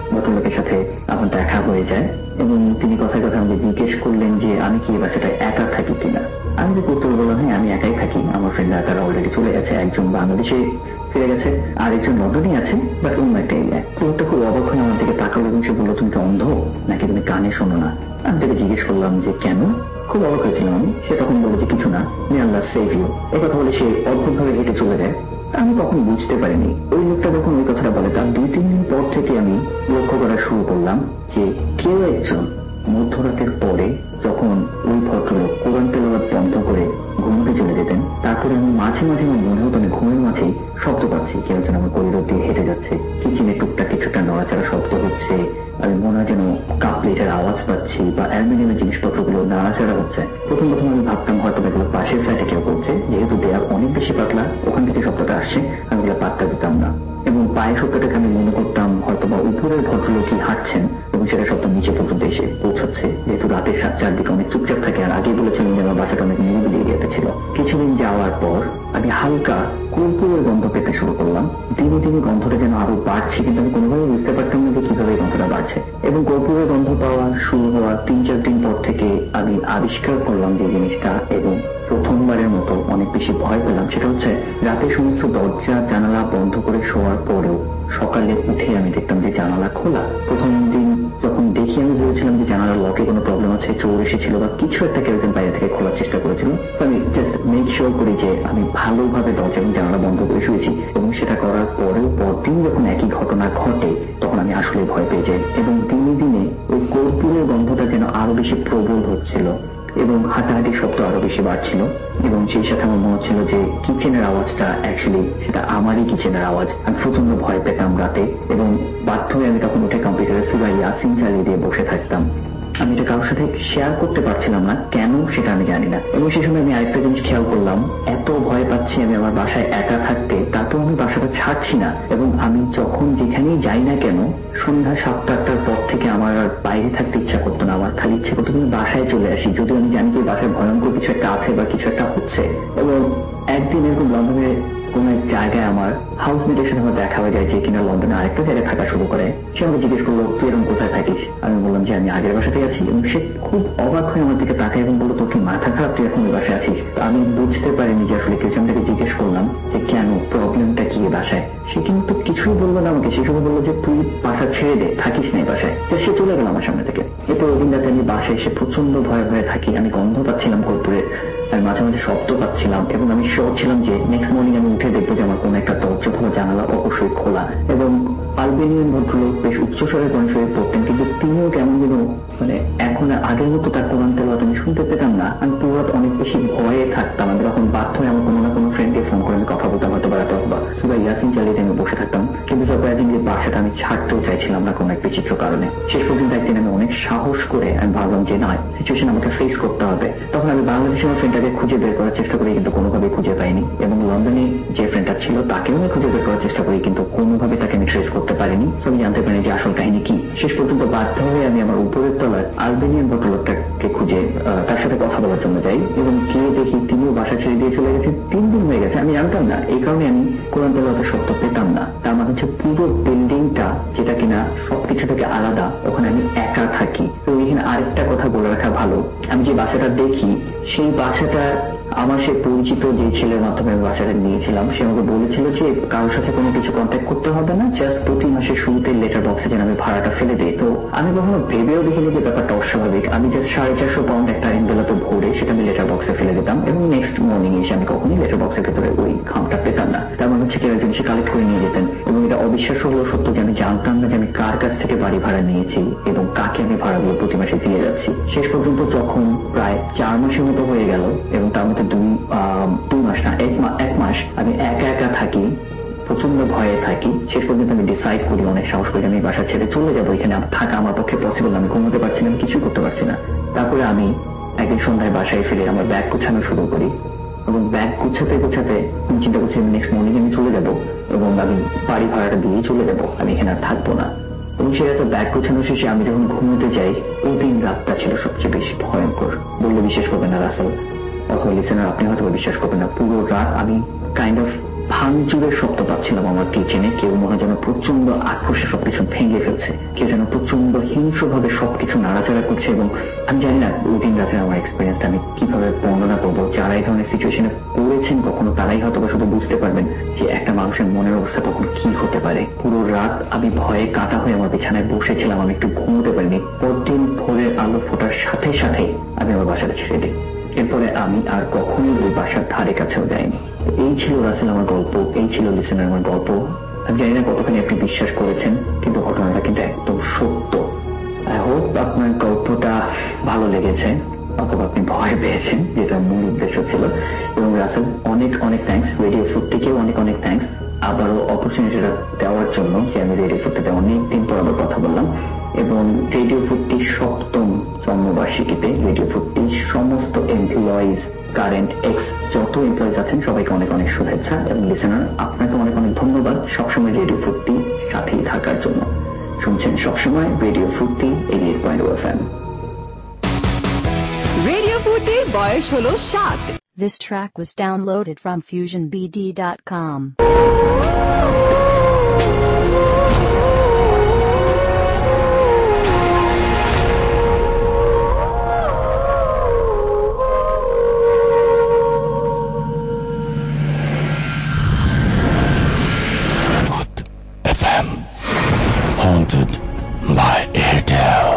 ভদ্রলোকের সাথে আমার দেখা হয়ে যায় এবং তিনি কথায় কথা আমাকে জিজ্ঞেস করলেন যে আমি কি এই বাসাটায় একা থাকি কিনা। আমি যে উত্তর বললাম হ্যাঁ আমি একাই থাকি, আমার ফ্রেন্ডরা তারা অলরেডি চলে গেছে, একজন বাংলাদেশে ফিরে গেছে আর একজন লন্ডনে আছে, বাট অন্য একটা এরিয়া। তো খুব অবাক হয়ে আমার দিকে তাকালো এবং সে বললো তুমি কি অন্ধ নাকি তুমি কানে শোনো না? আমি তাকে জিজ্ঞেস করলাম যে কেন, খুব অবাক হয়েছিলাম আমি। সে তখন বলে যে কিছু না, মে আল্লাহ সেভ ইউ, এই কথা বলে সে অদ্ভুত ভাবে হেঁটে চলে যায়। আমি তখন বুঝতে পারিনি ওই লোকটা যখন ওই কথাটা বলে তার দুই তিন দিন পর থেকে আমি লক্ষ্য করা শুরু করলাম যে কেউ একজন মধ্যরাতের পরে যখন ওই ভদ্রলোক কোরআন তেলাওয়াত বন্ধ করে ঘুমোতে চলে যেতেন, তারপরে আমি মাঝে মাঝে আমার মনে হতো আমি ঘুমের মাঝেই শব্দ পাচ্ছি, কেউ যেন আমার করিডোর দিয়ে হেঁটে যাচ্ছে, কিচেনে টুকটাক কিছুটা নড়াচড়া শব্দ হচ্ছে, আমি মনে হয় যেন কাপ প্লেটের আওয়াজ পাচ্ছি বা অ্যালুমিনিয়ামের জিনিসপত্রগুলো নাড়াচাড়া হচ্ছে। প্রথম প্রথম আমি ভাবতাম হয়তো এগুলো পাশের ফ্ল্যাটে কেউ করছে, যেহেতু দেয়াল অনেক বেশি পাতলা ওখান থেকে শব্দটা আসছে, আমি এগুলো পাত্তা দিতাম না এবং পায়ের শব্দটাকে আমি মনে করতাম হয়তো বা উপরের ভদ্রলোকই হাঁটছেন এবং সেটা শব্দ নিচে পর্যন্ত এসে পৌঁছাচ্ছে, যেহেতু রাতের সাত চারদিকে অনেক চুপচাপ থাকে। আর আগে বলেছিলেন যে আমার বাসাটা অনেক নিরিবিলি এরিয়াতে ছিল। কিছুদিন যাওয়ার পর আমি হালকা কর্পূরের গন্ধ পেতে শুরু করলাম। দিনে দিনে গন্ধটা যেন আরো বাড়ছে, কিন্তু আমি কোনোভাবে বুঝতে পারতাম না যে কিভাবে গন্ধটা বাড়ছে। এবং কর্পূরের গন্ধ পাওয়া শুরু হওয়ার তিন চার দিন পর থেকে আমি আবিষ্কার করলাম যে জিনিসটা এবং প্রথমবারের মতো অনেক বেশি ভয় পেলাম। সেটা হচ্ছে রাতে সমস্ত দরজা জানালা বন্ধ করে শোয়ার পরেও সকালে উঠে আমি দেখতাম যে জানালা খোলা। প্রথম দিন যখন দেখি আমি বলেছিলাম যে জানালার লকে কোনো প্রবলেম আছে, চোর এসেছিল বা কিছু একটা কেউ একজন বাইরে থেকে খোলার চেষ্টা করেছিল। আমি জাস্ট মেক শিওর করি যে আমি ভালোভাবে দরজা এবং জানালা বন্ধ করে শুয়েছি এবং সেটা করার পরেও পরদিন যখন একই ঘটনা ঘটে তখন আমি আসলে ভয় পেয়ে যাই এবং দিনে দিনে ওই কর্পূরের গন্ধটা যেন আরো বেশি প্রবল হচ্ছিল এবং হাঁটাহাঁটির শব্দ আরো বেশি বাড়ছিল এবং সেই সাথে আমার মনে হচ্ছিল যে কিচেনের আওয়াজটা অ্যাকচুয়ালি সেটা আমারই কিচেনের আওয়াজ। আমি প্রচন্ড ভয় পেতাম রাতে এবং বাধ্য হয়ে আমি তখন উঠে কম্পিউটারে সূরা ইয়াসিন চালিয়ে দিয়ে বসে থাকতাম। আমি এটা কারোর সাথে শেয়ার করতে পারছিলাম না, কেন সেটা আমি জানি না। এবং সেই সময় আমি আরেকটা জিনিস খেয়াল করলাম, এত ভয় পাচ্ছি আমি আমার বাসায় একা থাকতে, তাতেও আমি বাসাটা ছাড়ছি না এবং আমি যখন যেখানেই যাই না কেন সন্ধ্যা সাতটা আটটার পর থেকে আমার আর বাইরে থাকতে ইচ্ছা করতো না, আমার খালি ইচ্ছে করতো আমি বাসায় চলে আসি, যদিও আমি জানি যে বাসায় ভয়ঙ্কর কিছু একটা আছে বা কিছু একটা হচ্ছে। এবং একদিন এরকম লন্ডনে কোন এক জায়গায় আমার হাউসমেটের সাথে আমার দেখা হয়ে যায় যে কিনা লন্ডনে আরেকটা জায়গায় থাকা শুরু করে। সে আমাকে জিজ্ঞেস করলো তুই এরকম কোথায় থাকিস? আমি বললাম যে আমি আগের বাসাতেই আছি এবং সে খুব অবাক হয়ে আমার দিকে তাকায় এবং বললো তোর কি মাথা খারাপ, তুই এখন ওই বাসায় আছিস? আমি বুঝতে পারিনি যে আসলে কিছু। আমি তাকে জিজ্ঞেস করলাম যে কেন, প্রবলেমটা কি বাসায়? সে কিন্তু কিছুই বললো না আমাকে। সে শুধু বললো যে তুই বাসা ছেড়ে দে, থাকিস না এই বাসায়। সে চলে গেল আমার সামনে থেকে। এরপর ওই দিন রাতে আমি বাসায় এসে প্রচন্ড ভয়ে ভয়ে থাকি। আমি গন্ধ পাচ্ছিলাম কর্পূরের, আমি মাঝে মাঝে শব্দ পাচ্ছিলাম এবং আমি শিওর ছিলাম যে নেক্সট মর্নিং আমি উঠে দেখবো যে আমার কোনো একটা দরজা অথবা জানালা অবশ্যই খোলা। এবং আলবেনিয়ান ভদ্রলোক বেশ উচ্চস্বরে কোরআন শরীফ পড়তেন, কিন্তু তিনিও কেমন যেন মানে এখন আগের মতো তার কোরআন তেলাওয়াত আমি শুনতে পেতাম না। আমি পুরো অনেক বেশি ভয়ে থাকতাম। আমি তখন বাধ্য হয়ে আমার কোনো না কোনো ফ্রেন্ডকে ফোন করে আমি কথা বলতে হয়তো বেড়াতে অথবা সূরা ইয়াসিন চালিয়ে আমি বসে থাকতাম। কিন্তু সারপ্রাইজিং যে বাসাটা আমি ছাড়তেও চাইছিলাম না কোনো এক বিচিত্র কারণে। শেষ পর্যন্ত একদিন আমি অনেক সাহস করে আমি ভাবলাম যে না, সিচুয়েশন আমাকে ফেস করতে হবে। তখন আমি বাংলাদেশে আমার ফ্রেন্ডটাকে খুঁজে বের করার চেষ্টা করি, কিন্তু কোনোভাবে খুঁজে পাইনি। এবং লন্ডনে যে ফ্রেন্ডটা ছিল তাকেও আমি খুঁজে বের করার চেষ্টা করি, কিন্তু কোনোভাবে তাকে আমি ট্রেস করতে পারিনি। আমি জানতে পারি যে আসল কাহিনী কি। শেষ পর্যন্ত বাধ্য হয়ে আমি আমার উপরের তলার আলবেনিয়ান ভদ্রলোকটাকে খুঁজে তার সাথে কথা বলার জন্য যাই এবং গিয়ে দেখি তিনিও বাসা ছেড়ে দিয়ে চলে গেছে। তিন দিন হয়ে গেছে, আমি জানতাম না। এই কারণে আমি কোরআন তেলাওয়াতের শব্দ পেতাম না। তার মানে হচ্ছে পুরো বিল্ডিংটা যেটা কিনা সবকিছু থেকে আলাদা, ওখানে আমি একা থাকি। তো এখানে আরেকটা কথা বলে রাখা ভালো, আমি যে বাসাটা দেখি সেই বাসাটা আমার সে পরিচিত যে ছেলের মাধ্যমে আমি বাসাটা নিয়েছিলাম, সে আমাকে বলেছিল যে কারোর সাথে কোনো কিছু কন্ট্যাক্ট করতে হবে না, জাস্ট প্রতি মাসের শুরুতে লেটার বক্সে যেন আমি ভাড়াটা ফেলে দিই। তো আমি কখনো ভেবেও দেখিনি যে ব্যাপারটা অস্বাভাবিক। আমি জাস্ট সাড়ে চারশো পাউন্ড একটা এনভেলপে ভরে সেটা আমি লেটার বক্সে ফেলে দিতাম এবং নেক্সট মর্নিং এসে আমি কখনোই লেটার বক্সের ভেতরে ওই খামটা পেতাম না। তার মানে হচ্ছে কেউ একজন সে কালেক্ট করে নিয়ে যেতেন। এবং এটা অবিশ্বাস্য হলো সত্য যে আমি জানতাম না যে আমি কার কাছ থেকে বাড়ি ভাড়া নিয়েছি এবং কাকে আমি ভাড়াগুলো প্রতি মাসে দিয়ে যাচ্ছি। শেষ পর্যন্ত যখন প্রায় চার মাসের মতো হয়ে গেল এবং তার মধ্যে দুই দুই মাস না এক মাস এক মাস আমি একা একা থাকি, প্রচন্ড ভয়ে থাকি। শেষ পর্যন্ত আমি ডিসাইড করি, অনেক সাহস করে আমি বাসা ছেড়ে চলে যাবো। এখানে থাকা আমার পক্ষে পসিবল না, আমি ঘুমোতে পারছি না, আমি কিছু করতে পারছি না। তারপরে আমি একদিন সন্ধ্যায় বাসায় ফিরে আমার ব্যাগ গুছানো শুরু করি এবং ব্যাগ গুছাতে গুছাতে আমি চিন্তা করছি নেক্সট মর্নিং আমি চলে যাবো এবং আমি বাড়ি ভাড়াটা দিয়ে চলে যাবো, আমি এখানে আর থাকবো না। এবং সে একটা ব্যাগ গোছানো শেষে আমি যখন ঘুমোতে যাই, ওই দিন রাতটা ছিল সবচেয়ে বেশি ভয়ঙ্কর। বললে বিশ্বাস করবেন না রাসেল অথবা লিসেনার, আপনি হয়তো বিশ্বাস করবেন না, পুরো রাত আমি কাইন্ড অফ ভাঙচুরের শব্দ পাচ্ছিলাম আমার কিচেনে। কেউ মনে যেন প্রচন্ড আক্রোশে সবকিছু ভেঙে ফেলছে, কেউ যেন প্রচন্ড হিংস্রভাবে সবকিছু নাড়াচাড়া করছে। এবং আমি জানি না ওই দিন রাতে আমার এক্সপিরিয়েন্সটা আমি কিভাবে বর্ণনা করবো। যারা এই ধরনের সিচুয়েশনে পড়েছেন কখনো তারাই হয়তো শুধু বুঝতে পারবেন যে একটা মানুষের মনের অবস্থা তখন কি হতে পারে। পুরো রাত আমি ভয়ে কাটা হয়ে আমার বিছানায় বসেছিলাম, আমি একটু ঘুমোতে পারিনি। পরদিন ভোরের আলো ফোটার সাথে সাথে আমি আমার বাসাটা ছেড়ে দিই। এরপরে আমি আর কখনোই ওই বাসার ধারে কাছেও যাইনি। এই ছিল রাসেল আমার গল্প, এই ছিল লিসেনার আমার গল্প। আমি জানি না কতখানি আপনি বিশ্বাস করেছেন, কিন্তু ঘটনাটা কিন্তু একদম সত্য। আই হোপ আপনার গল্পটা ভালো লেগেছে, অথবা আপনি ভয় পেয়েছেন, যেটা মূল উদ্দেশ্য ছিল। এবং রাসেল অনেক অনেক থ্যাঙ্কস, রেডিও ফুডটিকেও অনেক অনেক থ্যাঙ্কস আবারও অপরচুনিটিটা দেওয়ার জন্য, যে আমি রেডিও ফুডটিতে অনেকদিন পর আবার কথা বললাম। এবং রেডিও ফুডটির সপ্তম জন্মবার্ষিকীতে রেডিও ফুডটির সমস্ত এমপ্লয়িজ, কারেন্ট, এক্স যত এমপ্লয়িজ আছেন সবাইকে অনেক অনেক শুভেচ্ছা। এবং লিসেনার আপনাকে অনেক অনেক ধন্যবাদ সবসময় রেডিও ফুডটি সাথেই থাকার জন্য। শুনছেন সবসময় radio Foorti eighty eight point one F M. Radio ফুডটির বয়স হলো সাত। This track was downloaded from fusion b d dot com. F M, haunted by Airtel.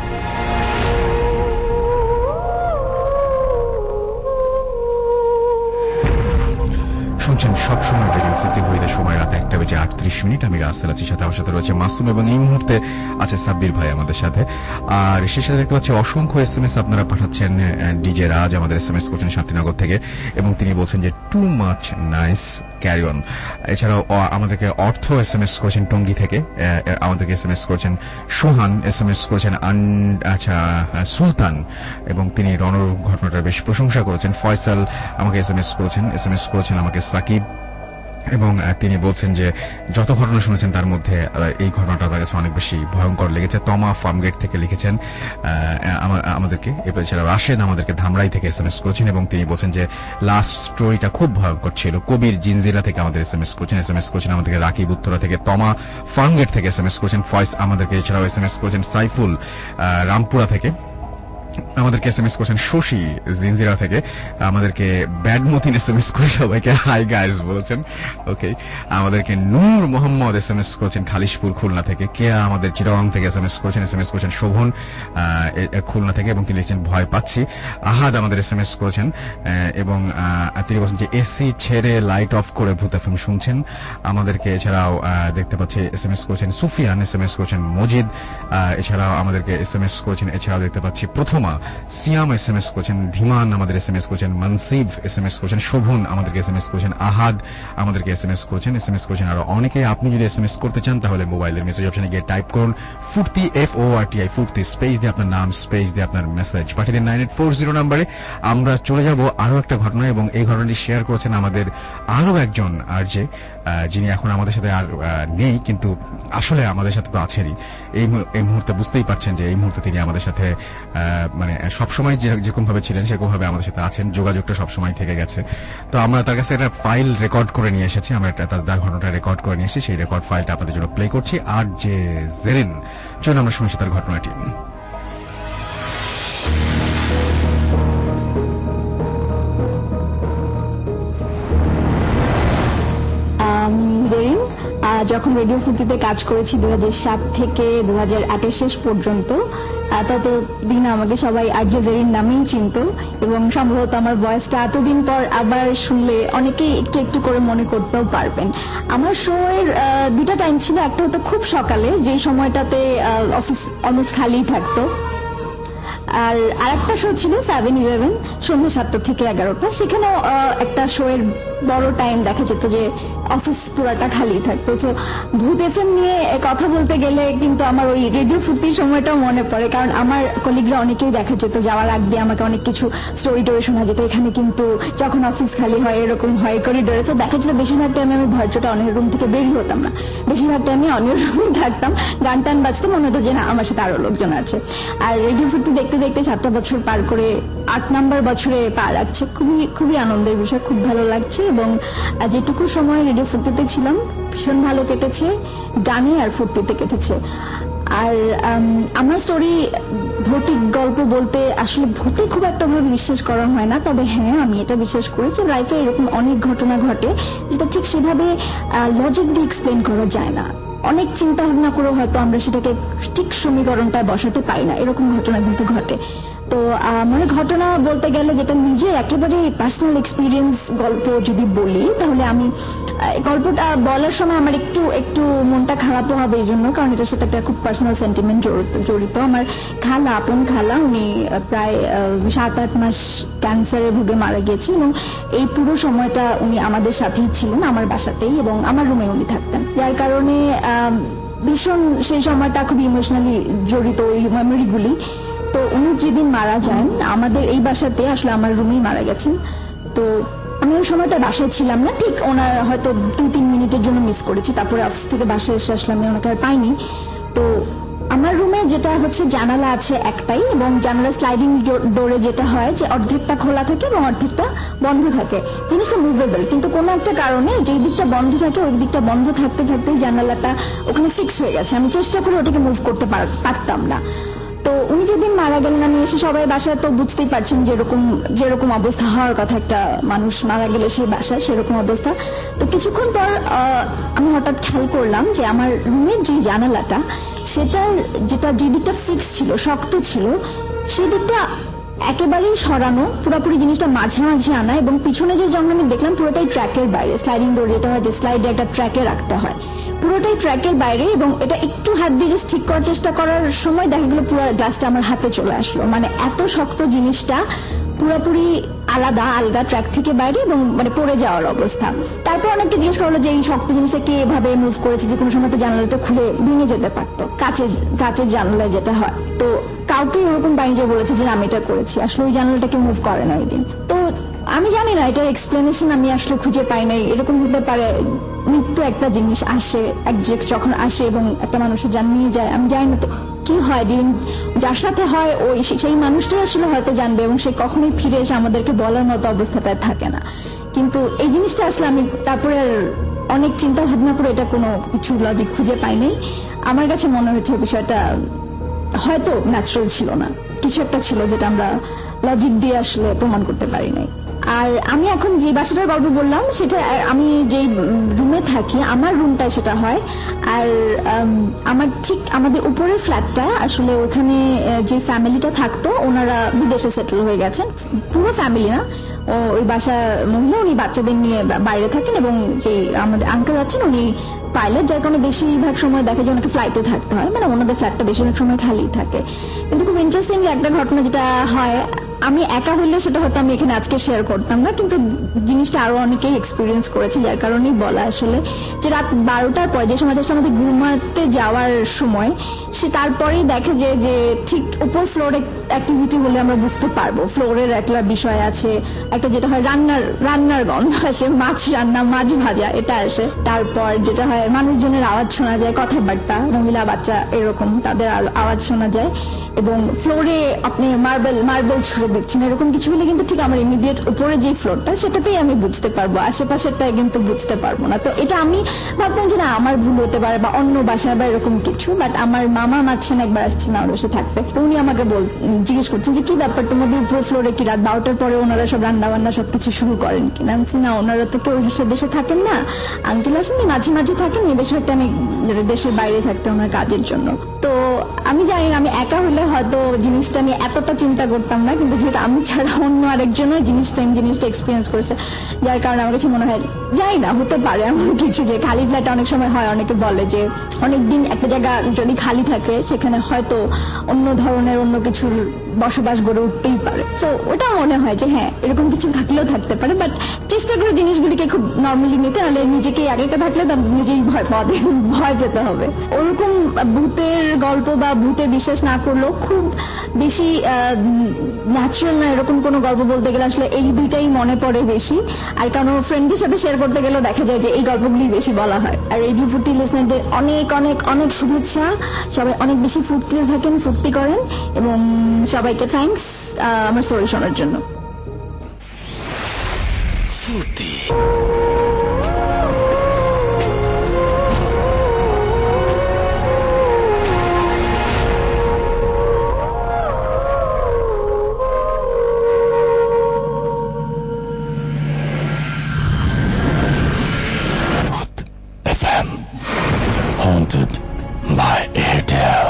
শুনছেন সবসময় রেডিও ফুর্তি ঘড়িতে সময় রাত একটা বেজে আটত্রিশ মিনিট। আমি রাসেল আছি, সাথে আমার সাথে রয়েছে মাসুম, এবং এই মুহূর্তে আছে সাব্বির ভাই আমাদের সাথে। আর সেই সাথে দেখতে পাচ্ছি অসংখ্য এস এম এস আপনারা পাঠাচ্ছেন। ডিজে রাজ আমাদের এস এম এস করছেন শান্তিনগর থেকে, এবং তিনি বলছেন যে too much nice, carry on. এছাড়াও আমাদেরকে অর্থ এস এম এস করেছেন টঙ্গী থেকে, আমাদেরকে এস এম এস করেছেন সোহান, এস এম এস করেছেন আচ্ছা সুলতান, এবং তিনি রণ ঘটনাটার বেশ প্রশংসা করেছেন। ফয়সাল আমাকে এস এম এস করেছেন, এস এম এস করেছেন আমাকে সাকিব, এবং তিনি বলছেন যে যত ঘটনা শুনেছেন তার মধ্যে এই ঘটনাটা তার কাছে অনেক বেশি ভয়ঙ্কর লেগেছে। তমা ফার্মগেট থেকে লিখেছেন আমাদেরকে। এছাড়া রাশেদ আমাদেরকে ধামরাই থেকে এস এম এস করেছেন, এবং তিনি বলছেন যে লাস্ট স্টোরিটা খুব ভয়ঙ্কর ছিল। কবির জিনজিরা থেকে আমাদের এস এম এস করেছেন, এস এম এস করেছেন আমাদেরকে রাকিব উত্তরা থেকে। তমা ফার্মগেট থেকে এস এম এস করেছেন ফয়েস আমাদেরকে। এছাড়াও এস এম এস করেছেন সাইফুল রামপুরা থেকে, আমাদেরকে এস এম এস করছেন শশী জিনজিরা থেকে, আমাদেরকে ব্যাডমতিন এস এম এস করে সবাইকে হাই গাইস বলেছেন। ওকে, আমাদেরকে Noor Mohammad S M S করেছেন খালিশপুর খুলনা থেকে। কেয়া আমাদের চিটাগাং থেকে এস এম এস করেছেন, এস এম এস করেছেন শোভন খুলনা থেকে, এবং তিনি লিখছেন ভয় পাচ্ছি। আহাদ আমাদের এস এম এস করেছেন, এবং তিনি বলছেন যে এসি ছেড়ে লাইট অফ করে ভূত এফএম শুনছেন। আমাদেরকে এছাড়াও দেখতে পাচ্ছি এস এম এস করেছেন সুফিয়ান, এস এম এস করেছেন মজিদ, এছাড়াও আমাদেরকে এস এম এস করেছেন। এছাড়াও দেখতে পাচ্ছি প্রথম সিয়াম এস এম এস করেছেন, ধীমান আমাদের এস এম এস করেছেন, মনসিব এস এম এস করেছেন, শোভন আমাদেরকে এস এম এস করেছেন, আহাদ আমাদেরকে এস এম এস করেছেন, এস এম এস করেছেন আরো অনেকে। আপনি যদি এস এম এস করতে চান তাহলে মোবাইলের মেসেজ অপশনে গিয়ে টাইপ করুন Foorti, F O R T I Foorti, space দিয়ে আপনার নাম, স্পেস দিয়ে আপনার মেসেজ পাঠিয়ে দিন নাইন এইট ফোর জিরো নাম্বারে। আমরা চলে যাব আরো একটা ঘটনা, এবং এই ঘটনাটি শেয়ার করেছেন আমাদের আরো একজন আর যে, যিনি এখন আমাদের সাথে আর নেই, কিন্তু আসলে আমাদের সাথে তো আছেনই। এই এই মুহূর্তে বুঝতেই পারছেন যে এই মুহূর্তে তিনি আমাদের সাথে মানে সবসময় যেরকম ভাবে ছিলেন সেরকম ভাবে আমাদের সাথে আছেন, যোগাযোগটা সবসময় থেকে গেছে। তো আমরা তার কাছে একটা ফাইল রেকর্ড করে নিয়ে এসেছি, আমরা তার ঘটনাটা রেকর্ড করে নিয়ে এসেছি। সেই রেকর্ড ফাইলটা আপনাদের জন্য প্লে করছি। আর যে জেরিন, চলুন আমরা শুনছি তার ঘটনাটি। যখন রেডিও ফুর্তিতে কাজ করেছি দুই হাজার সাত থেকে দুই হাজার আটের শেষ পর্যন্ত, ততদিন আমাকে সবাই আরজে জেরিন নামেই চিনত, এবং সম্ভবত আমার ভয়েসটা এতদিন পর আবার শুনলে অনেকেই একটু একটু করে মনে করতেও পারবেন। আমার শো এর দুটা টাইম ছিল, একটা হতো খুব সকালে, যে সময়টাতে অফিস অলমোস্ট খালি থাকতো, আর আরেকটা শো ছিল সেভেন ইলেভেন সন্ধ্যা সাতটা থেকে এগারোটা। সেখানেও একটা শো এর বড় টাইম দেখা যেত যে অফিস পুরাটা খালি থাকতো। তো ভূত এফএম নিয়ে কথা বলতে গেলে কিন্তু আমার ওই রেডিও ফুর্তির সময়টাও মনে পড়ে, কারণ আমার কলিগরা অনেকেই দেখা যেত যাওয়ার আগ দিয়ে আমাকে অনেক কিছু স্টোরি টোরি শোনা যেত। এখানে কিন্তু যখন অফিস খালি হয় এরকম হয় করিডোরে, তো দেখা যেত বেশিরভাগ টাইমে আমি ভরচোটা অনেক রুম থেকে বেরিয়ে হতাম না, বেশিরভাগ টাইমে অনেক রুমে থাকতাম, গান টান বাজতো, মনে হতো যে না আমার সাথে আরো লোকজন আছে। আর রেডিও ফুর্তি দেখতে দেখতে সাতটা বছর পার করে আট নাম্বার বছরে পা রাখছে। খুবই খুবই আনন্দের বিষয়, খুব ভালো লাগছে। এবং যেটুকু সময় রেডিও ফুর্তিতে ছিলাম ভীষণ ভালো কেটেছে, গানে আর ফুর্তিতে কেটেছে। আর আমার স্টোরি ভৌতিক গল্প বলতে আসলে ভূতে খুব একটা ভাবে বিশ্বাস করা হয় না, তবে হ্যাঁ আমি এটা বিশ্বাস করি যে লাইফে এরকম অনেক ঘটনা ঘটে যেটা ঠিক সেভাবে লজিক দিয়ে এক্সপ্লেন করা যায় না। অনেক চিন্তা ভাবনা করে হয়তো আমরা সেটাকে ঠিক সমীকরণটা বসাতে পারি না, এরকম ঘটনা কিন্তু ঘটে। তো আমার ঘটনা বলতে গেলে যেটা নিজের একেবারে পার্সোনাল এক্সপিরিয়েন্স গল্প যদি বলি, তাহলে আমি গল্পটা বলার সময় আমার একটু একটু মনটা খারাপও হবে এই জন্য, কারণ এটার সাথে একটা খুব পার্সোনাল সেন্টিমেন্ট জড়িত। আমার খালা, আপন খালা, উনি প্রায় সাত আট মাস ক্যান্সারে ভুগে মারা গিয়েছেন এবং এই পুরো সময়টা উনি আমাদের সাথেই ছিলেন, আমার বাসাতেই, এবং আমার রুমে উনি থাকতেন, যার কারণে ভীষণ সেই সময়টা খুব ইমোশনালি জড়িত ওই মেমোরিগুলি। তো উনি যেদিন মারা যান আমাদের এই বাসাতে, আসলে আমার রুমেই মারা গেছেন। তো আমি ওই সময়টা বাসায় ছিলাম না, ঠিক ওনার হয়তো দুই তিন মিনিটের জন্য মিস করেছি, তারপরে অফিস থেকে বাসায় এসে আসলে আমি ওনাকে আর পাইনি। তো আমার রুমে যেটা হচ্ছে জানালা আছে একটাই, এবং জানালা স্লাইডিং ডোরে যেটা হয় যে অর্ধেকটা খোলা থাকে এবং অর্ধেকটা বন্ধ থাকে, জিনিসটা মুভেবল, কিন্তু কোনো একটা কারণে যেই দিকটা বন্ধ থাকে ওই দিকটা বন্ধ থাকতে থাকতে জানালাটা ওখানে ফিক্স হয়ে গেছে। আমি চেষ্টা করে ওটাকে মুভ করতে পারতাম না। তো উনি যেদিন মারা গেলেন আমি এসে সবাই বাসায়, তো বুঝতেই পারছেন যেরকম যেরকম অবস্থা হওয়ার কথা একটা মানুষ মারা গেলে সেই বাসায়, সেরকম অবস্থা। তো কিছুক্ষণ পর আমি হঠাৎ খেয়াল করলাম যে আমার রুমের যে জানালাটা, সেটার যেটা যে দিকটা ফিক্স ছিল, শক্ত ছিল, সেই দিকটা একেবারেই সরানো, পুরোপুরি জিনিসটা মাঝামাঝি আনা, এবং পিছনে যে জন্য আমি দেখলাম পুরোটাই ট্র্যাকের বাইরে। স্লাইডিং ডোর যেটা হয় যে স্লাইডে একটা ট্র্যাকে রাখতে হয়, পুরোটাই ট্র্যাকের বাইরে। এবং এটা একটু হাত দিয়ে যে ঠিক করার চেষ্টা করার সময় দেখা গেল পুরো গ্লাসটা আমার হাতে চলে আসলো। মানে এত শক্ত জিনিসটা পুরোপুরি আলাদা, আলগা, ট্র্যাক থেকে বাইরে, এবং মানে পড়ে যাওয়ার অবস্থা। তারপর অনেককে জিজ্ঞেস করলো যে এই শক্ত জিনিসটা কে এভাবে মুভ করেছে, যে কোনো সময় তো জানালাটা খুলে ভেঙে যেতে পারতো, কাচের কাচের জানালা যেটা হয়। তো কাউকে ওরকম বাণিজ্য বলেছে যে আমি এটা করেছি, আসলে ওই জানালাটাকে মুভ করে না ওই দিন। তো আমি জানি না, এটার এক্সপ্লেনেশন আমি আসলে খুঁজে পাই নাই। এরকম হতে পারে মৃত্যু একটা জিনিস আসে, এক যখন আসে এবং একটা মানুষের জান নিয়ে যায়, আমি জানি না তো কি হয়, যার সাথে হয় ওই সেই মানুষটাই আসলে হয়তো জানবে, এবং সে কখনোই ফিরে এসে আমাদেরকে বলার মতো অবস্থাটায় থাকে না। কিন্তু এই জিনিসটা আসলে আমি তারপরে অনেক চিন্তা ভাবনা করে এটা কোনো কিছু লজিক খুঁজে পাই নাই। আমার কাছে মনে হয়েছে বিষয়টা হয়তো ন্যাচারাল ছিল না, কিছু একটা ছিল যেটা আমরা লজিক দিয়ে আসলে প্রমাণ করতে পারি নাই। আর আমি এখন যে বাসাটার গল্প বললাম সেটা আমি যে রুমে থাকি, আমার রুমটাই সেটা হয়। আর আমার ঠিক আমাদের উপরের ফ্ল্যাটটা, আসলে ওখানে যে ফ্যামিলিটা থাকতো ওনারা বিদেশে সেটেল হয়ে গেছেন, পুরো ফ্যামিলি না, ওই বাসা মহিলা, উনি বাচ্চাদের নিয়ে বাইরে থাকেন, এবং যে আমাদের আঙ্কেল আছেন উনি পাইলট, যার কারণে বেশিরভাগ সময় দেখে যে ওনাকে ফ্লাইটে থাকতে হয়, মানে ওনাদের ফ্ল্যাটটা বেশিরভাগ সময় খালি থাকে। কিন্তু খুব ইন্টারেস্টিং একটা ঘটনা যেটা হয়, আমি একা হলে সেটা হয়তো আমি এখানে আজকে শেয়ার করতাম না, কিন্তু জিনিসটা আরো অনেকেই এক্সপিরিয়েন্স করেছে, যার কারণেই বলা আসলে যে রাত বারোটার পর যে সময়টা আমাদের ঘুমাতে যাওয়ার সময়, সে তারপরেই দেখে যে যে ঠিক উপর ফ্লোরে অ্যাক্টিভিটি হলে আমরা বুঝতে পারবো ফ্লোরের একটা বিষয় আছে, একটা যেটা হয় রান্নার রান্নার গন্ধ আসে, মাছ রান্না, মাছ ভাজা এটা আসে। তারপর যেটা হয় মানুষজনের আওয়াজ শোনা যায়, কথাবার্তা, মহিলা বাচ্চা এরকম তাদের আওয়াজ শোনা যায়, এবং ফ্লোরে আপনি মার্বেল মার্বেল ছুঁড়ে দেখছেন, এরকম কিছু হলে কিন্তু ঠিক আমার ইমিডিয়েট উপরে যে ফ্লোরটা সেটাতেই আমি বুঝতে পারবো, আশেপাশেরটাই কিন্তু বুঝতে পারবো না। তো এটা আমি ভাবতাম যে না আমার ভুল হতে পারে বা অন্য বাসায় বা এরকম কিছু, বাট আমার মামা মাঝখানে একবার আসছে না বসে থাকতে, তো উনি আমাকে বল জিজ্ঞেস করছেন যে কি ব্যাপার তোমাদের উপর ফ্লোরে কি রাত বারোটার পরে ওনারা সব রান্না বান্না সবকিছু শুরু করেন কিনা? না, ওনারা তো কেউ দেশে থাকেন না, আঙ্কেল আসেন মাঝে মাঝে থাকেন, বেশিরভাগটা আমি দেশের বাইরে থাকতে আমার কাজের জন্য। তো আমি জানি না, আমি একা হলে হয়তো জিনিসটা নিয়ে এতটা চিন্তা করতাম না, কিন্তু যেহেতু আমি ছাড়া অন্য আরেকজনও জিনিস সেম জিনিসটা এক্সপিরিয়েন্স করেছে, যার কারণে আমার কাছে মনে হয় যাই না হতে পারে এমন কিছু, যে খালি ফ্ল্যাট অনেক সময় হয়, অনেকে বলে যে অনেকদিন একটা জায়গা যদি খালি থাকে সেখানে হয়তো অন্য ধরনের অন্য কিছুর বসবাস গড়ে উঠতেই পারে। তো ওটা মনে হয় যে হ্যাঁ এরকম কিছু থাকলেও থাকতে পারে, বাট চেষ্টা করে জিনিসগুলিকে খুব নর্মালি নিতে, নাহলে নিজেকে একা থাকলে তার নিজেই ভয় পাওয়া ভয় পেতে হবে। ওরকম ভূতের গল্প বা ভূতে বিশ্বাস না করলেও খুব বেশি ন্যাচারাল না এরকম কোনো গল্প বলতে গেলে আসলে এই দুইটাই মনে পড়ে বেশি। আর কারণ ফ্রেন্ডদের সাথে শেয়ার করতে গেলেও দেখা যায় যে এই গল্পগুলি বেশি বলা হয়। আর রেডিও ফুর্তি লিসনারদের অনেক অনেক অনেক শুভেচ্ছা, সবাই অনেক বেশি ফুর্তিতে থাকেন, ফুর্তি করেন, এবং সবাইকে থ্যাঙ্কস আমার স্টোরি শোনার জন্য। Foorti F M Haunted by Airtel.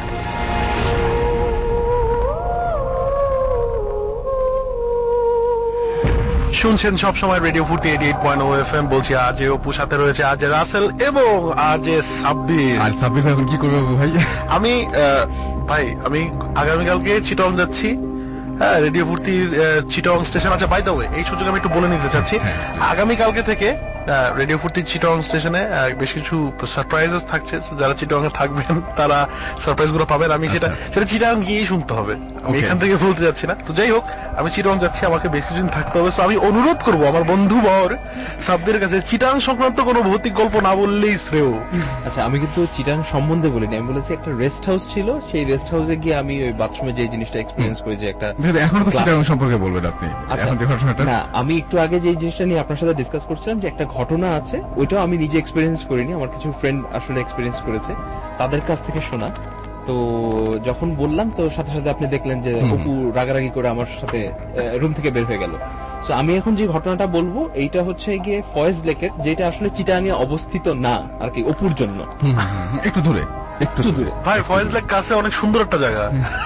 শুনছেন সবসময় radio Foorti eighty eight point O F M. বলছি আজ অপুর সাথে রয়েছে আজ রাসেল এবং আজ সাব্বির। আর সাব্বির ভাই এখন কি করবে ভাই? আমি ভাই আমি আগামীকালকে চিটং যাচ্ছি। হ্যাঁ, রেডিও ফুর্তির চিটং স্টেশন আছে। বাই দ্য ওয়ে, এই সুযোগে আমি একটু বলে নিতে চাচ্ছি, আগামীকালকে থেকে রেডিও ফুর্তির চিটং স্টেশনে বেশ কিছু সারপ্রাইজেস থাকছে। যারা চিটং এ থাকবেন তারা সারপ্রাইজ গুলো পাবেন। আমি সেটা সেটা চিটং গিয়েই শুনতে হবে, আমি এখান থেকে বলতে যাচ্ছি না। তো যাই হোক, আমি চিটং যাচ্ছি, আমাকে বেশ কিছুদিন থাকতে হবে। আমি অনুরোধ করবো আমার বন্ধু বর সাব্বিরের কাছে চিটাং সংক্রান্ত কোনো ভৌতিক গল্প না বললেই শ্রেয়। আচ্ছা, আমি কিন্তু চিটাং সম্বন্ধে বলিনি, আমি বলেছি একটা রেস্ট হাউস ছিল, সেই রেস্ট হাউসে গিয়ে আমি ওই বাথরুমে যে জিনিসটা এক্সপেরিয়েন্স করি, যে একটা এখন তো চিটাং সম্পর্কে বলবেন আপনি। এখন যে ঘটনাটা, না আমি একটু আগে যে জিনিসটা নিয়ে আপনার সাথে ডিসকাস করছিলাম, যে একটা ঘটনা আছে, ওইটাও আমি নিজে এক্সপেরিয়েন্স করিনি, আমার কিছু ফ্রেন্ড আসলে এক্সপেরিয়েন্স করেছে, তাদের কাছ থেকে শোনা। তো যখন বললাম তো সাথে সাথে আপনি দেখলেন যে অপু রাগারাগি করে আমার সাথে রুম থেকে বের হয়ে গেল। তো আমি এখন যে ঘটনাটা বলবো এইটা হচ্ছে গিয়ে ফয়েজ লেকের, যেটা আসলে চিটাঙে অবস্থিত না আর কি, অপুর জন্য একটু দূরে একটু দূরে। ভাই ফয়েজ লেক কাছে অনেক সুন্দর একটা জায়গা।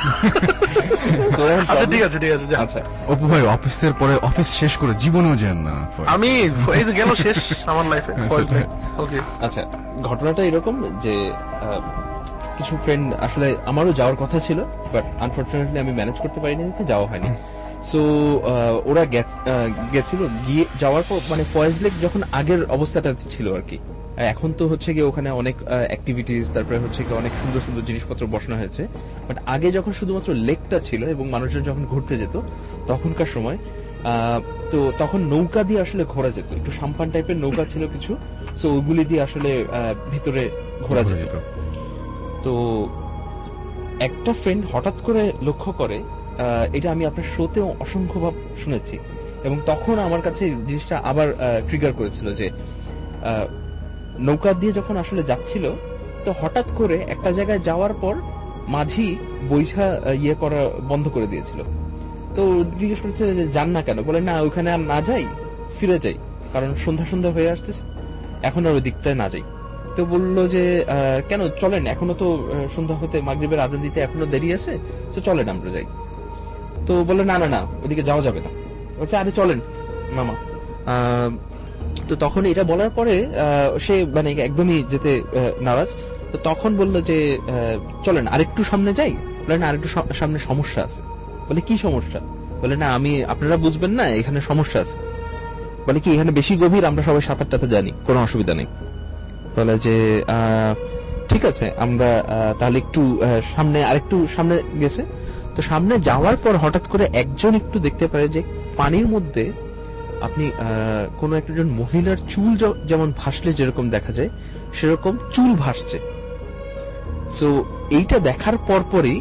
আচ্ছা ঠিক আছে ঠিক আছে। আচ্ছা অপু ভাই, অফিসের পরে অফিস শেষ করে জীবনেও যান না? আমি এই যে গেল শেষ আমার লাইফে ফয়েজ লেক। ওকে, আচ্ছা ঘটনাটা এরকম যে কিছু ফ্রেন্ড আসলে আমারও যাওয়ার কথা ছিল, বাট আনফরচুনেটলি আমি ম্যানেজ করতে পারিনি, যাওয়া হয়নি। সো ওরা গেছিল, গিয়ে যাওয়ার পর মানে ফয়েজ লেক যখন আগের অবস্থাটা ছিল আর কি, এখন তো হচ্ছে গিয়ে ওখানে অনেক অ্যাক্টিভিটিস, তারপরে হচ্ছে গিয়ে অনেক সুন্দর সুন্দর জিনিসপত্র বসানো হয়েছে। বাট আগে যখন শুধুমাত্র লেকটা ছিল এবং মানুষজন যখন ঘুরতে যেত তখনকার সময়, তো তখন নৌকা দিয়ে আসলে ঘোরা যেত, একটু সাম্পান টাইপের নৌকা ছিল কিছু, সো ওগুলি দিয়ে আসলে ভিতরে ঘোরা যেত। তো একটা ফ্রেন্ড হঠাৎ করে লক্ষ্য করে, এটা আমি আপনার শোতেও অসংখ্যবার শুনেছি, এবং তখন আমার কাছে জিনিসটা আবার ট্রিগার করেছিল যে নৌকা দিয়ে যখন আসলে যাচ্ছিল, তো হঠাৎ করে একটা জায়গায় যাওয়ার পর মাঝি বৈঠা ইয়ে করা বন্ধ করে দিয়েছিল। তো জিজ্ঞেস করছে যে যান না কেন? বলে না, ওইখানে আর না যাই, ফিরে যাই, কারণ সন্ধ্যা সন্ধ্যা হয়ে আসতেছে, এখন আর ওই দিকটায় না যাই। তো বললো যে কেন, চলেন, এখনো তো সন্ধ্যা হতে মাগরিবের আজান দিতে এখনো দেরি আছে, তো চলেন আমরা যাই। তো বললো না না না, ওদিকে যাওয়া যাবে না। বলছে আরে চলেন মামা। তো তখন এটা বলার পরে সে মানে একদমই যেতে নারাজ। তো তখন বললো যে চলেন আরেকটু সামনে যাই। বলে না, আরেকটু সামনে সমস্যা আছে। বলে কি সমস্যা? বলে না, আমি আপনারা বুঝবেন না, এখানে সমস্যা আছে। বলে কি, এখানে বেশি গভীর, আমরা সবাই সাঁতার টাতে জানি, কোনো অসুবিধা নেই। বলে যে ঠিক আছে, আমরা তাহলে একটু সামনে, আরেকটু সামনে গেছে। তো সামনে যাওয়ার পর হঠাৎ করে একজন একটু দেখতে পারে যে পানির মধ্যে আপনি কোন একজন মহিলার চুল যেমন ভাসলে যেরকম দেখা যায়, সেরকম চুল ভাসছে। সো এইটা দেখার পর পরই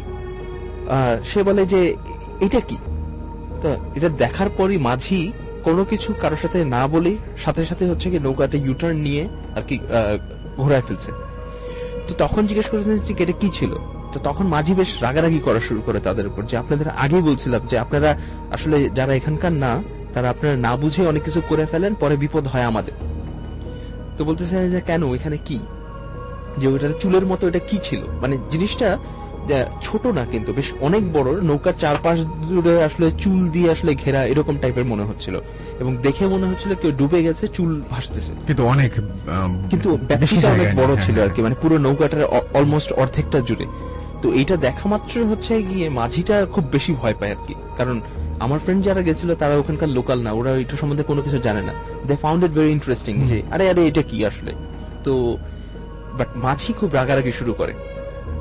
সে বলে যে এটা কি? তো এটা দেখার পরই মাঝি কোনো কিছু কারোর সাথে না বলে সাথে সাথে হচ্ছে কি নৌকাটা ইউটার্ন নিয়ে আর কি ঘোরায় ফেলছে। তো তখন জিজ্ঞেস করেছেন যে এটা কি ছিল? তো তখন মাঝি বেশ রাগারাগি করা শুরু করে তাদের উপর, যে আপনাদের আগেই বলছিলাম যে আপনারা আসলে যারা এখানকার না, তারা আপনারা না বুঝে অনেক কিছু করে ফেলেন, পরে বিপদ হয় আমাদের। তো বলতেছে যে কেন, এখানে কি, যে ওইটা চুলের মতো এটা কি ছিল? মানে জিনিসটা ছোট না কিন্তু বেশ অনেক বড়, নৌকার চারপাশ জুড়ে আসলে চুল দিয়ে আসলে ঘেরা, এরকম টাইপের মনে হচ্ছিল, এবং দেখে মনে হচ্ছিল কেউ ডুবে গেছে, চুল ভাসতেছে, কিন্তু অনেক কিন্তু ব্যাপারটা অনেক বড় ছিল আর কি, মানে পুরো নৌকাটার অলমোস্ট অর্ধেকটা জুড়ে। তো এইটা দেখা মাত্র হচ্ছে গিয়ে মাঝিটা খুব বেশি ভয় পায় আর কি, কারণ আমার ফ্রেন্ড যারা গেছিল তারা ওখানকার লোকাল না, ওরা এটা সম্বন্ধে কোনো কিছু জানে না। They found it very interesting, যে আরে আরে এটা কি আসলে। তো বাট মাঝি খুব রাগারাগি শুরু করে।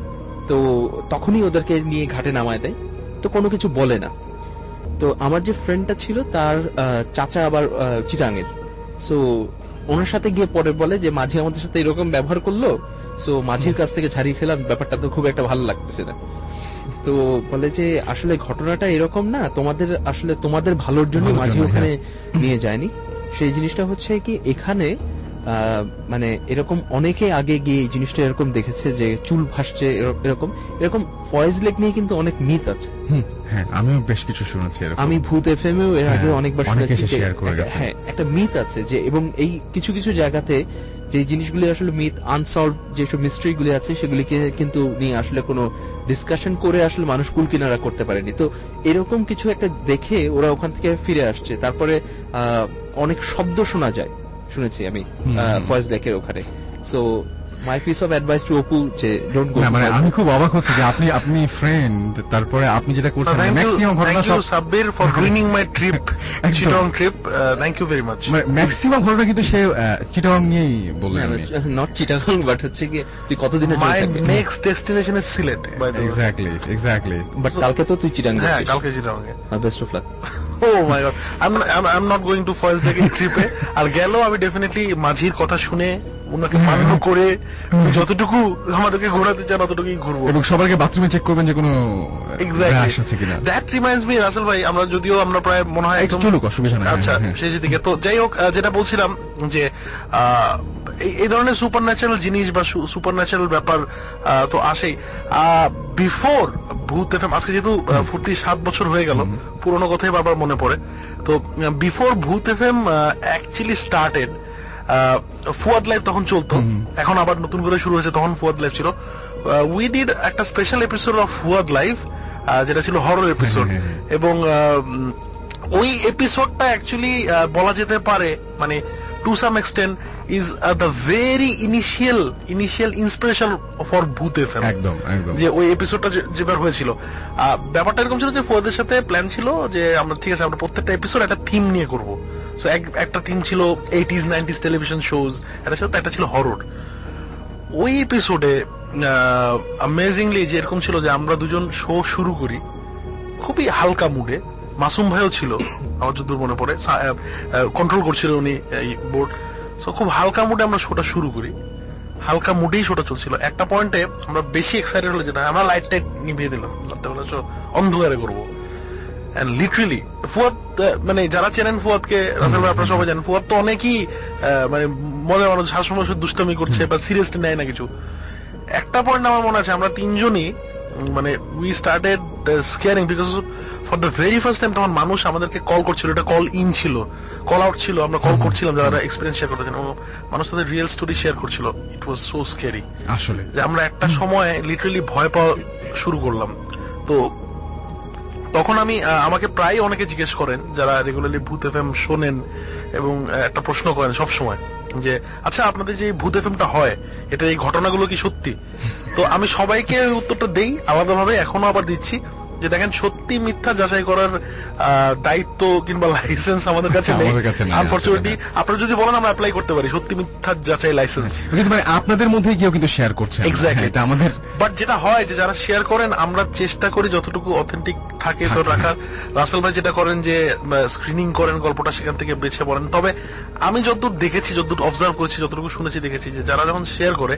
তো তখনই ওদেরকে নিয়ে ঘাটে নামায় দেয়, তো কোনো কিছু বলে না। তো আমার যে ফ্রেন্ডটা ছিল তার চাচা আবার চিটাঙের, সো ওনার সাথে গিয়ে পরে বলে যে মাঝি আমাদের সাথে এরকম ব্যবহার করলো, সো মাঝির কাছ থেকে ছাড়িয়ে খেলাম, ব্যাপারটা তো খুব একটা ভালো লাগতেছে না। তো বলে যে আসলে ঘটনাটা এরকম না, তোমাদের আসলে তোমাদের ভালোর জন্য মাঝি ওখানে নিয়ে যায়নি। সেই জিনিসটা হচ্ছে কি এখানে মানে এরকম অনেকে আগে গিয়ে এই জিনিসটা এরকম দেখেছে যে চুল ভাসছে এরকম এরকম ফয়েজ লেক নিয়ে কিন্তু অনেক মিথ আছে। হ্যাঁ, আমিও বেশ কিছু শুনেছি, আমি ভূত এফএম এও এর আগে অনেকবার শুনেছি। হ্যাঁ, একটা মিথ আছে যে, এবং এই কিছু কিছু জায়গাতে যে জিনিসগুলি আসলে মিথ, আনসলভ যেসব মিস্ট্রি গুলি আছে সেগুলিকে কিন্তু নিয়ে আসলে কোনো ডিসকাশন করে আসলে মানুষ কুল কিনারা করতে পারেনি। তো এরকম কিছু একটা দেখে ওরা ওখান থেকে ফিরে আসছে। তারপরে আহ অনেক শব্দ শোনা যায় শুনেছি আমি ফয়েজ লেকের ওখানে। So my piece of advice to Apu যে ডোন্ট গো। মানে আমি খুব অবাক হচ্ছি যে আপনি আপনি ফ্রেন্ড, তারপরে আপনি যেটা করছেন ম্যাক্সিমাম ঘটনা সব Sabbir for ruining my trip, Chittagong trip, thank you very much. মানে ম্যাক্সিমাম ঘটনা কিন্তু সে চিটাগং নিয়েই বললেন। নট চিটাগং, বাট হচ্ছে কি তুই কতদিনের জন্য থাকবি? My next destination is Sylhet, by the way. Exactly exactly but কালকে তো তুই চিটাগং যাচ্ছিস। হ্যাঁ, কালকে চিটাগং এ। Best of luck. Oh my god, I'm I'm not going to Foy's লেকের ট্রিপে। আর গেলেও আমি ডেফিনেটলি মাঝির কথা শুনে ওনাকে মান্য করে যতটুকু আমাদেরকে ঘোরাতে চান অতটুকুই ঘুরবো, এবং সবাইকে বাথরুমে চেক করবেন যে কোনো এক্স্যাক্টলি আছে কিনা। দ্যাট রিমাইন্ডস মি রাসেল ভাই, আমরা যদিও আমরা প্রায় মনে হয় একদম চলুক, অসুবিধা নেই। আচ্ছা, সেই দিকে তো যাই হোক, যেটা বলছিলাম যে এই ধরনের সুপার ন্যাচারাল জিনিস বা সুপার ন্যাচারাল ব্যাপার তো আসেই। বিফোর ভূত এফএম, আজকে যেহেতু ফুর্তি সাত বছর হয়ে গেল, পুরোনো কথাই বারবার মনে পড়ে। তো before Bhoot FM actually started, Fuad live তখন চলতো, এখন আবার নতুন করে শুরু হয়েছে, তখন ফুয়াদ লাইভ ছিল। উই ডিড একটা special episode of Fuad live, যেটা ছিল হরর এপিসোড, এবং ওই এপিসোডটা অ্যাকচুয়ালি বলা যেতে পারে মানে to some extent is the very initial initial inspiration for Bhoot FM. একদম একদম, যে ওই এপিসোডটা যেবার হয়েছিল, ব্যাপারটা এরকম ছিল যে ফুয়াদের সাথে প্ল্যান ছিল যে আমরা ঠিক আছে আমরা প্রত্যেকটা এপিসোড একটা থিম নিয়ে করবো। সো একটা থিম ছিল এইটিজ নাইনটিজ টেলিভিশন শোজ, একটা ছিল একটা ছিল হরর। ওই এপিসোডে অ্যামেজিংলি যে এরকম ছিল যে আমরা দুজন শো শুরু করি খুবই হালকা মুডে, মাসুম ভাইও ছিল আমার যতদূর মনে পড়ে, কন্ট্রোল করছিল উনি বোর্ড। সো খুব হালকা মুডে আমরা শোটা শুরু করি, হালকা মুডেই শোটা চলছিল। একটা পয়েন্টে আমরা বেশি এক্সাইটেড হলো যেটা আমরা লাইট টাইট নিভিয়ে দিলাম, অন্ধকারে করবো। এন্ড লিটারেলি ফুয়াদ, মানে যারা চেনেন ফুয়াদকে, রাসেল ভাই আপনারা সবাই জানেন, ফুয়াদ তো অনেকই মানে মজার মানুষ, সবসময় দুষ্টামি করছে বা সিরিয়াসলি নেয় না কিছু। একটা পয়েন্ট আমার মনে আছে আমরা তিনজনই মানে we started scaring because for the very first time তখন মানুষ আমাদেরকে কল করছিল, এটা কল ইন ছিল, কল আউট ছিল, আমরা কল করছিলাম যারা এক্সপিরিয়েন্স শেয়ার করতেছেন, মানুষ তাদের রিয়েল স্টোরি শেয়ার করছিল। ইট ওয়াজ সো স্কেরি আসলে, যে আমরা একটা সময় লিটারালি ভয় পাওয়া শুরু করলাম। তো তখন আমি আমাকে প্রায় অনেকে জিজ্ঞেস করেন যারা রেগুলারলি ভূত এফএম শোনেন এবং একটা প্রশ্ন করেন সব সময় যে আচ্ছা আপনাদের যে ভূত এফএমটা হয় এটা এই ঘটনাগুলো কি সত্যি? তো আমি সবাইকে উত্তরটা দেই আলাদাভাবে, এখনো আবার দিচ্ছি যে দেখেন সত্যি মিথ্যা যাচাই করার দায়িত্ব কিংবা লাইসেন্স আমাদের কাছে নেই। আনফরচুনেটলি আপনারা যদি বলেন আমরা অ্যাপ্লাই করতে পারি সত্যি মিথ্যা যাচাই লাইসেন্স, মানে আপনাদের মধ্যে কেউ কিন্তু শেয়ার করছে। এক্স্যাক্টলি, এটা আমাদের। বাট যেটা হয় যে যারা শেয়ার করেন আমরা চেষ্টা করি যতটুকু অথেন্টিক থাকে তো রাখার। রাসেল ভাই যেটা করেন যে স্ক্রিনিং করেন গল্পটা, সেখান থেকে বেছে পড়েন। তবে আমি যতদূর দেখেছি, যতদূর অবজার্ভ করেছি, যতটুকু শুনেছি দেখেছি যে যারা যখন শেয়ার করে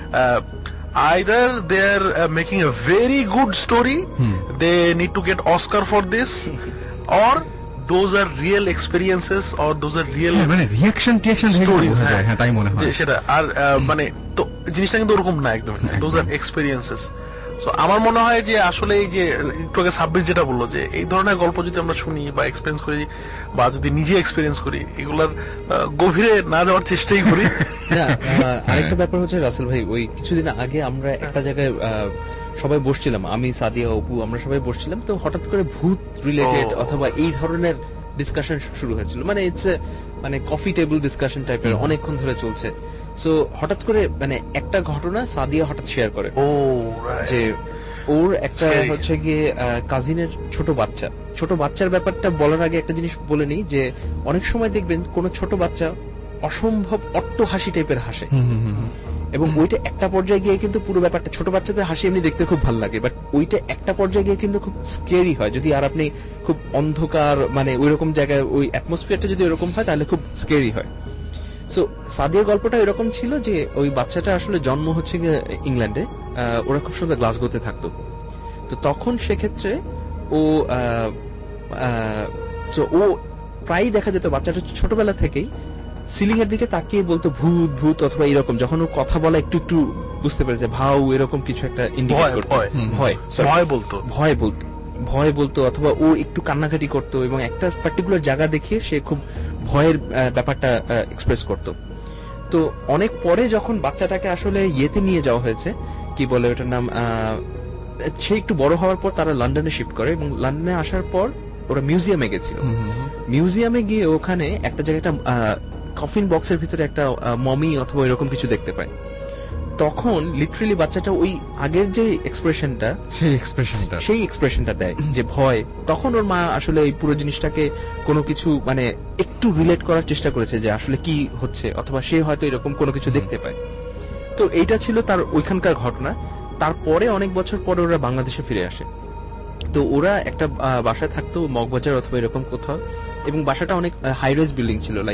either they are uh, making a very good story, hmm. they need to get Oscar for this, or those are real experiences or those are real মানে রিঅ্যাকশন টিঅ্যাকশন স্টোরিজ। হ্যাঁ তাই মনে হয় সেটা। আর মানে তো জিনিসটা কিন্তু ওরকম না একদম, those are experiences। সো আমার মনে হয় যে আসলে এই যে একটু আগে সাব্বির যেটা বললো যে এই ধরনের গল্প যদি আমরা শুনি বা এক্সপেরিয়েন্স করি বা যদি নিজে এক্সপেরিয়েন্স করি, এগুলার গভীরে না যাওয়ার চেষ্টাই করি। আরেকটা ব্যাপার হচ্ছে রাসেল ভাই, ওই কিছুদিন আগে আমরা একটা জায়গায় সবাই বসছিলাম, আমি সাদিয়া অপু আমরা সবাই বসছিলাম, তো হঠাৎ করে ভূত রিলেটেড অথবা এই ধরনের ডিসকাশন শুরু হয়েছিল। মানে ইটস মানে কফি টেবিল ডিসকাশন টাইপের, অনেকক্ষণ ধরে চলছে। সো হঠাৎ করে মানে একটা ঘটনা সাদিয়া হঠাৎ শেয়ার করে যে ওর একটা হচ্ছে গিয়ে কাজিনের ছোট বাচ্চা, ছোট বাচ্চার ব্যাপারটা বলার আগে একটা জিনিস বলে নিই যে অনেক সময় দেখবেন কোন ছোট বাচ্চা অসম্ভব অট্ট হাসি টাইপের হাসে, এবং ওইটা একটা পর্যায়ে গিয়ে কিন্তু পুরো ব্যাপারটা, ছোট বাচ্চাদের হাসি এমনি দেখতে খুব ভালো লাগে, বাট ওইটা একটা পর্যায়ে গিয়ে কিন্তু খুব স্কেরি হয় যদি আর আপনি খুব অন্ধকার মানে ওই রকম জায়গায় ওই অ্যাটমসফিয়ারটা যদি ওরকম হয় তাহলে খুব স্কেরি হয়। সো সাদিয়ার গল্পটা এরকম ছিল যে ওই বাচ্চাটা আসলে জন্ম হচ্ছে ইংল্যান্ডে, ওরা খুব সুন্দর গ্লাসগোতে থাকতো। তো তখন সেক্ষেত্রে ও ও প্রায় দেখা যেত বাচ্চাটা ছোটবেলা থেকেই সিলিং এর দিকে তাকিয়ে বলতো ভূত ভূত অথবা এরকম, যখন ওর কথা বলা একটু একটু বুঝতে পেরেছে ভাও এরকম কিছু একটা ইন্ডিকেট করতো, ভয় ভয় বলতো ভয় বলতো ভয় বলতো অথবা ও একটু কান্নাকাটি করতো এবং একটা পার্টিকুলার জায়গা দেখিয়ে সে খুব ভয়ের ব্যাপারটা এক্সপ্রেস করত। তো অনেক পরে যখন বাচ্চাটাকে আসলে ইয়েতে নিয়ে যাওয়া হয়েছে, কি বলে ওটার নাম, সে একটু বড় হওয়ার পর তারা লন্ডনে শিফট করে এবং লন্ডনে আসার পর ওরা মিউজিয়ামে গেছিল। মিউজিয়ামে গিয়ে ওখানে একটা জায়গায় একটা কফিন বক্সের ভিতরে একটা মমি অথবা এরকম কিছু দেখতে পায়। তখন লিটারালি বাচ্চাটা ওই আগের যে এক্সপ্রেশনটা সেই এক্সপ্রেশনটা সেই এক্সপ্রেশনটা দেয় যে ভয়। তখন ওর মা আসলে এই পুরো জিনিসটাকে কোনো কিছু মানে একটু রিলেট করার চেষ্টা করেছে যে আসলে কি হচ্ছে, অথবা সে হয়তো এরকম কোনো কিছু দেখতে পায়। তো এইটা ছিল তার ওইখানকার ঘটনা। তারপরে অনেক বছর পরে ওরা বাংলাদেশে ফিরে আসে। তো ওরা একটা বাসায় থাকতো মগবাজার অথবা এরকম কোথাও, এবং বাসাটা অনেক হাই রাইজ বিল্ডিং ছিল, লাইক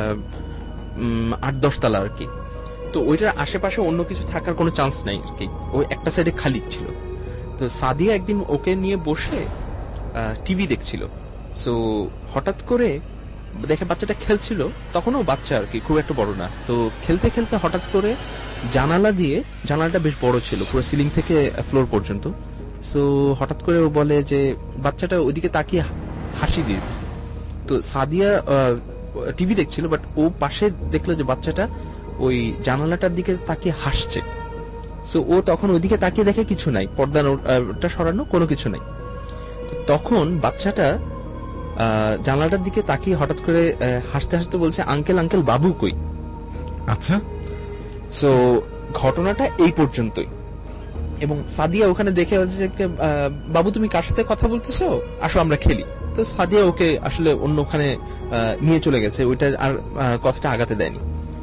আট দশ তলা আর কি। তো ওইটার আশেপাশে অন্য কিছু থাকার কোনো চান্স নাই আর কি, ওই একটা সাইডে খালি ছিল। তো সাদিয়া একদিন ওকে নিয়ে বসে টিভি দেখছিল। সো হঠাৎ করে দেখে বাচ্চাটা খেলছিল, তখনও বাচ্চা আর কি, খুব একটা বড় না। তো খেলতে খেলতে হঠাৎ করে জানালা দিয়ে, জানালাটা বেশ বড় ছিল পুরো সিলিং থেকে ফ্লোর পর্যন্ত, সো হঠাৎ করে ও বলে যে বাচ্চাটা ওইদিকে তাকিয়ে হাসি দিয়েছে। তো সাদিয়া টিভি দেখছিল, বাট ও পাশে দেখলো যে বাচ্চাটা ওই জানালাটার দিকে তাকিয়ে হাসছে। সো ও তখন ওইদিকে তাকিয়ে দেখে কিছু নাই, পর্দাটা সরানো, কোনো কিছু নাই। তখন বাচ্চাটা জানালাটার দিকে তাকিয়ে হঠাৎ করে হাসতে হাসতে বলছে, আঙ্কেল আঙ্কেল বাবু কই। আচ্ছা, সো ঘটনাটা এই পর্যন্তই। এবং সাদিয়া ওখানে দেখে হচ্ছে যে বাবু তুমি কার সাথে কথা বলতেছো, আসো আমরা খেলি। তো সাদিয়া ওকে আসলে অন্যখানে নিয়ে চলে গেছে, ওইটা আর কথাটা আগাতে দেয়নি।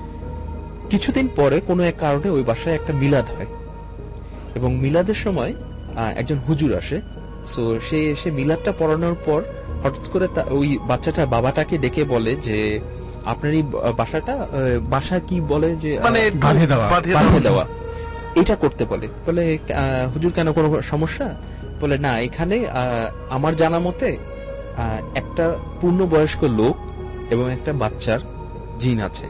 কিছুদিন পরে কোনো এক কারণে ওই বাসায় একটা মিলাদ হয়, এবং মিলাদের সময় একজন হুজুর আসে। সো সে এসে মিলাদটা পড়ানোর পর হঠাৎ করে ওই বাচ্চাটা বাবাটাকে ডেকে বলে যে আপনার এই বাসাটা, বাসা কি বলে যে বাঁধে দেওয়া, এটা করতে বলে। বলে হুজুর কেন, কোনো সমস্যা? বলে না, এখানে আমার জানা মতে একটা পূর্ণবয়স্ক লোক এবং একটা বাচ্চার জিন আছে।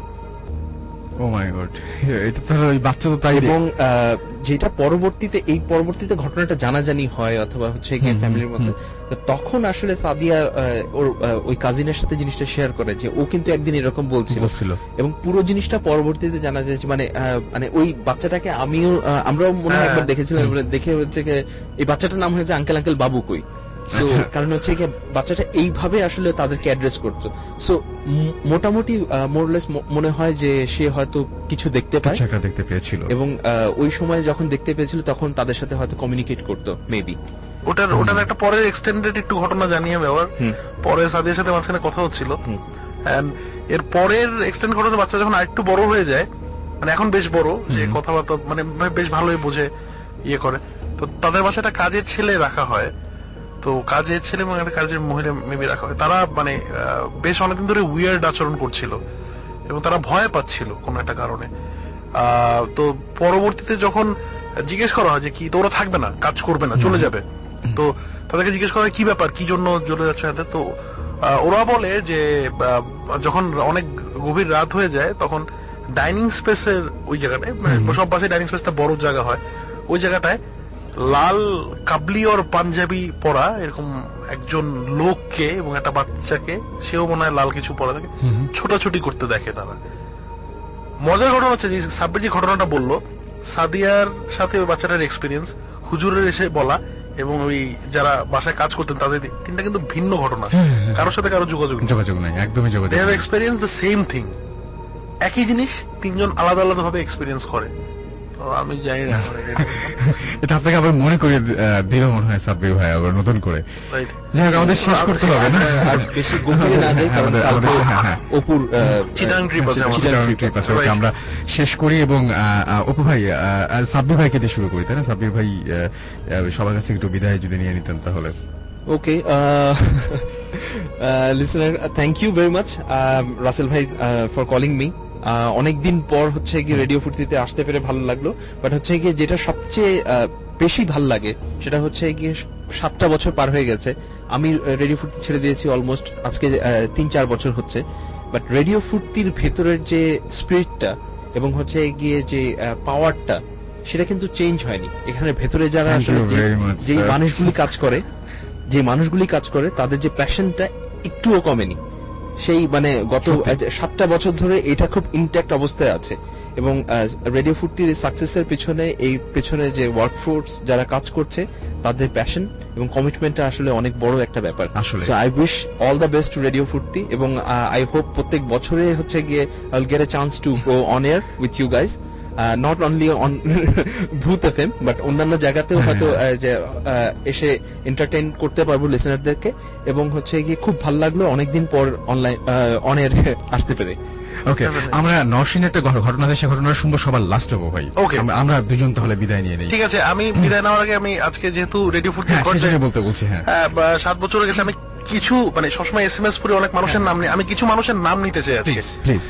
ও মাই গড, এটা তো ওই বাচ্চা তো তাই। এবং যেটা পরবর্তীতে এই পরবর্তীতে ঘটনাটা জানাজানি হয় অথবা হচ্ছে কি ফ্যামিলির মধ্যে, তো তখন আসলে সাদিয়া ওর ওই কাজিনের সাথে জিনিসটা শেয়ার করে যে ও কিন্তু একদিন এরকম বলছিল, এবং পুরো জিনিসটা পরবর্তীতে জানা যায় মানে মানে ওই বাচ্চাটাকে আমিও আমরাও মনে হয় একবার দেখেছিলাম, দেখে হচ্ছে এই বাচ্চাটার নাম হয়েছে আঙ্কেল আঙ্কেল বাবু কই। সো কারণ হচ্ছে কি বাচ্চাটা এইভাবে আসলে তাদেরকে অ্যাড্রেস করতো। সো মোটামুটি মোরলেস মনে হয় যে সে হয়তো কিছু দেখতে পায়, দেখতে পেয়েছিল, এবং ওই সময় যখন দেখতে পেয়েছিল তখন তাদের সাথে হয়তো কমিউনিকেট করতো মেবি। ওটার ওটার একটা পরের এক্সটেন্ডেড একটু ঘটনা জানিয়ে ব্যবহার পরে সাদিয়ার সাথে মাঝখানে কথা হচ্ছিল, এর পরের এক্সটেন্ড ঘটনা বাচ্চা যখন আরেকটু বড় হয়ে যায়, মানে এখন বেশ বড়, যে কথাবার্তা মানে বেশ ভালোই বোঝে, ইয়ে করে। তো তাদের বাসায় একটা কাজের ছেলে রাখা হয়। তো কাজের ছেলে এবং একটা কাজের মহিলা মেবি রাখা হয়। তারা মানে বেশ অনেকদিন ধরে উইয়ার্ড আচরণ করছিল এবং তারা ভয় পাচ্ছিল কোন একটা কারণে। তো পরবর্তীতে যখন জিজ্ঞেস করা হয় যে কি, তো ওরা থাকবে না, কাজ করবে না, চলে যাবে। তো তাদেরকে জিজ্ঞেস করা হয় কি ব্যাপার, কি জন্য চলে যাচ্ছে হাতে। তো ওরা বলে যে যখন অনেক গভীর রাত হয়ে যায় তখন ডাইনিং স্পেসের ওই জায়গাটায়, সব বাসায় ডাইনিং স্পেসটা বড় জায়গা হয়, ওই জায়গাটায় লাল কাবলি ওর পাঞ্জাবি পরা এরকম একজন লোককে এবং একটা বাচ্চাকে, সেও মনে হয় লাল কিছু পরা থাকে, ছোটাছুটি করতে দেখে তারা। মজার ঘটনা হচ্ছে যে সাব্বির যে ঘটনাটা বললো, সাদিয়ার সাথে ওই বাচ্চাটার এক্সপিরিয়েন্স, হুজুরের এসে বলা এবং ওই যারা বাসায় কাজ করতেন তাদের তিনটা কিন্তু ভিন্ন ঘটনা, কারোর সাথে কারো যোগাযোগ যোগাযোগ নাই, একদমই যোগাযোগ। They have experience the same thing, একই জিনিস তিনজন আলাদা আলাদা ভাবে এক্সপিরিয়েন্স করে। আমি জানি না এটা আপনাকে আবার মনে করে দিল মনে হয় সাব্বির ভাই আবার নতুন করে। যাই হোক আমাদের শেষ করতে হবে না, আর বেশি গভীরে না যাই, কারণ অপুর চিটাং ট্রিপ আছে, চিটাং ট্রিপ আছে, ওকে আমরা শেষ করি। এবং অপু ভাই সাব্বির ভাইকে দিয়ে শুরু করি, তাই না? সাব্বির ভাই সবার কাছে একটু বিদায় যদি নিয়ে নিতেন তাহলে। Okay, listener, thank you very much Rasel ভাই ফর কলিং মি। অনেকদিন পর হচ্ছে গিয়ে রেডিও ফুর্তিতে আসতে পেরে ভালো লাগলো, বাট হচ্ছে গিয়ে যেটা সবচেয়ে বেশি ভাল লাগে সেটা হচ্ছে গিয়ে সাতটা বছর পার হয়ে গেছে, আমি রেডিও ফুর্তি ছেড়ে দিয়েছি অলমোস্ট আজকে তিন চার বছর হচ্ছে, বাট রেডিও ফুর্তির ভেতরের যে স্পিরিটটা এবং হচ্ছে গিয়ে যে পাওয়ারটা সেটা কিন্তু চেঞ্জ হয়নি। এখানে ভেতরে যারা আসলে যে মানুষগুলি কাজ করে যে মানুষগুলি কাজ করে তাদের যে প্যাশনটা একটুও কমেনি। সেই মানে গত সাতটা বছর ধরে এটা খুব ইনট্যাক্ট অবস্থায় আছে। এবং রেডিও ফুর্তির সাকসেসের পিছনে এই পেছনে যে ওয়ার্কফোর্স যারা কাজ করছে তাদের প্যাশন এবং কমিটমেন্টটা আসলে অনেক বড় একটা ব্যাপার। So I wish all the best to radio Foorti, এবং আই হোপ প্রত্যেক বছরে হচ্ছে গিয়ে I will get a chance to go on air with you guys, not only on Bhoot F M but অন্যান্য জায়গাতেও হয়তো যে এসে এন্টারটেইন করতে পারবো লিসেনারদেরকে। এবং হচ্ছে গিয়ে খুব ভালো লাগলো অনেকদিন পর অনলাইন অন এয়ার আসতে পেরে। ওকে, আমরা নরসিংহের একটা ঘটনা আছে, সে ঘটনা শুনবো সবার লাস্ট হবো ভাই। ওকে, আমরা দুজন তাহলে বিদায় নিয়ে নিই। ঠিক আছে, আমি বিদায় নেওয়ার আগে আমি আজকে যেহেতু রেডিও ফুর্তি বলতে বলছি, হ্যাঁ সাত বছর হয়ে গেছে, আমি কিছু মানে সবসময় এস এম এস করে অনেক মানুষের নাম নিয়ে আমি কিছু মানুষের নাম নিতে চাই আজকে।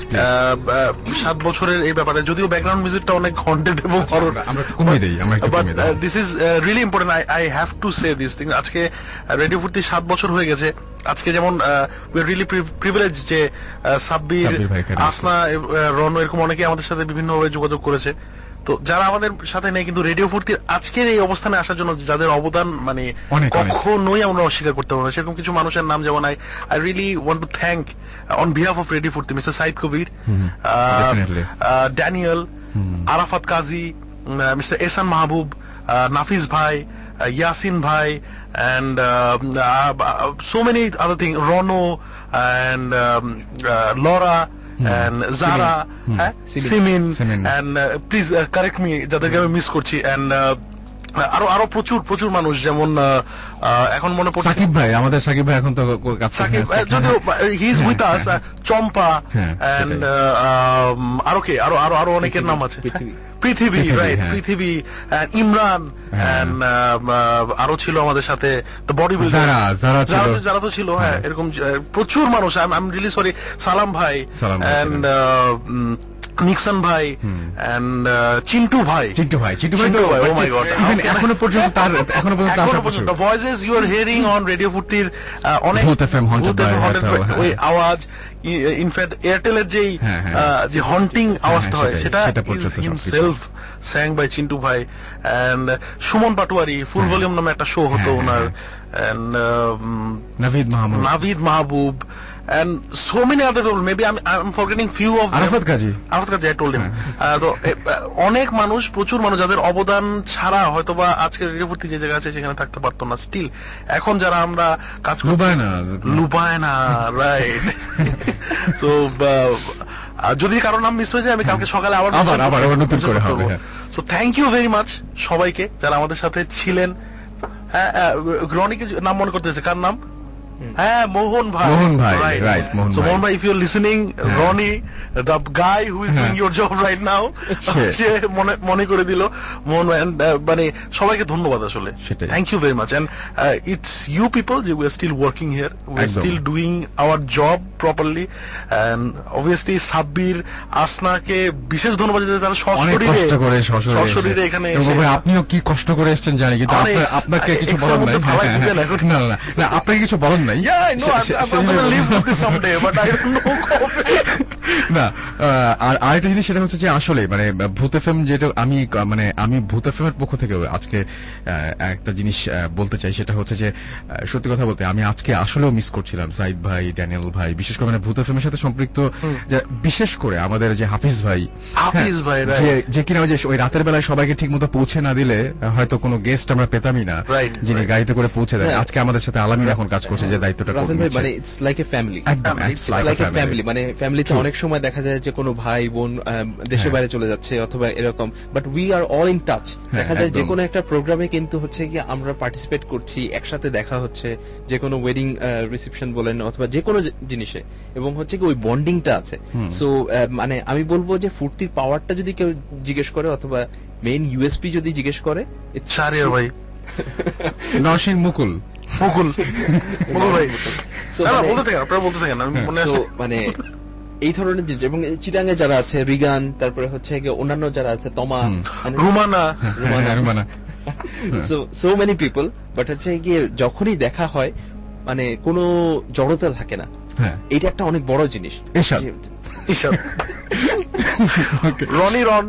সাত বছরের এই ব্যাপারে, যদিও ব্যাকগ্রাউন্ড মিউজিকটা অনেক হন্টেড এবং হরর, আমরা কমিয়ে দেই, আমরা একটু কমিয়ে দেই। This is really important, I I have to say this thing. আজকে রেডিও ফুর্তি সাত বছর হয়ে গেছে। আজকে যেমন উই আর রিয়েলি প্রিভিলেজ যে সাব্বির, আসনা, রন এরকম অনেকে আমাদের সাথে বিভিন্নভাবে যোগাযোগ করেছে। তো যারা আমাদের সাথে নেই কিন্তু রেডিও ফুর্তির আজকের এই অবস্থানে আসার জন্য যাদের অবদান মানে কখনোই আমরা অস্বীকার করতে পারবো না, সেরকম কিছু মানুষের নাম যেমন I I really want to thank on behalf of radio Foorti mister Saeed Kabir, Daniel, Arafat Kazi, mister Ehsan Mahbub, Nafis ভাই, ইয়াসিন ভাই, and uh, uh, so many other things, Rono and um, uh, Laura and Zara, Simin, and uh, please uh, correct me যাদেরকে আমি miss করছি, and uh, আরো আরো প্রচুর প্রচুর মানুষ, যেমন এখন মনে পড়ছে সাকিব ভাই, আমাদের সাকিব ভাই এখন তো সাকিব, যদিও he is with us, Champa, and আরো কে আরো আরো আরো অনেকের নাম আছে, পৃথিবী, রাইট, পৃথিবী, ইমরান, আরো ছিল আমাদের সাথে দ্য বডি বিল্ডার, যারা তো ছিল, হ্যাঁ এরকম প্রচুর মানুষ। I am really sorry, Salam ভাই, এন্ড নিক্সন ভাই, এন্ড চিন্টু ভাই, চিন্টু ভাই, চিন্টু ভাই, ও মাই গড, এখনো পর্যন্ত তার এখনো পর্যন্ত এখনো পর্যন্ত the voices you are hearing on radio ফুর্তির অনেক ভূত এফএম হন্টেড বাই ওই আওয়াজ, ইনফ্যাক্ট এয়ারটেলের যেই যে হন্টিং আওয়াজটা হয় সেটা হিমসেলফ স্যাং বাই চিন্টু ভাই। And Sumon Patwari, full volume নামে একটা শো হতো ওনার, and Navid Mahbub, Navid Mahbub, and so many other people. Maybe I'm I'm forgetting few of them. Arafat Kazi, Arafat Kazi, I told him. তো অনেক মানুষ, প্রচুর মানুষ যাদের অবদান ছাড়া হয়তোবা আজকে রেডিও ফুর্তি যে জায়গা আছে সেখানে থাকতে পারতো না। স্টিল এখন যারা আমরা কাজ করছি, লুবায়না, লুবায়না, রাইট। সো যদি কারো নাম মিস হয়ে যায় আমি কালকে সকালে আবার আবার আবার নতুন করে হবে। So thank you very much সবাইকে যারা আমাদের সাথে ছিলেন। হ্যাঁ, রনিকে নাম মনে করতেছে, কার নাম? হ্যাঁ, মোহন ভাই, মোহন ভাই, রাইট, মোহন ভাই। মোহন ভাই, if you are listening, Rony the guy who is doing your job right now, সে মনে মনে করে দিল। মোহন ভাই, মানে সবাইকে ধন্যবাদ আসলে, thank you very much. And it's you people যে we are still working here, we are still doing our job properly. And obviously Sabbir, আসনাকে বিশেষ ধন্যবাদ যে তারা সশরীরে সশরীরে এখানে এসে, আপনিও কি কষ্ট করে এসেছেন জানি, কিন্তু আপনাকে কিছু বলার নাই, না না আপনাকে কিছু বলার নাই। Yeah, I know. I'm, I'm going to live with this someday, but I don't know. না, আর আরেকটা জিনিস সেটা হচ্ছে যে আসলে মানে ভূত এফএম, যেটা আমি মানে আমি ভূত এফএম এর পক্ষ থেকে আজকে একটা জিনিস বলতে চাই, সেটা হচ্ছে যে সত্যি কথা বলতে আমি আজকে আসলেও মিস করছিলাম সাইদ ভাই, ড্যানিয়েল ভাই, বিশেষ করে মানে ভূত এফএম এর সাথে সম্পৃক্ত, বিশেষ করে আমাদের যে হাফিজ ভাই, হাফিজ ভাই, যে কিনা ওই যে ওই রাতের বেলায় সবাইকে ঠিক মতো পৌঁছে না দিলে হয়তো কোনো গেস্ট আমরা পেতামই না, যিনি গাড়িতে করে পৌঁছে দেয়। আজকে আমাদের সাথে আলামিন এখন কাজ করছে যে দায়িত্বটা, মানে it's like a family, it's like a family, মানে ফ্যামিলিতে অনেক অনেক সময় দেখা যায় যে কোনো ভাই বোন দেশের বাইরে চলে যাচ্ছে অথবা এরকম, but we are all in touch. দেখা যায় যে কোনো একটা প্রোগ্রামে কিন্তু হচ্ছে কি আমরা পার্টিসিপেট করছি, একসাথে দেখা হচ্ছে, যে কোনো ওয়েডিং রিসেপশন বলেন অথবা যে কোনো জিনিসে, এবং হচ্ছে কি ওই বন্ডিংটা আছে। সো মানে আমি বলবো যে ফুর্তির পাওয়ারটা যদি কেউ জিজ্ঞেস করে অথবা মেইন ইউএসপি যদি জিজ্ঞেস করে, শাহরিয়ার ভাই, নওশীন, মুকুল মুকুল মুকুল ভাই বলতে থাকেন, আপনারা বলতে থাকেন, আমি মনে আছে মানে এই ধরনের জিনিস। এবং চিটাঙ্গে যারা আছে, রিগান, তারপরে হচ্ছে অন্যান্য যারা আছে, Toma, Rumana Rumana so so many people, but হচ্ছে গিয়ে যখনই দেখা হয় মানে কোনো জড়তা থাকে না। এটা একটা অনেক বড় জিনিস। রনি রন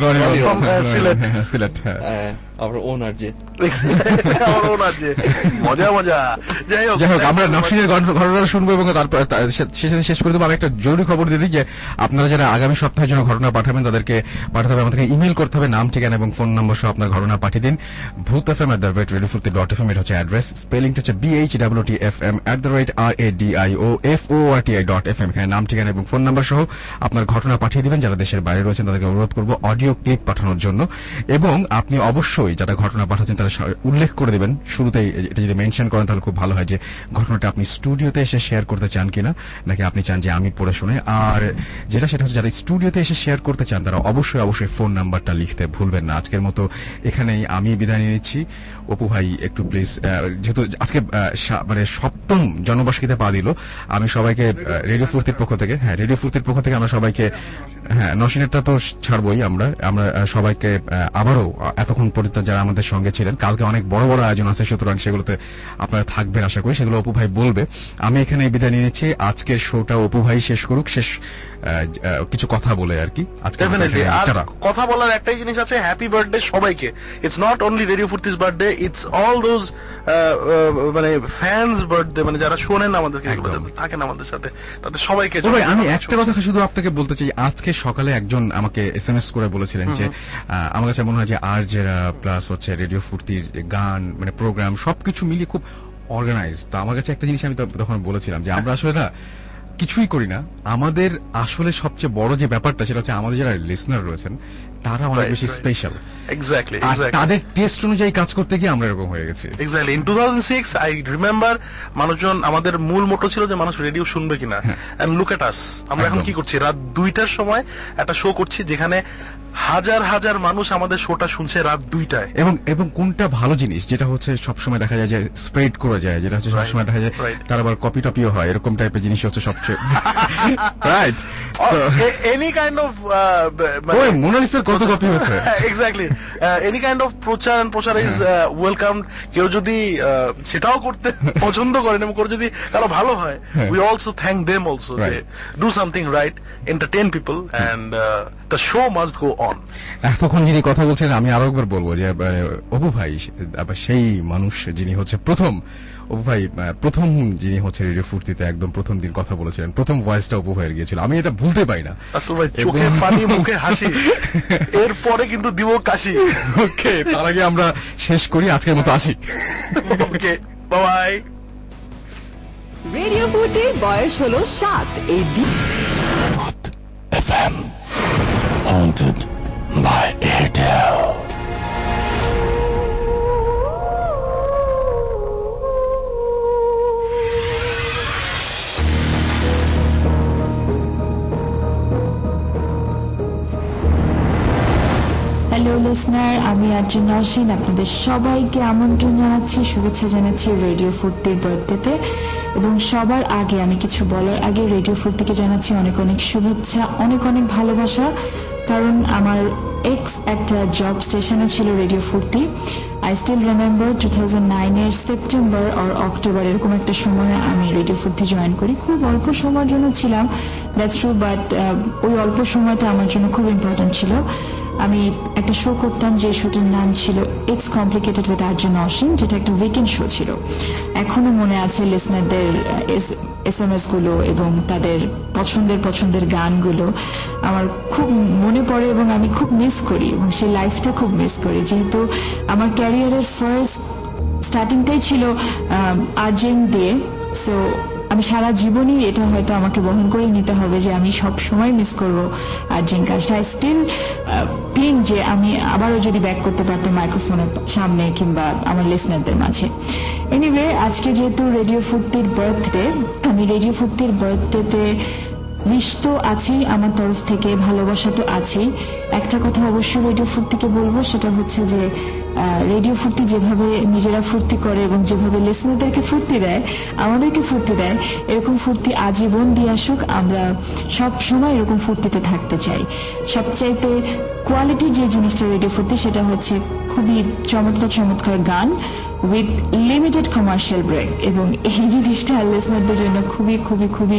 Sylhet Sylhet our own R J our own R J মজা মজা। যাই হোক, যাই হোক আমরা নওশীনের ঘটনা শুনবো এবং তারপর শেষ করে দেবো। আমি একটা জরুরি খবর দিয়ে দিই যে আপনারা যারা আগামী সপ্তাহের জন্য ঘটনা পাঠাবেন তাদেরকে পাঠাতে হবে, আমাদেরকে ইমেল করতে হবে, নাম ঠিকানা এবং ফোন নম্বর সহ আপনার ঘটনা পাঠিয়ে দিন। Bhoot F M at the rate radio Foorti dot F M এটা হচ্ছে অ্যাড্রেস। স্পেলিংটা হচ্ছে B H W T F M at the rate R A D I O F O R T I dot F M. এখানে নাম ঠিকানা এবং phone number সহ আপনার ঘটনা পাঠিয়ে দিবেন। যারা দেশের বাইরে রয়েছেন তাদেরকে অনুরোধ করবো অডিও ক্লিপ পাঠানোর জন্য, এবং আপনি অবশ্যই যারা ঘটনা পাঠাচ্ছেন তারা উল্লেখ করে দেবেন শুরুতেই, এটা যদি মেনশন করেন তাহলে খুব ভালো হয়, যে ঘটনাটা আপনি স্টুডিওতে এসে শেয়ার করতে চান কিনা, নাকি আপনি চান যে আমি পড়ে শুনে। আর যেটা সেটা হচ্ছে যারা স্টুডিওতে এসে শেয়ার করতে চান তারা অবশ্যই অবশ্যই ফোন নাম্বারটা লিখতে ভুলবেন না। আজকের মতো এখানেই আমি বিদায় নিয়ে নিচ্ছি। অপু ভাই একটু প্লিজ, যেহেতু আজকে মানে সপ্তম জনবাসীতে পা দিল, আমি সবাইকে রেডিও ফুর্তির পক্ষ থেকে, হ্যাঁ রেডিও ফুর্তির পক্ষ থেকে আমরা সবাইকে, হ্যাঁ নওশীনেরটা তো ছাড়বই, আমরা আমরা সবাইকে আবারও এতক্ষণ পর্যন্ত যারা আমাদের সঙ্গে ছিলেন, কালকে অনেক বড় বড় আয়োজন আছে, সুতরাং সেগুলোতে আপনারা থাকবেন আশা করি, সেগুলো অপু ভাই বলবে। আমি এখানে বিদায় নিয়ে নিচ্ছি। আজকের শোটা অপু ভাই শেষ করুক, শেষ কিছু কথা বলে আর কি। আজকে কথা বলার একটাই জিনিস আছে, হ্যাপি বার্থডে সবাইকে। It's not only radio Foorti's birthday, it's all those মানে ফ্যান্স বার্থডে, মানে যারা শোনেন আমাদেরকে, থাকেন আমাদের সাথে, তাদের সবাইকে। আমি একটা কথা শুধু আপনাকে বলতে চাই, আজকে সকালে একজন আমাকে এস এম এস করে বলেছিলেন যে আমার কাছে মনে হয় যে আর জেরা প্লাস হচ্ছে রেডিও ফুর্তির গান মানে প্রোগ্রাম সবকিছু মিলিয়ে খুব অর্গানাইজ। তো আমার কাছে একটা জিনিস আমি তখন বলেছিলাম যে আমরা আসলে না কিছুই করি না, আমাদের আসলে সবচেয়ে বড় যে ব্যাপারটা সেটা হচ্ছে আমাদের যারা লিসনার রয়েছেন তারা অনেক বেশি স্পেশাল। এক্স্যাক্টলি, তাদের টেস্ট অনুযায়ী কাজ করতে গিয়ে আমরা এরকম হয়ে গেছি। Exactly, in two thousand six I remember মানুষজন, আমাদের মূল মোটো ছিল যে মানুষ রেডিও শুনবে কিনা, এন্ড লুক এট আস, আমরা এখন কি করছি, রাত দুইটার সময় একটা শো করছি যেখানে হাজার হাজার মানুষ আমাদের শোটা শুনছে রাত দুইটায়। এবং এবং কোনটা ভালো জিনিস, যেটা হচ্ছে সবসময় দেখা যায় যে স্প্রেড করে যায়, যেটা হচ্ছে সবসময় দেখা যায় তার আবার কপি টপিও হয়, এরকম টাইপের জিনিস হচ্ছে সবচেয়ে রাইট। এনি কাইন্ড অফ মোনালিসার কত কপি হচ্ছে, এক্স্যাক্টলি, এনি কাইন্ড অফ প্রচার প্রচার ইজ ওয়েলকাম। কেউ যদি সেটাও করতে পছন্দ করেন এবং করে যদি কারো ভালো হয়, we also thank them also, যে do something right, entertain people, and the show must go on. এতক্ষণ যিনি কথা বলছেন আমি আরো একবার বলবো যে অপু ভাই সেই মানুষ যিনি হচ্ছে প্রথম, অপু ভাই প্রথম যিনি হচ্ছে রেডিও ফুর্তিতে একদম প্রথম দিন কথা বলেছিলেন, প্রথম ভয়েসটা অপু ভাইয়ের গিয়েছিল, আমি এটা ভুলতে পারি না। আসলে ভাই চোখে পানি মুখে হাসি, এরপরে কিন্তু দিব কাশি। ওকে, তার আগে আমরা শেষ করি, আজকের মতো আসি। ওকে, বাই। রেডিও ফুর্তির বয়স হলো সাত। এই দিন F M haunted by Airtel. Hello listener, আমি আরজে নওশীন আপনাদের সবাইকে আমন্ত্রণ জানাচ্ছি, শুভেচ্ছা জানাচ্ছি রেডিও ফুর্তির বার্থডেতে। এবং সবার আগে আমি কিছু বলার আগে রেডিও ফুর্তিকে জানাচ্ছি অনেক অনেক শুভেচ্ছা, অনেক অনেক ভালোবাসা, কারণ আমার এক্স একটা জব স্টেশনে ছিল radio Foorti. I still remember two thousand নাইনের সেপ্টেম্বর আর অক্টোবর এরকম একটা সময় আমি রেডিও ফুর্তি জয়েন করি। খুব অল্প সময়ের জন্য ছিলাম, দ্যাটস ট্রু, বাট ওই অল্প সময়টা আমার জন্য খুব ইম্পর্টেন্ট ছিল। আমি একটা শো করতাম যে শোটার নাম ছিল it's complicated with RJ Naushin, যেটা একটা উইকেন্ড শো ছিল। এখনো মনে আছে লিসনারদের এস এম এস গুলো এবং তাদের পছন্দের পছন্দের গানগুলো আমার খুব মনে পড়ে এবং আমি খুব মিস করি এবং সেই লাইফটা খুব মিস করি, যেহেতু আমার ক্যারিয়ারের ফার্স্ট স্টার্টিংটাই ছিল আরজেং দিয়ে। সো আমি সারা জীবনই এটা হয়তো আমাকে বহন করে নিতে হবে যে আমি সব সময় মিস করবো আরজিন কাজটা। আই স্টিল ফিল যে আমি আবারও যদি ব্যাক করতে পারতাম মাইক্রোফোনের সামনে কিংবা আমার লিসনারদের মাঝে। এনিওয়ে, আজকে যেহেতু রেডিও ফুর্তির বার্থডে, আমি রেডিও ফুর্তির বার্থডেতে উইশ তো আছেই আমার তরফ থেকে, ভালোবাসা তো আছেই। একটা কথা অবশ্যই রেডিও ফুর্তিকে বলবো, সেটা হচ্ছে যে রেডিও ফুর্তি যেভাবে নিজেরা ফুর্তি করে এবং যেভাবে লিসনারদেরকে ফুর্তি দেয়, আমাদেরকে ফুর্তি দেয়, এরকম ফুর্তি আজীবন দিয়ে আসুক। আমরা সব সময় এরকম ফুর্তিতে থাকতে চাই। সবচাইতে কোয়ালিটি যে জিনিসটা রেডিও ফুর্তি, সেটা হচ্ছে খুবই চমৎকার চমৎকার গান উইথ লিমিটেড কমার্শিয়াল ব্রেক, এবং এই জিনিসটা লিসনারদের জন্য খুবই খুবই খুবই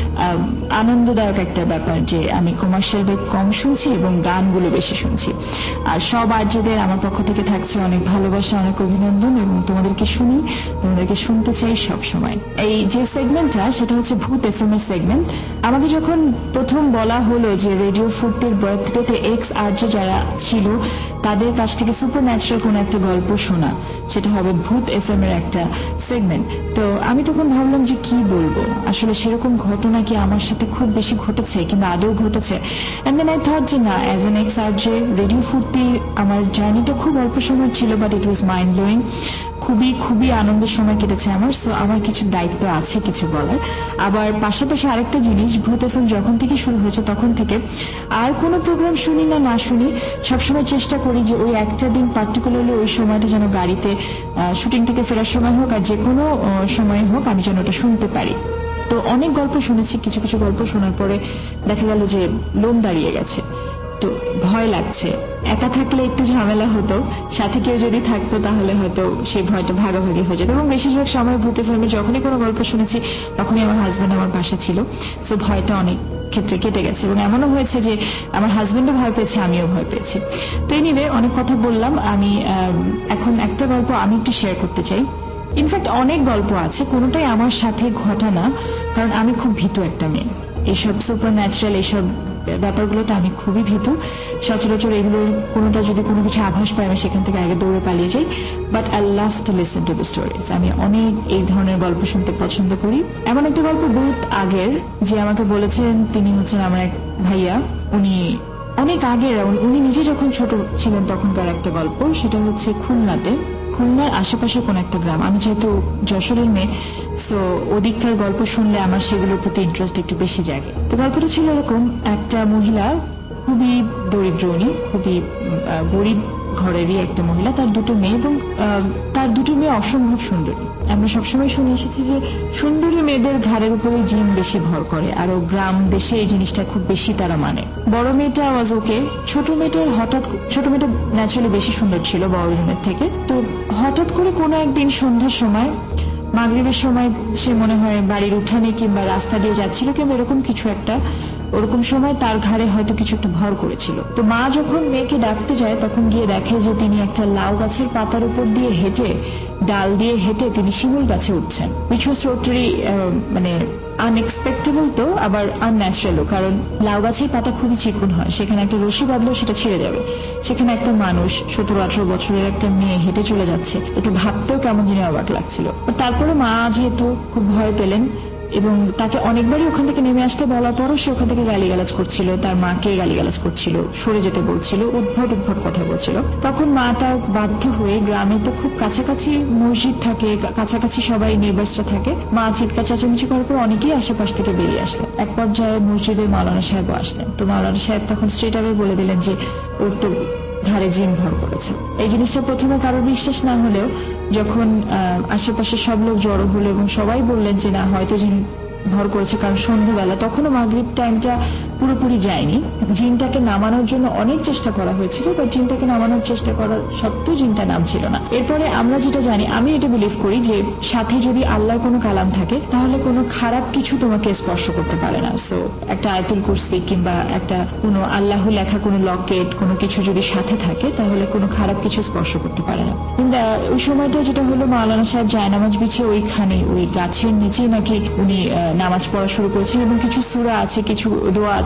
আনন্দদায়ক একটা ব্যাপার যে আমি কমার্শিয়াল ব্রেক কম শুনছি এবং গানগুলো বেশি শুনছি। আর সব আর্যদের আমার পক্ষ থেকে থাকছে অনেক ভালোবাসা, অনেক অভিনন্দন, এবং তোমাদেরকে শুনি, তোমাদেরকে শুনতে চাই সব সময়। এই যে সেগমেন্টটা, সেটা হচ্ছে ভূত এফএম এর সেগমেন্ট। আমাকে যখন প্রথম বলা হলো যে রেডিও ফুর্তির বার্থডেতে এক্স আর্য যারা ছিল তাদের কাছ থেকে সুপার ন্যাচারাল কোন একটা গল্প শোনা, সেটা হবে ভূত এফএম এর একটা সেগমেন্ট। তো আমি তখন ভাবলাম যে কি বলবো, আসলে সেরকম ঘটনা কি আমার সাথে খুব বেশি ঘটেছে কিংবা আদৌ ঘটেছে। এন্ড দেন আই থট যে না, as an ex RJ radio Foorti আমার জার্নিটা খুব অল্প সময় ছিল, but it was mind blowing. খুবই খুবই আনন্দের সময় কেটেছে আমার। সো আমার কিছু দায়িত্ব আছে কিছু বলার। আবার পাশাপাশি আরেকটা জিনিস, ভূত এফএম যখন থেকে শুরু হয়েছে তখন থেকে আর কোনো প্রোগ্রাম শুনি না না শুনি, সবসময় চেষ্টা করি যে ওই একটা দিন পার্টিকুলারলি ওই সময়টা যেন গাড়িতে শুটিং থেকে ফেরার সময় হোক আর যে কোনো সময় হোক, আমি যেন ওটা শুনতে পারি। তো অনেক গল্প শুনেছি, কিছু কিছু গল্প শোনার পরে দেখা গেল যে লোম দাঁড়িয়ে গেছে, তো ভয় লাগছে। একা থাকলে একটু ঝামেলা হতো, সাথে কেউ যদি থাকতো তাহলে হয়তো সেই ভয়টা ভাগাভাগি হয়ে যেত। এবং বেশিরভাগ সময় ভূতে ফিল্মে যখনই কোনো গল্প শুনেছি তখনই আমার হাজবেন্ড আমার পাশে ছিল, তো ভয়টা অনেক ক্ষেত্রে কেটে গেছে। এবং এমনও হয়েছে যে আমার হাজবেন্ডও ভয় পেয়েছে, আমিও ভয় পেয়েছি। তো এনিওয়ে, অনেক কথা বললাম। আমি এখন একটা গল্প আমি একটু শেয়ার করতে চাই। ইনফ্যাক্ট অনেক গল্প আছে, কোনোটাই আমার সাথে ঘটা না, কারণ আমি খুব ভীতু একটা মেয়ে। এইসব সুপার ন্যাচারাল এইসব ব্যাপারগুলোতে আমি খুবই ভীতু। সচরাচর এগুলোর কোনোটা যদি কোনো কিছু আভাস পাই, আমি সেখান থেকে আগে দৌড়ে পালিয়ে যাই। But I love to listen to the stories. আমি অনেক এই ধরনের গল্প শুনতে পছন্দ করি। এমন একটা গল্প বহুত আগের, যে আমাকে বলেছেন, তিনি হচ্ছেন আমার এক ভাইয়া। উনি অনেক আগের, উনি নিজে যখন ছোট ছিলেন তখনকার একটা গল্প। সেটা হচ্ছে খুলনাতে, খুলনার আশেপাশে কোন একটা গ্রাম। আমি যেহেতু যশোরের মেয়ে, তো ওদিককার গল্প শুনলে আমার সেগুলোর প্রতি ইন্টারেস্ট একটু বেশি জাগে। তো গল্পটা ছিল এরকম, একটা মহিলা, খুবই দরিদ্র, উনি খুবই গরিব ঘরেরই একটা মহিলা, তার দুটো মেয়ে, এবং তার দুটো মেয়ে অসম্ভব সুন্দরী। আমরা সবসময় শুনে এসেছি যে সুন্দরী মেয়েদের ঘাড়ের উপরে জিন বেশি ভর করে, আরো গ্রাম দেশে এই জিনিসটা খুব বেশি তারা মানে। বড় মেয়েটা ওয়াজ ওকে, ছোট মেয়েটার হঠাৎ, ছোট মেয়েটা ন্যাচারালি বেশি সুন্দর ছিল বড় মেয়ের থেকে। তো হঠাৎ করে কোনো একদিন সন্ধ্যার সময়, মাগরিবের সময়, সে মনে হয় বাড়ির উঠানে কিংবা রাস্তা দিয়ে যাচ্ছিল কিংবা এরকম কিছু একটা, ওরকম সময় তার ঘাড়ে হয়তো কিছু একটা ভর করেছিল। তো মা যখন মেয়েকে ডাকতে যায় তখন গিয়ে দেখে যে তিনি একটা লাউ গাছের পাতার উপর দিয়ে হেঁটে, ডাল দিয়ে হেঁটে তিনি শিমুল গাছে উঠছেন। উইচ ওয়াজ টোটালি মানে আনএক্সপেক্টেবল, তো আবার আনন্যাচারালও, কারণ লাউ গাছের পাতা খুবই চিকন হয়, সেখানে একটা রশি বাঁধলেও সেটা ছিঁড়ে যাবে। সেখানে একটা মানুষ, সতেরো আঠারো বছরের একটা মেয়ে হেঁটে চলে যাচ্ছে, এটা ভাবতেও কেমন যেন অবাক লাগছিল। তারপরে মা যেহেতু খুব ভয় পেলেন এবং তাকে অনেকবারই ওখান থেকে নেমে আসতে বলার পরও সে ওখান থেকে গালিগালাজ করছিল, তার মাকে গালিগালাজ করছিল, সরে যেতে বলছিল, উদ্ভট উদ্ভট কথা বলছিল। তখন মাটা বাধ্য হয়ে, গ্রামে তো খুব কাছাকাছি মসজিদ থাকে, কাছাকাছি সবাই নেবার্সরা থাকে, মা চিৎকার চেঁচামেচি করার পর অনেকেই আশেপাশ থেকে বেরিয়ে আসলেন। এক পর্যায়ে মসজিদের মাওলানা সাহেবও আসলেন। তো মাওলানা সাহেব তখন স্ট্রেট আওয়ে বলে দিলেন যে ওর তো ঘাড়ে জিন ভর করেছে। এই জিনিসটা প্রথমে কারোর বিশ্বাস না হলেও যখন আশেপাশে সব লোক জড়ো হলো এবং সবাই বললেন যে না, হয়তো জিন ভর করেছে, কারণ সন্ধ্যাবেলা তখনও মাগরিব টাইমটা পুরোপুরি যায়নি। জিনটাকে নামানোর জন্য অনেক চেষ্টা করা হয়েছিল, বাট জিনটাকে নামানোর চেষ্টা করার সত্ত্বেও জিনটা নামছিল না। এরপরে আমরা যেটা জানি, আমি এটা বিলিভ করি যে সাথে যদি আল্লাহর কোনো কালাম থাকে তাহলে কোনো খারাপ কিছু তোমাকে স্পর্শ করতে পারে না। সো একটা আয়াতুল কুরসি কিংবা একটা কোনো আল্লাহ লেখা কোনো লকেট, কোনো কিছু যদি সাথে থাকে তাহলে কোনো খারাপ কিছু স্পর্শ করতে পারে না। কিন্তু ওই সময়টা যেটা হলো, মাওলানা সাহেব জায়নামাজ বিছিয়ে ওইখানে ওই গাছের নিচে নাকি উনি নামাজ পড়া শুরু করেছেন, এবং কিছু সূরা আছে, কিছু দোয়া আছে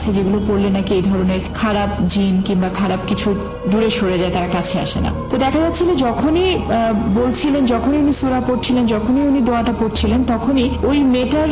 আছে যেগুলো পড়লে নাকি এই ধরনের খারাপ জিন কিংবা খারাপ কিছু দূরে সরে যায়, তারা কাছে আসে না। তো দেখা যাচ্ছিল যখনই বলছিলেন, যখনই উনি সূরা পড়ছিলেন, যখনই উনি দোয়াটা পড়ছিলেন, তখনই ওই মেয়েটার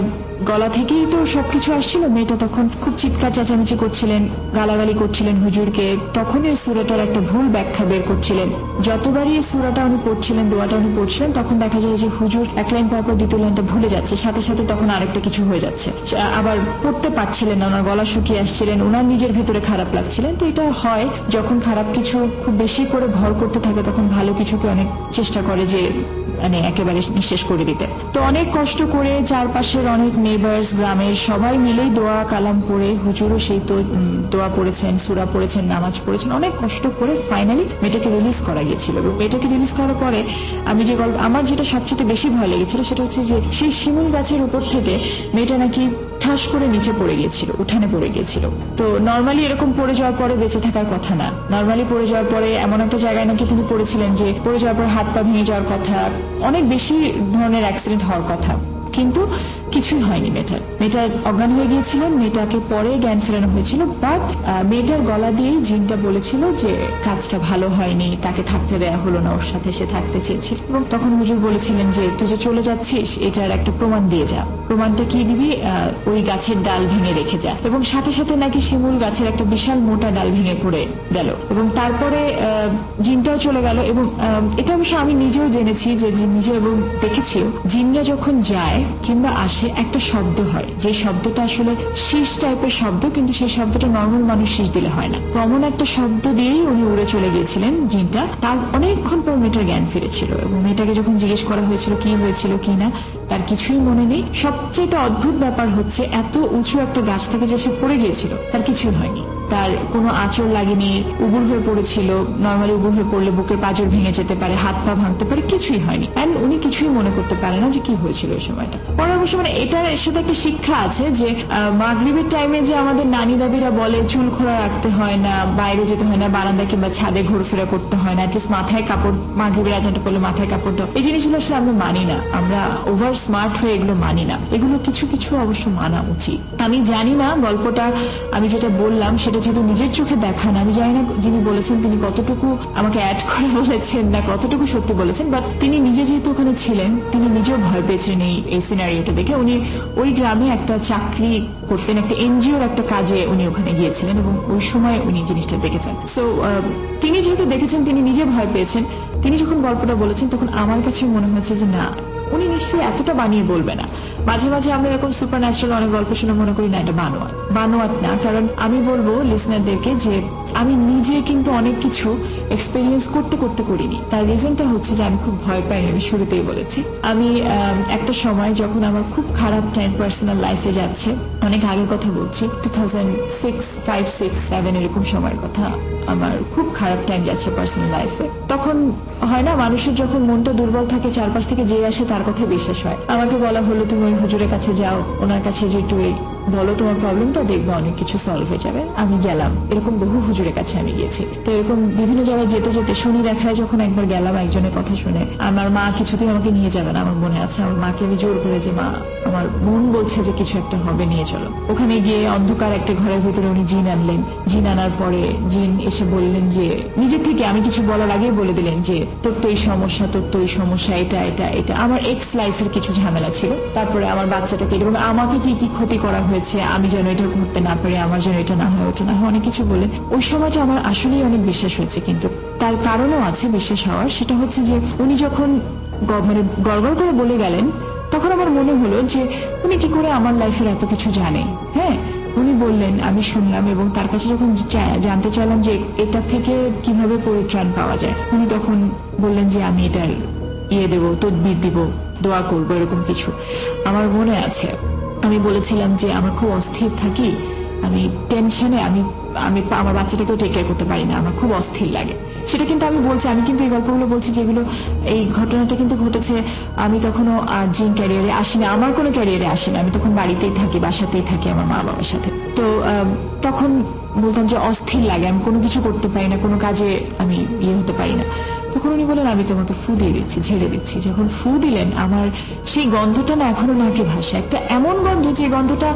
গলা থেকেই তো সবকিছু আসছিল। মেয়েটা তখন খুব চিৎকার চেঁচামেচি করছিলেন, গালাগালি করছিলেন হুজুরকে। তখনই এই সূরাটার একটা ভুল ব্যাখ্যা বের করছিলেন। যতবারই এই সূরাটা উনি পড়ছিলেন, দোয়াটা উনি পড়ছিলেন, তখন দেখা যায় যে হুজুর এক লাইন পর পর দ্বিতীয় লাইনটা ভুলে যাচ্ছে, সাথে সাথে তখন আরেকটা কিছু হয়ে যাচ্ছে, আবার পড়তে পারছিলেন না, ওনার গলা শুকিয়ে আসছিলেন, ওনার নিজের ভেতরে খারাপ লাগছিলেন। তো এটা হয় যখন খারাপ কিছু খুব বেশি করে ভর করতে থাকে, তখন ভালো কিছুকে অনেক চেষ্টা করে যে মানে একেবারে নিঃশেষ করে দিতে। তো অনেক কষ্ট করে চারপাশের অনেক নেবার্স, গ্রামের সবাই মিলেই দোয়া কালাম পড়ে, হুজুরও সেই তো দোয়া পড়েছেন, সূরা পড়েছেন, নামাজ পড়েছেন, অনেক কষ্ট করে ফাইনালি মেয়েটাকে রিলিজ করা গিয়েছিল। এবং মেয়েটাকে রিলিজ করার পরে আমি যে গল্প, আমার যেটা সবচেয়ে বেশি ভয় লেগেছিল সেটা হচ্ছে যে সেই শিমুল গাছের উপর থেকে মেয়েটা নাকি ঠাস করে নিচে পড়ে গিয়েছিল, উঠানে পড়ে গিয়েছিল। তো নর্মালি এরকম পড়ে যাওয়ার পরে বেঁচে থাকার কথা না। নর্মালি পড়ে যাওয়ার পরে এমন একটা জায়গায় নাকি তিনি পড়েছিলেন যে পড়ে যাওয়ার পর হাত পা ভেঙে যাওয়ার কথা, অনেক বেশি ধরনের অ্যাক্সিডেন্ট হওয়ার কথা, কিন্তু কিছুই হয়নি মেয়েটার। মেয়েটা অজ্ঞান হয়ে গিয়েছিলেন, মেয়েটাকে পরে জ্ঞান ফেরানো হয়েছিল। বাট মেয়েটার গলা দিয়েই জিনটা বলেছিল যে কাজটা ভালো হয়নি, তাকে থাকতে দেয়া হলো না, ওর সাথে সে থাকতে চেয়েছিল। এবং তখন হুজুর বলেছিলেন যে তুই যে চলে যাচ্ছিস এটার একটা প্রমাণ দিয়ে যা। প্রমাণটা কি দিবি? ওই গাছের ডাল ভেঙে রেখে যা। এবং সাথে সাথে নাকি শিমুল গাছের একটা বিশাল মোটা ডাল ভেঙে পড়ে গেল, এবং তারপরে জিনটাও চলে গেল। এবং এটা অবশ্য আমি নিজেও জেনেছি যে নিজে এবং দেখেছিও, জিনরা যখন যায় কিংবা আসে একটা শব্দ হয়, যে শব্দটা আসলে শীষ টাইপের শব্দ, কিন্তু সেই শব্দটা নর্মাল মানুষ শীষ দিলে হয় না। তো এমন একটা শব্দ দিয়েই উনি উড়ে চলে গিয়েছিলেন জিনটা। তার অনেকক্ষণ পর মেয়েটার জ্ঞান ফিরেছিল, এবং মেয়েটাকে যখন জিজ্ঞেস করা হয়েছিল কি হয়েছিল কি না, তার কিছুই মনে নেই। সবচেয়ে অদ্ভুত ব্যাপার হচ্ছে এত উঁচু একটা গাছ থেকে যে সে পড়ে গিয়েছিল তার কিছুই হয়নি, তার কোনো আঁচড় লাগেনি, উবুর হয়ে পড়েছিল। নর্মালি উবুর হয়ে পড়লে বুকের পাঁজর ভেঙে যেতে পারে, হাত পা ভাঙতে পারে, কিছুই হয়নি। অ্যান্ড উনি কিছুই মনে করতে পারে না যে কি হয়েছিল ওই সময়টা। পরে অবশ্য মানে এটার সাথে একটা শিক্ষা আছে যে মাগরিবের টাইমে যে আমাদের নানি দাদিরা বলে চুল খোলা রাখতে হয় না, বাইরে যেতে হয় না, বারান্দা কিংবা ছাদে ঘোরাফেরা করতে হয় না, অ্যাটলিস্ট মাথায় কাপড়, মাগরিবের আজানটা পড়লে মাথায় কাপড় দাও, এই জিনিসগুলো আসলে আমরা মানি না। আমরা ওভার স্মার্ট হয়ে এগুলো মানি না। এগুলো কিছু কিছু অবশ্য মানা উচিত। আমি জানি না গল্পটা আমি যেটা বললাম সেটা যেহেতু নিজের চোখে দেখা না, আমি জানি না যিনি বলেছেন তিনি কতটুকু আমাকে অ্যাড করে বলেছেন না কতটুকু সত্যি বলেছেন, বাট তিনি নিজে যেহেতু ওখানে ছিলেন তিনি নিজেও ভয় পেয়েছিলেন এই এই সিনারিওটা দেখে। উনি ওই গ্রামে একটা চাকরি করতেন, একটা এনজিওর একটা কাজে উনি ওখানে গিয়েছিলেন, এবং ওই সময় উনি জিনিসটা দেখেছেন। সো তিনি যেহেতু দেখেছেন তিনি নিজে ভয় পেয়েছেন। তিনি যখন গল্পটা বলেছেন তখন আমার কাছে মনে হয়েছে যে না, উনি নিশ্চয়ই এতটা বানিয়ে বলবে না। মাঝে মাঝে আমরা এরকম সুপার ন্যাচারাল অনেক গল্প শুনে মনে করি না এটা বানোয়াট। বানোয়াট না, কারণ আমি বলবো লিসনারদেরকে যে আমি নিজে কিন্তু অনেক কিছু এক্সপেরিয়েন্স করতে করতে করিনি। তার রিজনটা হচ্ছে যে আমি খুব ভয় পাই, আমি শুরুতেই বলেছি। আমি একটা সময় যখন আমার খুব খারাপ টাইম পার্সোনাল লাইফে যাচ্ছে, অনেক আগের কথা বলছি, two thousand six five six seven এরকম সময়ের কথা, আমার খুব খারাপ টাইম যাচ্ছে পার্সোনাল লাইফে। তখন হয় না মানুষের যখন মনটা দুর্বল থাকে চারপাশ থেকে যে আসে তার কথা বিশ্বাস হয়। আমাকে বলা হলো তুমি ওই হুজুরের কাছে যাও, ওনার কাছে যে একটু বলো তোমার প্রবলেমটা, দেখবো অনেক কিছু সলভ হয়ে যাবে। আমি গেলাম, এরকম বহু হুজুরের কাছে আমি গিয়েছি। তো এরকম বিভিন্ন জায়গায় যেতে যেতে শনি দেখায় যখন একবার গেলাম একজনের কথা শুনে, আমার মা কিছুতেই আমাকে নিয়ে যাবে না। আমার মনে আছে আমার মাকে আমি জোর করে যে মা আমার মন বলছে যে কিছু একটা হবে, নিয়ে চলো। ওখানে গিয়ে অন্ধকার একটা ঘরের ভিতরে উনি জিন আনলেন। জিন আনার পরে জিন এসে বললেন যে নিজের থেকে, আমি কিছু বলার আগেই বলে দিলেন যে তোর তো এই সমস্যা, তোর তো এই সমস্যা, এটা এটা এটা। আমার এক্স লাইফের কিছু ঝামেলা ছিল, তারপরে আমার বাচ্চাটাকে এবং আমাকে কি কি ক্ষতি করা হয়েছে, আমি যেন এটা করতে না পারি, আমার যেন এটা না হয়, ওটা না হয়, অনেক কিছু বলে। ওই সময়টা আমার আসলেই অনেক বিশ্বাস হয়েছে, কিন্তু তার কারণও আছে বিশ্বাস হওয়ার। সেটা হচ্ছে যে উনি যখন মানে গড়গড় করে বলে গেলেন তখন আমার মনে হলো যে উনি কি করে আমার লাইফের এত কিছু জানেন। হ্যাঁ, উনি বললেন, আমি শুনলাম, এবং তার কাছে যখন জানতে চাইলাম যে এটা থেকে কিভাবে পরিত্রাণ পাওয়া যায়, উনি তখন বললেন যে আমি এটার ইয়ে দেবো, তদবির দিব, দোয়া করবো, এরকম কিছু। আমার মনে আছে আমি বলেছিলাম যে আমার খুব অস্থির থাকি, আমি টেনশনে, আমি আমি আমার বাচ্চাটাকেও টেক কেয়ার করতে পারি না, আমার খুব অস্থির লাগে। সেটা কিন্তু আমি বলছি, আমি কিন্তু এই গল্পগুলো বলছি যেগুলো, এই ঘটনাটা কিন্তু ঘটেছে আমি তখনও আর জিন ক্যারিয়ারে আসি না, আমার কোনো ক্যারিয়ারে আসি না, আমি তখন বাড়িতেই থাকি, বাসাতেই থাকি আমার মা বাবার সাথে। তো তখন বলতাম যে অস্থির লাগে, আমি কোনো কিছু করতে পারি না, কোনো কাজে আমি ইয়ে হতে পারি না। তখন উনি বলেন আমি তোমাকে ফু দিয়ে দিচ্ছি, ঝেড়ে দিচ্ছি। যখন ফু দিলেন আমার সেই গন্ধটা না এখনো নাকে ভাসে, একটা এমন গন্ধ যে গন্ধটা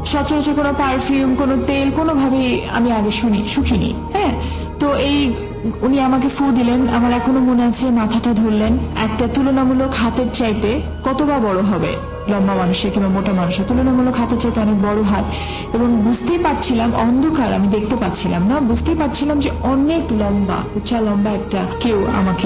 সচরাচর কোনো পারফিউম, কোনো তেল কোনোভাবেই আমি আগে শুনি শুকিনি। হ্যাঁ, তো এই উনি আমাকে ফু দিলেন, আমার এখনো মনে আছে, মাথাটা ধরলেন, একটা তুলনামূলক হাতের চাইতে কতবা বড় হবে লম্বা মানুষের কিংবা মোটা মানুষের, তুলনামূলক হাতের চাইতে অনেক বড় হাত, এবং বুঝতেই পারছিলাম অন্ধকার, আমি দেখতে পাচ্ছিলাম না, বুঝতেই পারছিলাম যে অনেক লম্বা, উঁচা লম্বা একটা কেউ আমাকে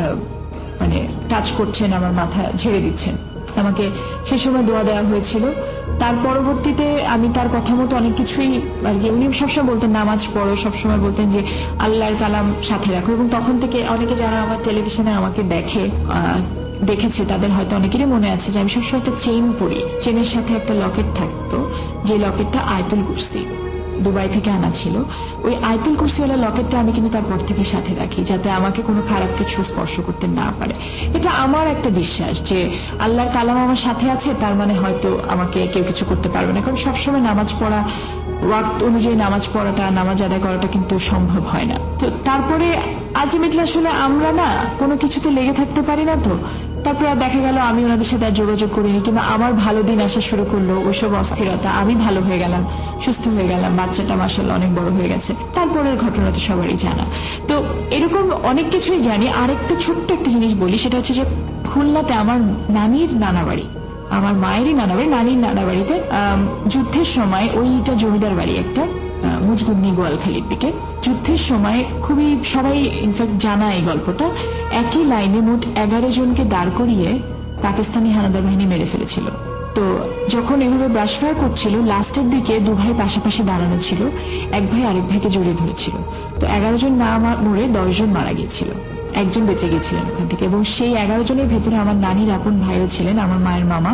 মানে টাচ করছেন, আমার মাথা ঝেড়ে দিচ্ছেন। আমাকে সে সময় দোয়া দেওয়া হয়েছিল। তার পরবর্তীতে আমি তার কথা মতো অনেক কিছুই আর কি, উনি সবসময় বলতেন নামাজ পড়ো, সবসময় বলতেন যে আল্লাহর কালাম সাথে রাখো, এবং তখন থেকে অনেকে যারা আমার টেলিভিশনে আমাকে দেখে দেখেছে তাদের হয়তো অনেকেরই মনে আছে যে আমি সবসময় একটা চেইন পরি, চেনের সাথে একটা লকেট থাকতো, যে লকেটটা আয়াতুল কুরসি, দুবাই থেকে আনা ছিল। ওই আয়াতুল কুরসিওয়ালা লকেটটা আমি কিন্তু তারপর থেকে সাথে রাখি, যাতে আমাকে কোনো খারাপ কিছু স্পর্শ করতে না পারে। এটা আমার একটা বিশ্বাস যে আল্লাহর কালাম আমার সাথে আছে, তার মানে হয়তো আমাকে কেউ কিছু করতে পারবে না, কারণ সবসময় নামাজ পড়া, ওয়াক্ত অনুযায়ী নামাজ পড়াটা, নামাজ আদায় করাটা কিন্তু সম্ভব হয় না। তো তারপরে আলটিমেটলি আসলে আমরা না কোনো কিছুতে লেগে থাকতে পারি না। তো তারপরে দেখা গেল আমি ওনাদের সাথে আর যোগাযোগ করিনি, কিন্তু আমার ভালো দিন আসা শুরু করলো, ওইসব অস্থিরতা, আমি ভালো হয়ে গেলাম, সুস্থ হয়ে গেলাম, বাচ্চাটা মাশাআল্লাহ অনেক বড় হয়ে গেছে। তারপরের ঘটনা তো সবারই জানা। তো এরকম অনেক কিছুই জানি। আরেকটা ছোট্ট একটা জিনিস বলি, সেটা হচ্ছে যে খুলনাতে আমার নানির নানা বাড়ি, আমার মায়েরই নানা বাড়ি, নানির নানা বাড়িতে যুদ্ধের সময়, ওইটা জমিদার বাড়ি একটা, মুজগুন্নি গোয়ালখালির দিকে, যুদ্ধের সময় খুবই সবাই ইনফ্যাক্ট জানা এই গল্পটা, একই লাইনে মোট এগারো জনকে দাঁড় করিয়ে পাকিস্তানি হানাদার বাহিনী মেরে ফেলেছিল। তো যখন এভাবে ব্রাশফায়ার করছিল, লাস্টের দিকে দু ভাই পাশাপাশি দাঁড়ানো ছিল, এক ভাই আরেক ভাইকে জড়িয়ে ধরেছিল। তো এগারো জন না মরে দশ জন মারা গিয়েছিল, একজন বেঁচে গিয়েছিলেন ওখান থেকে। এবং সেই এগারো জনের ভেতরে আমার নানির আপন ভাইও ছিলেন, আমার মায়ের মামা।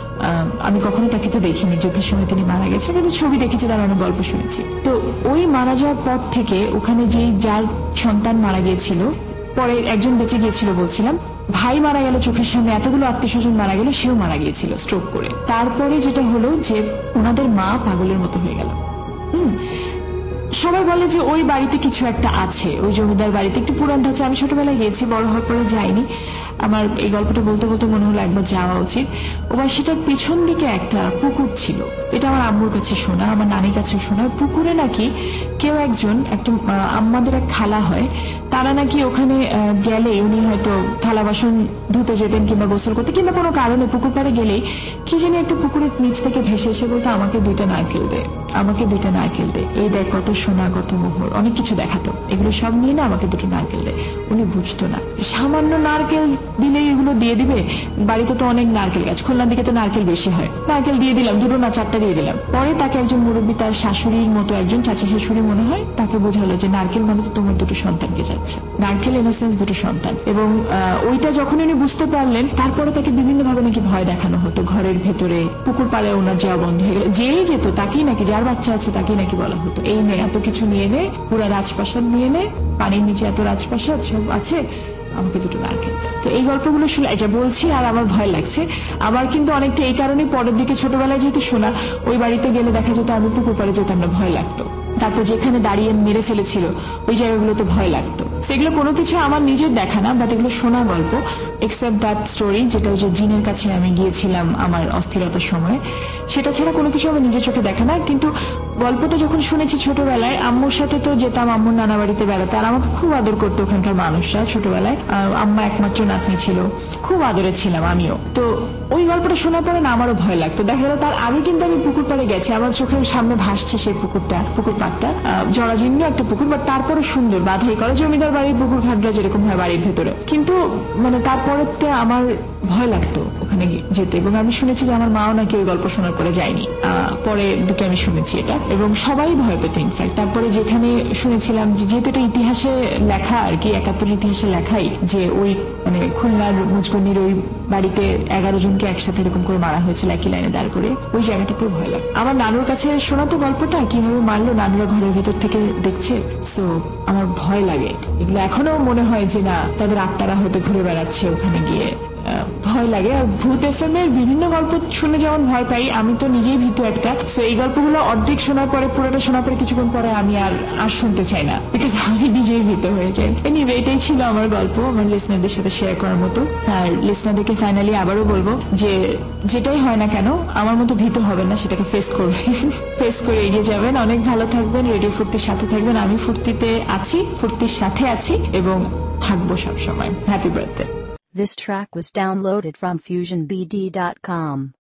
আমি কখনো তাকে তো দেখিনি, যুদ্ধের সময় তিনি মারা গেছেন, কিন্তু ছবি দেখেছি, তার অনেক গল্প শুনেছি। তো ওই মারা যাওয়ার পর থেকে ওখানে যে যার সন্তান মারা গিয়েছিল, পরে একজন বেঁচে গিয়েছিল বলছিলাম, ভাই মারা গেল চোখের সামনে, এতগুলো আত্মীয় স্বজন মারা গেল, সেও মারা গিয়েছিল স্ট্রোক করে। তারপরে যেটা হলো যে ওনাদের মা পাগলের মতো হয়ে গেল। হুম সবাই বলে যে ওই বাড়িতে কিছু একটা আছে, ওই জমিদার বাড়িতে একটু পুরান ধাঁচা। আমি ছোটবেলায় গিয়েছি, বড় হওয়ার পরে যাইনি। আমার এই গল্পটা বলতে বলতে মনে হলো একবার যাওয়া উচিত। ওবার সেটার পিছন দিকে একটা পুকুর ছিল, এটা আমার আম্মুর কাছে শোনা, আমার নানির কাছে শোনা। পুকুরে নাকি কেউ একজন, একটা আম্মাদের এক খালা হয়, তারা নাকি ওখানে গেলে, উনি হয়তো থালা বাসন ধুতে যেতেন কিংবা গোসল করতে কিংবা কোনো কারণে পুকুর পাড়ে গেলেই কি জানি একটা পুকুরের নিচ থেকে ভেসে এসে বলতো আমাকে দুইটা নারকেল দে, আমাকে দুইটা নারকেল দে, এই দেখ কত সোনা, কত মোহর, অনেক কিছু দেখাতো। এগুলো সব নিয়ে না আমাকে দুটো নারকেল দে। উনি বুঝতো না, সামান্য নারকেল দিলেই এগুলো দিয়ে দিবে, বাড়িতে তো অনেক নারকেল গাছ, খুলনার দিকে তো নারকেল বেশি হয়, নারকেল দিয়ে দিলাম, দুটো না চারটা দিয়ে দিলাম। পরে তাকে একজন মুরব্বী, তার শাশুড়ির মতো একজন, চাচা শাশুড়ি মনে হয়, তাকে বোঝালো যে নারকেল মানে তো তোমার দুটো সন্তানকে যাচ্ছে, নারকেল ইনোসেন্স দুটো সন্তান। এবং ওইটা যখন উনি বুঝতে পারলেন, তারপরে তাকে বিভিন্ন ভাবে নাকি ভয় দেখানো হতো, ঘরের ভেতরে পুকুর পাড়ে ওনার যাওয়া বন্ধ হয়ে গেল, যেই যেত তাকেই নাকি, যার বাচ্চা আছে তাকেই নাকি বলা হতো এই নে এত কিছু নিয়ে নে, পুরা রাজপ্রাসাদ নিয়ে নে, পানির নিচে এত রাজপ্রাসাদ সব আছে, আমাকে দুটো নারকেল। তো এই গল্পগুলো শুনে এটা বলছি আর আমার ভয় লাগছে। আবার কিন্তু অনেকটা এই কারণে পরের দিকে ছোটবেলায় যেহেতু শোনা, ওই বাড়িতে গেলে দেখা যেত আমি পুকুর পাড়ে যেতাম না, ভয় লাগতো। তারপর যেখানে দাঁড়িয়ে মেরে ফেলেছিল ওই জায়গাগুলোতে ভয় লাগতো। সেগুলো কোনো কিছু আমার নিজের দেখা না, বাট এগুলো শোনা গল্প, এক্সেপ্ট দ্যাট স্টোরি, যেটা ওই যে জিনের কাছে আমি গিয়েছিলাম আমার অস্থিরতার সময়, সেটা ছাড়া কোনো কিছু আমার নিজের চোখে দেখা না। কিন্তু গল্পটা যখন শুনেছি ছোটবেলায়, আম্মুর সাথে তো যেতাম আম্মুর নানা বাড়িতে বেড়াতে, আর আমাকে খুব আদর করতো ওখানকার মানুষরা। ছোটবেলায় আম্মা একমাত্র নাতনি ছিল, খুব আদরে ছিলাম আমিও। তো ওই গল্পটা শোনার পরে না আমারও ভয় লাগতো। দেখা গেল তার আগে কিন্তু আমি পুকুর পাড়ে গেছি, আমার চোখের সামনে ভাসছে সেই পুকুরটা, পুকুর পাড়টা জরাজীর্ণ একটা পুকুর, বাট তারপরে সুন্দর বাধাই করা, জমিদার বাড়ির পুকুর ঘাটরা যেরকম হয় বাড়ির ভেতরে। কিন্তু মানে তারপরে আমার ভয় লাগতো ওখানে যেতে। এবং আমি শুনেছি যে আমার মাও নাকি ওই গল্প শোনার পরে যায়নি, পরে দুটো আমি শুনেছি এটা, এবং সবাই ভয় পেত ইনফ্যাক্ট। তারপরে যেখানে শুনেছিলাম যে যেহেতু এটা ইতিহাসে লেখা আর কি, একাত্তর ইতিহাসে লেখাই যে ওই মানে খুলনার মুজগুন্নির ওই বাড়িতে এগারো জনকে একসাথে এরকম করে মারা হয়েছিল একই লাইনে দাঁড় করে, ওই জায়গাটাতেও ভয় লাগে। আমার নানুর কাছে শোনাতো গল্পটা, কিভাবে মারলো, নানুরা ঘরের ভেতর থেকে দেখছে। সো আমার ভয় লাগে এগুলো, এখনো মনে হয় যে না তাদের আত্মারা হয়তো ঘুরে বেড়াচ্ছে ওখানে গিয়ে ভয় লাগে। আর ভূত এফএম এর বিভিন্ন গল্প শুনে যেমন ভয় পাই, আমি তো নিজেই ভীতু একটা, সো এই গল্পগুলো অর্ধেক শোনার পরে, পুরোটা শোনার পরে কিছুক্ষণ পরে আমি আর আর শুনতে চাই না, বিকজ আমি নিজেই ভীত হয়ে যাই। এনিওয়ে, এটাই ছিল আমার গল্প আমার লিসনারদের সাথে শেয়ার করার মতো। আর লিসনারদেরকে ফাইনালি আবারও বলবো যে যেটাই হয় না কেন আমার মতো ভীত হবেন না, সেটাকে ফেস করবেন, ফেস করে এগিয়ে যাবেন। অনেক ভালো থাকবেন, রেডিও ফুর্তির সাথে থাকবেন। আমি ফুর্তিতে আছি, ফুর্তির সাথে আছি এবং থাকবো সবসময়। Happy birthday. This track was downloaded from fusion b d dot com.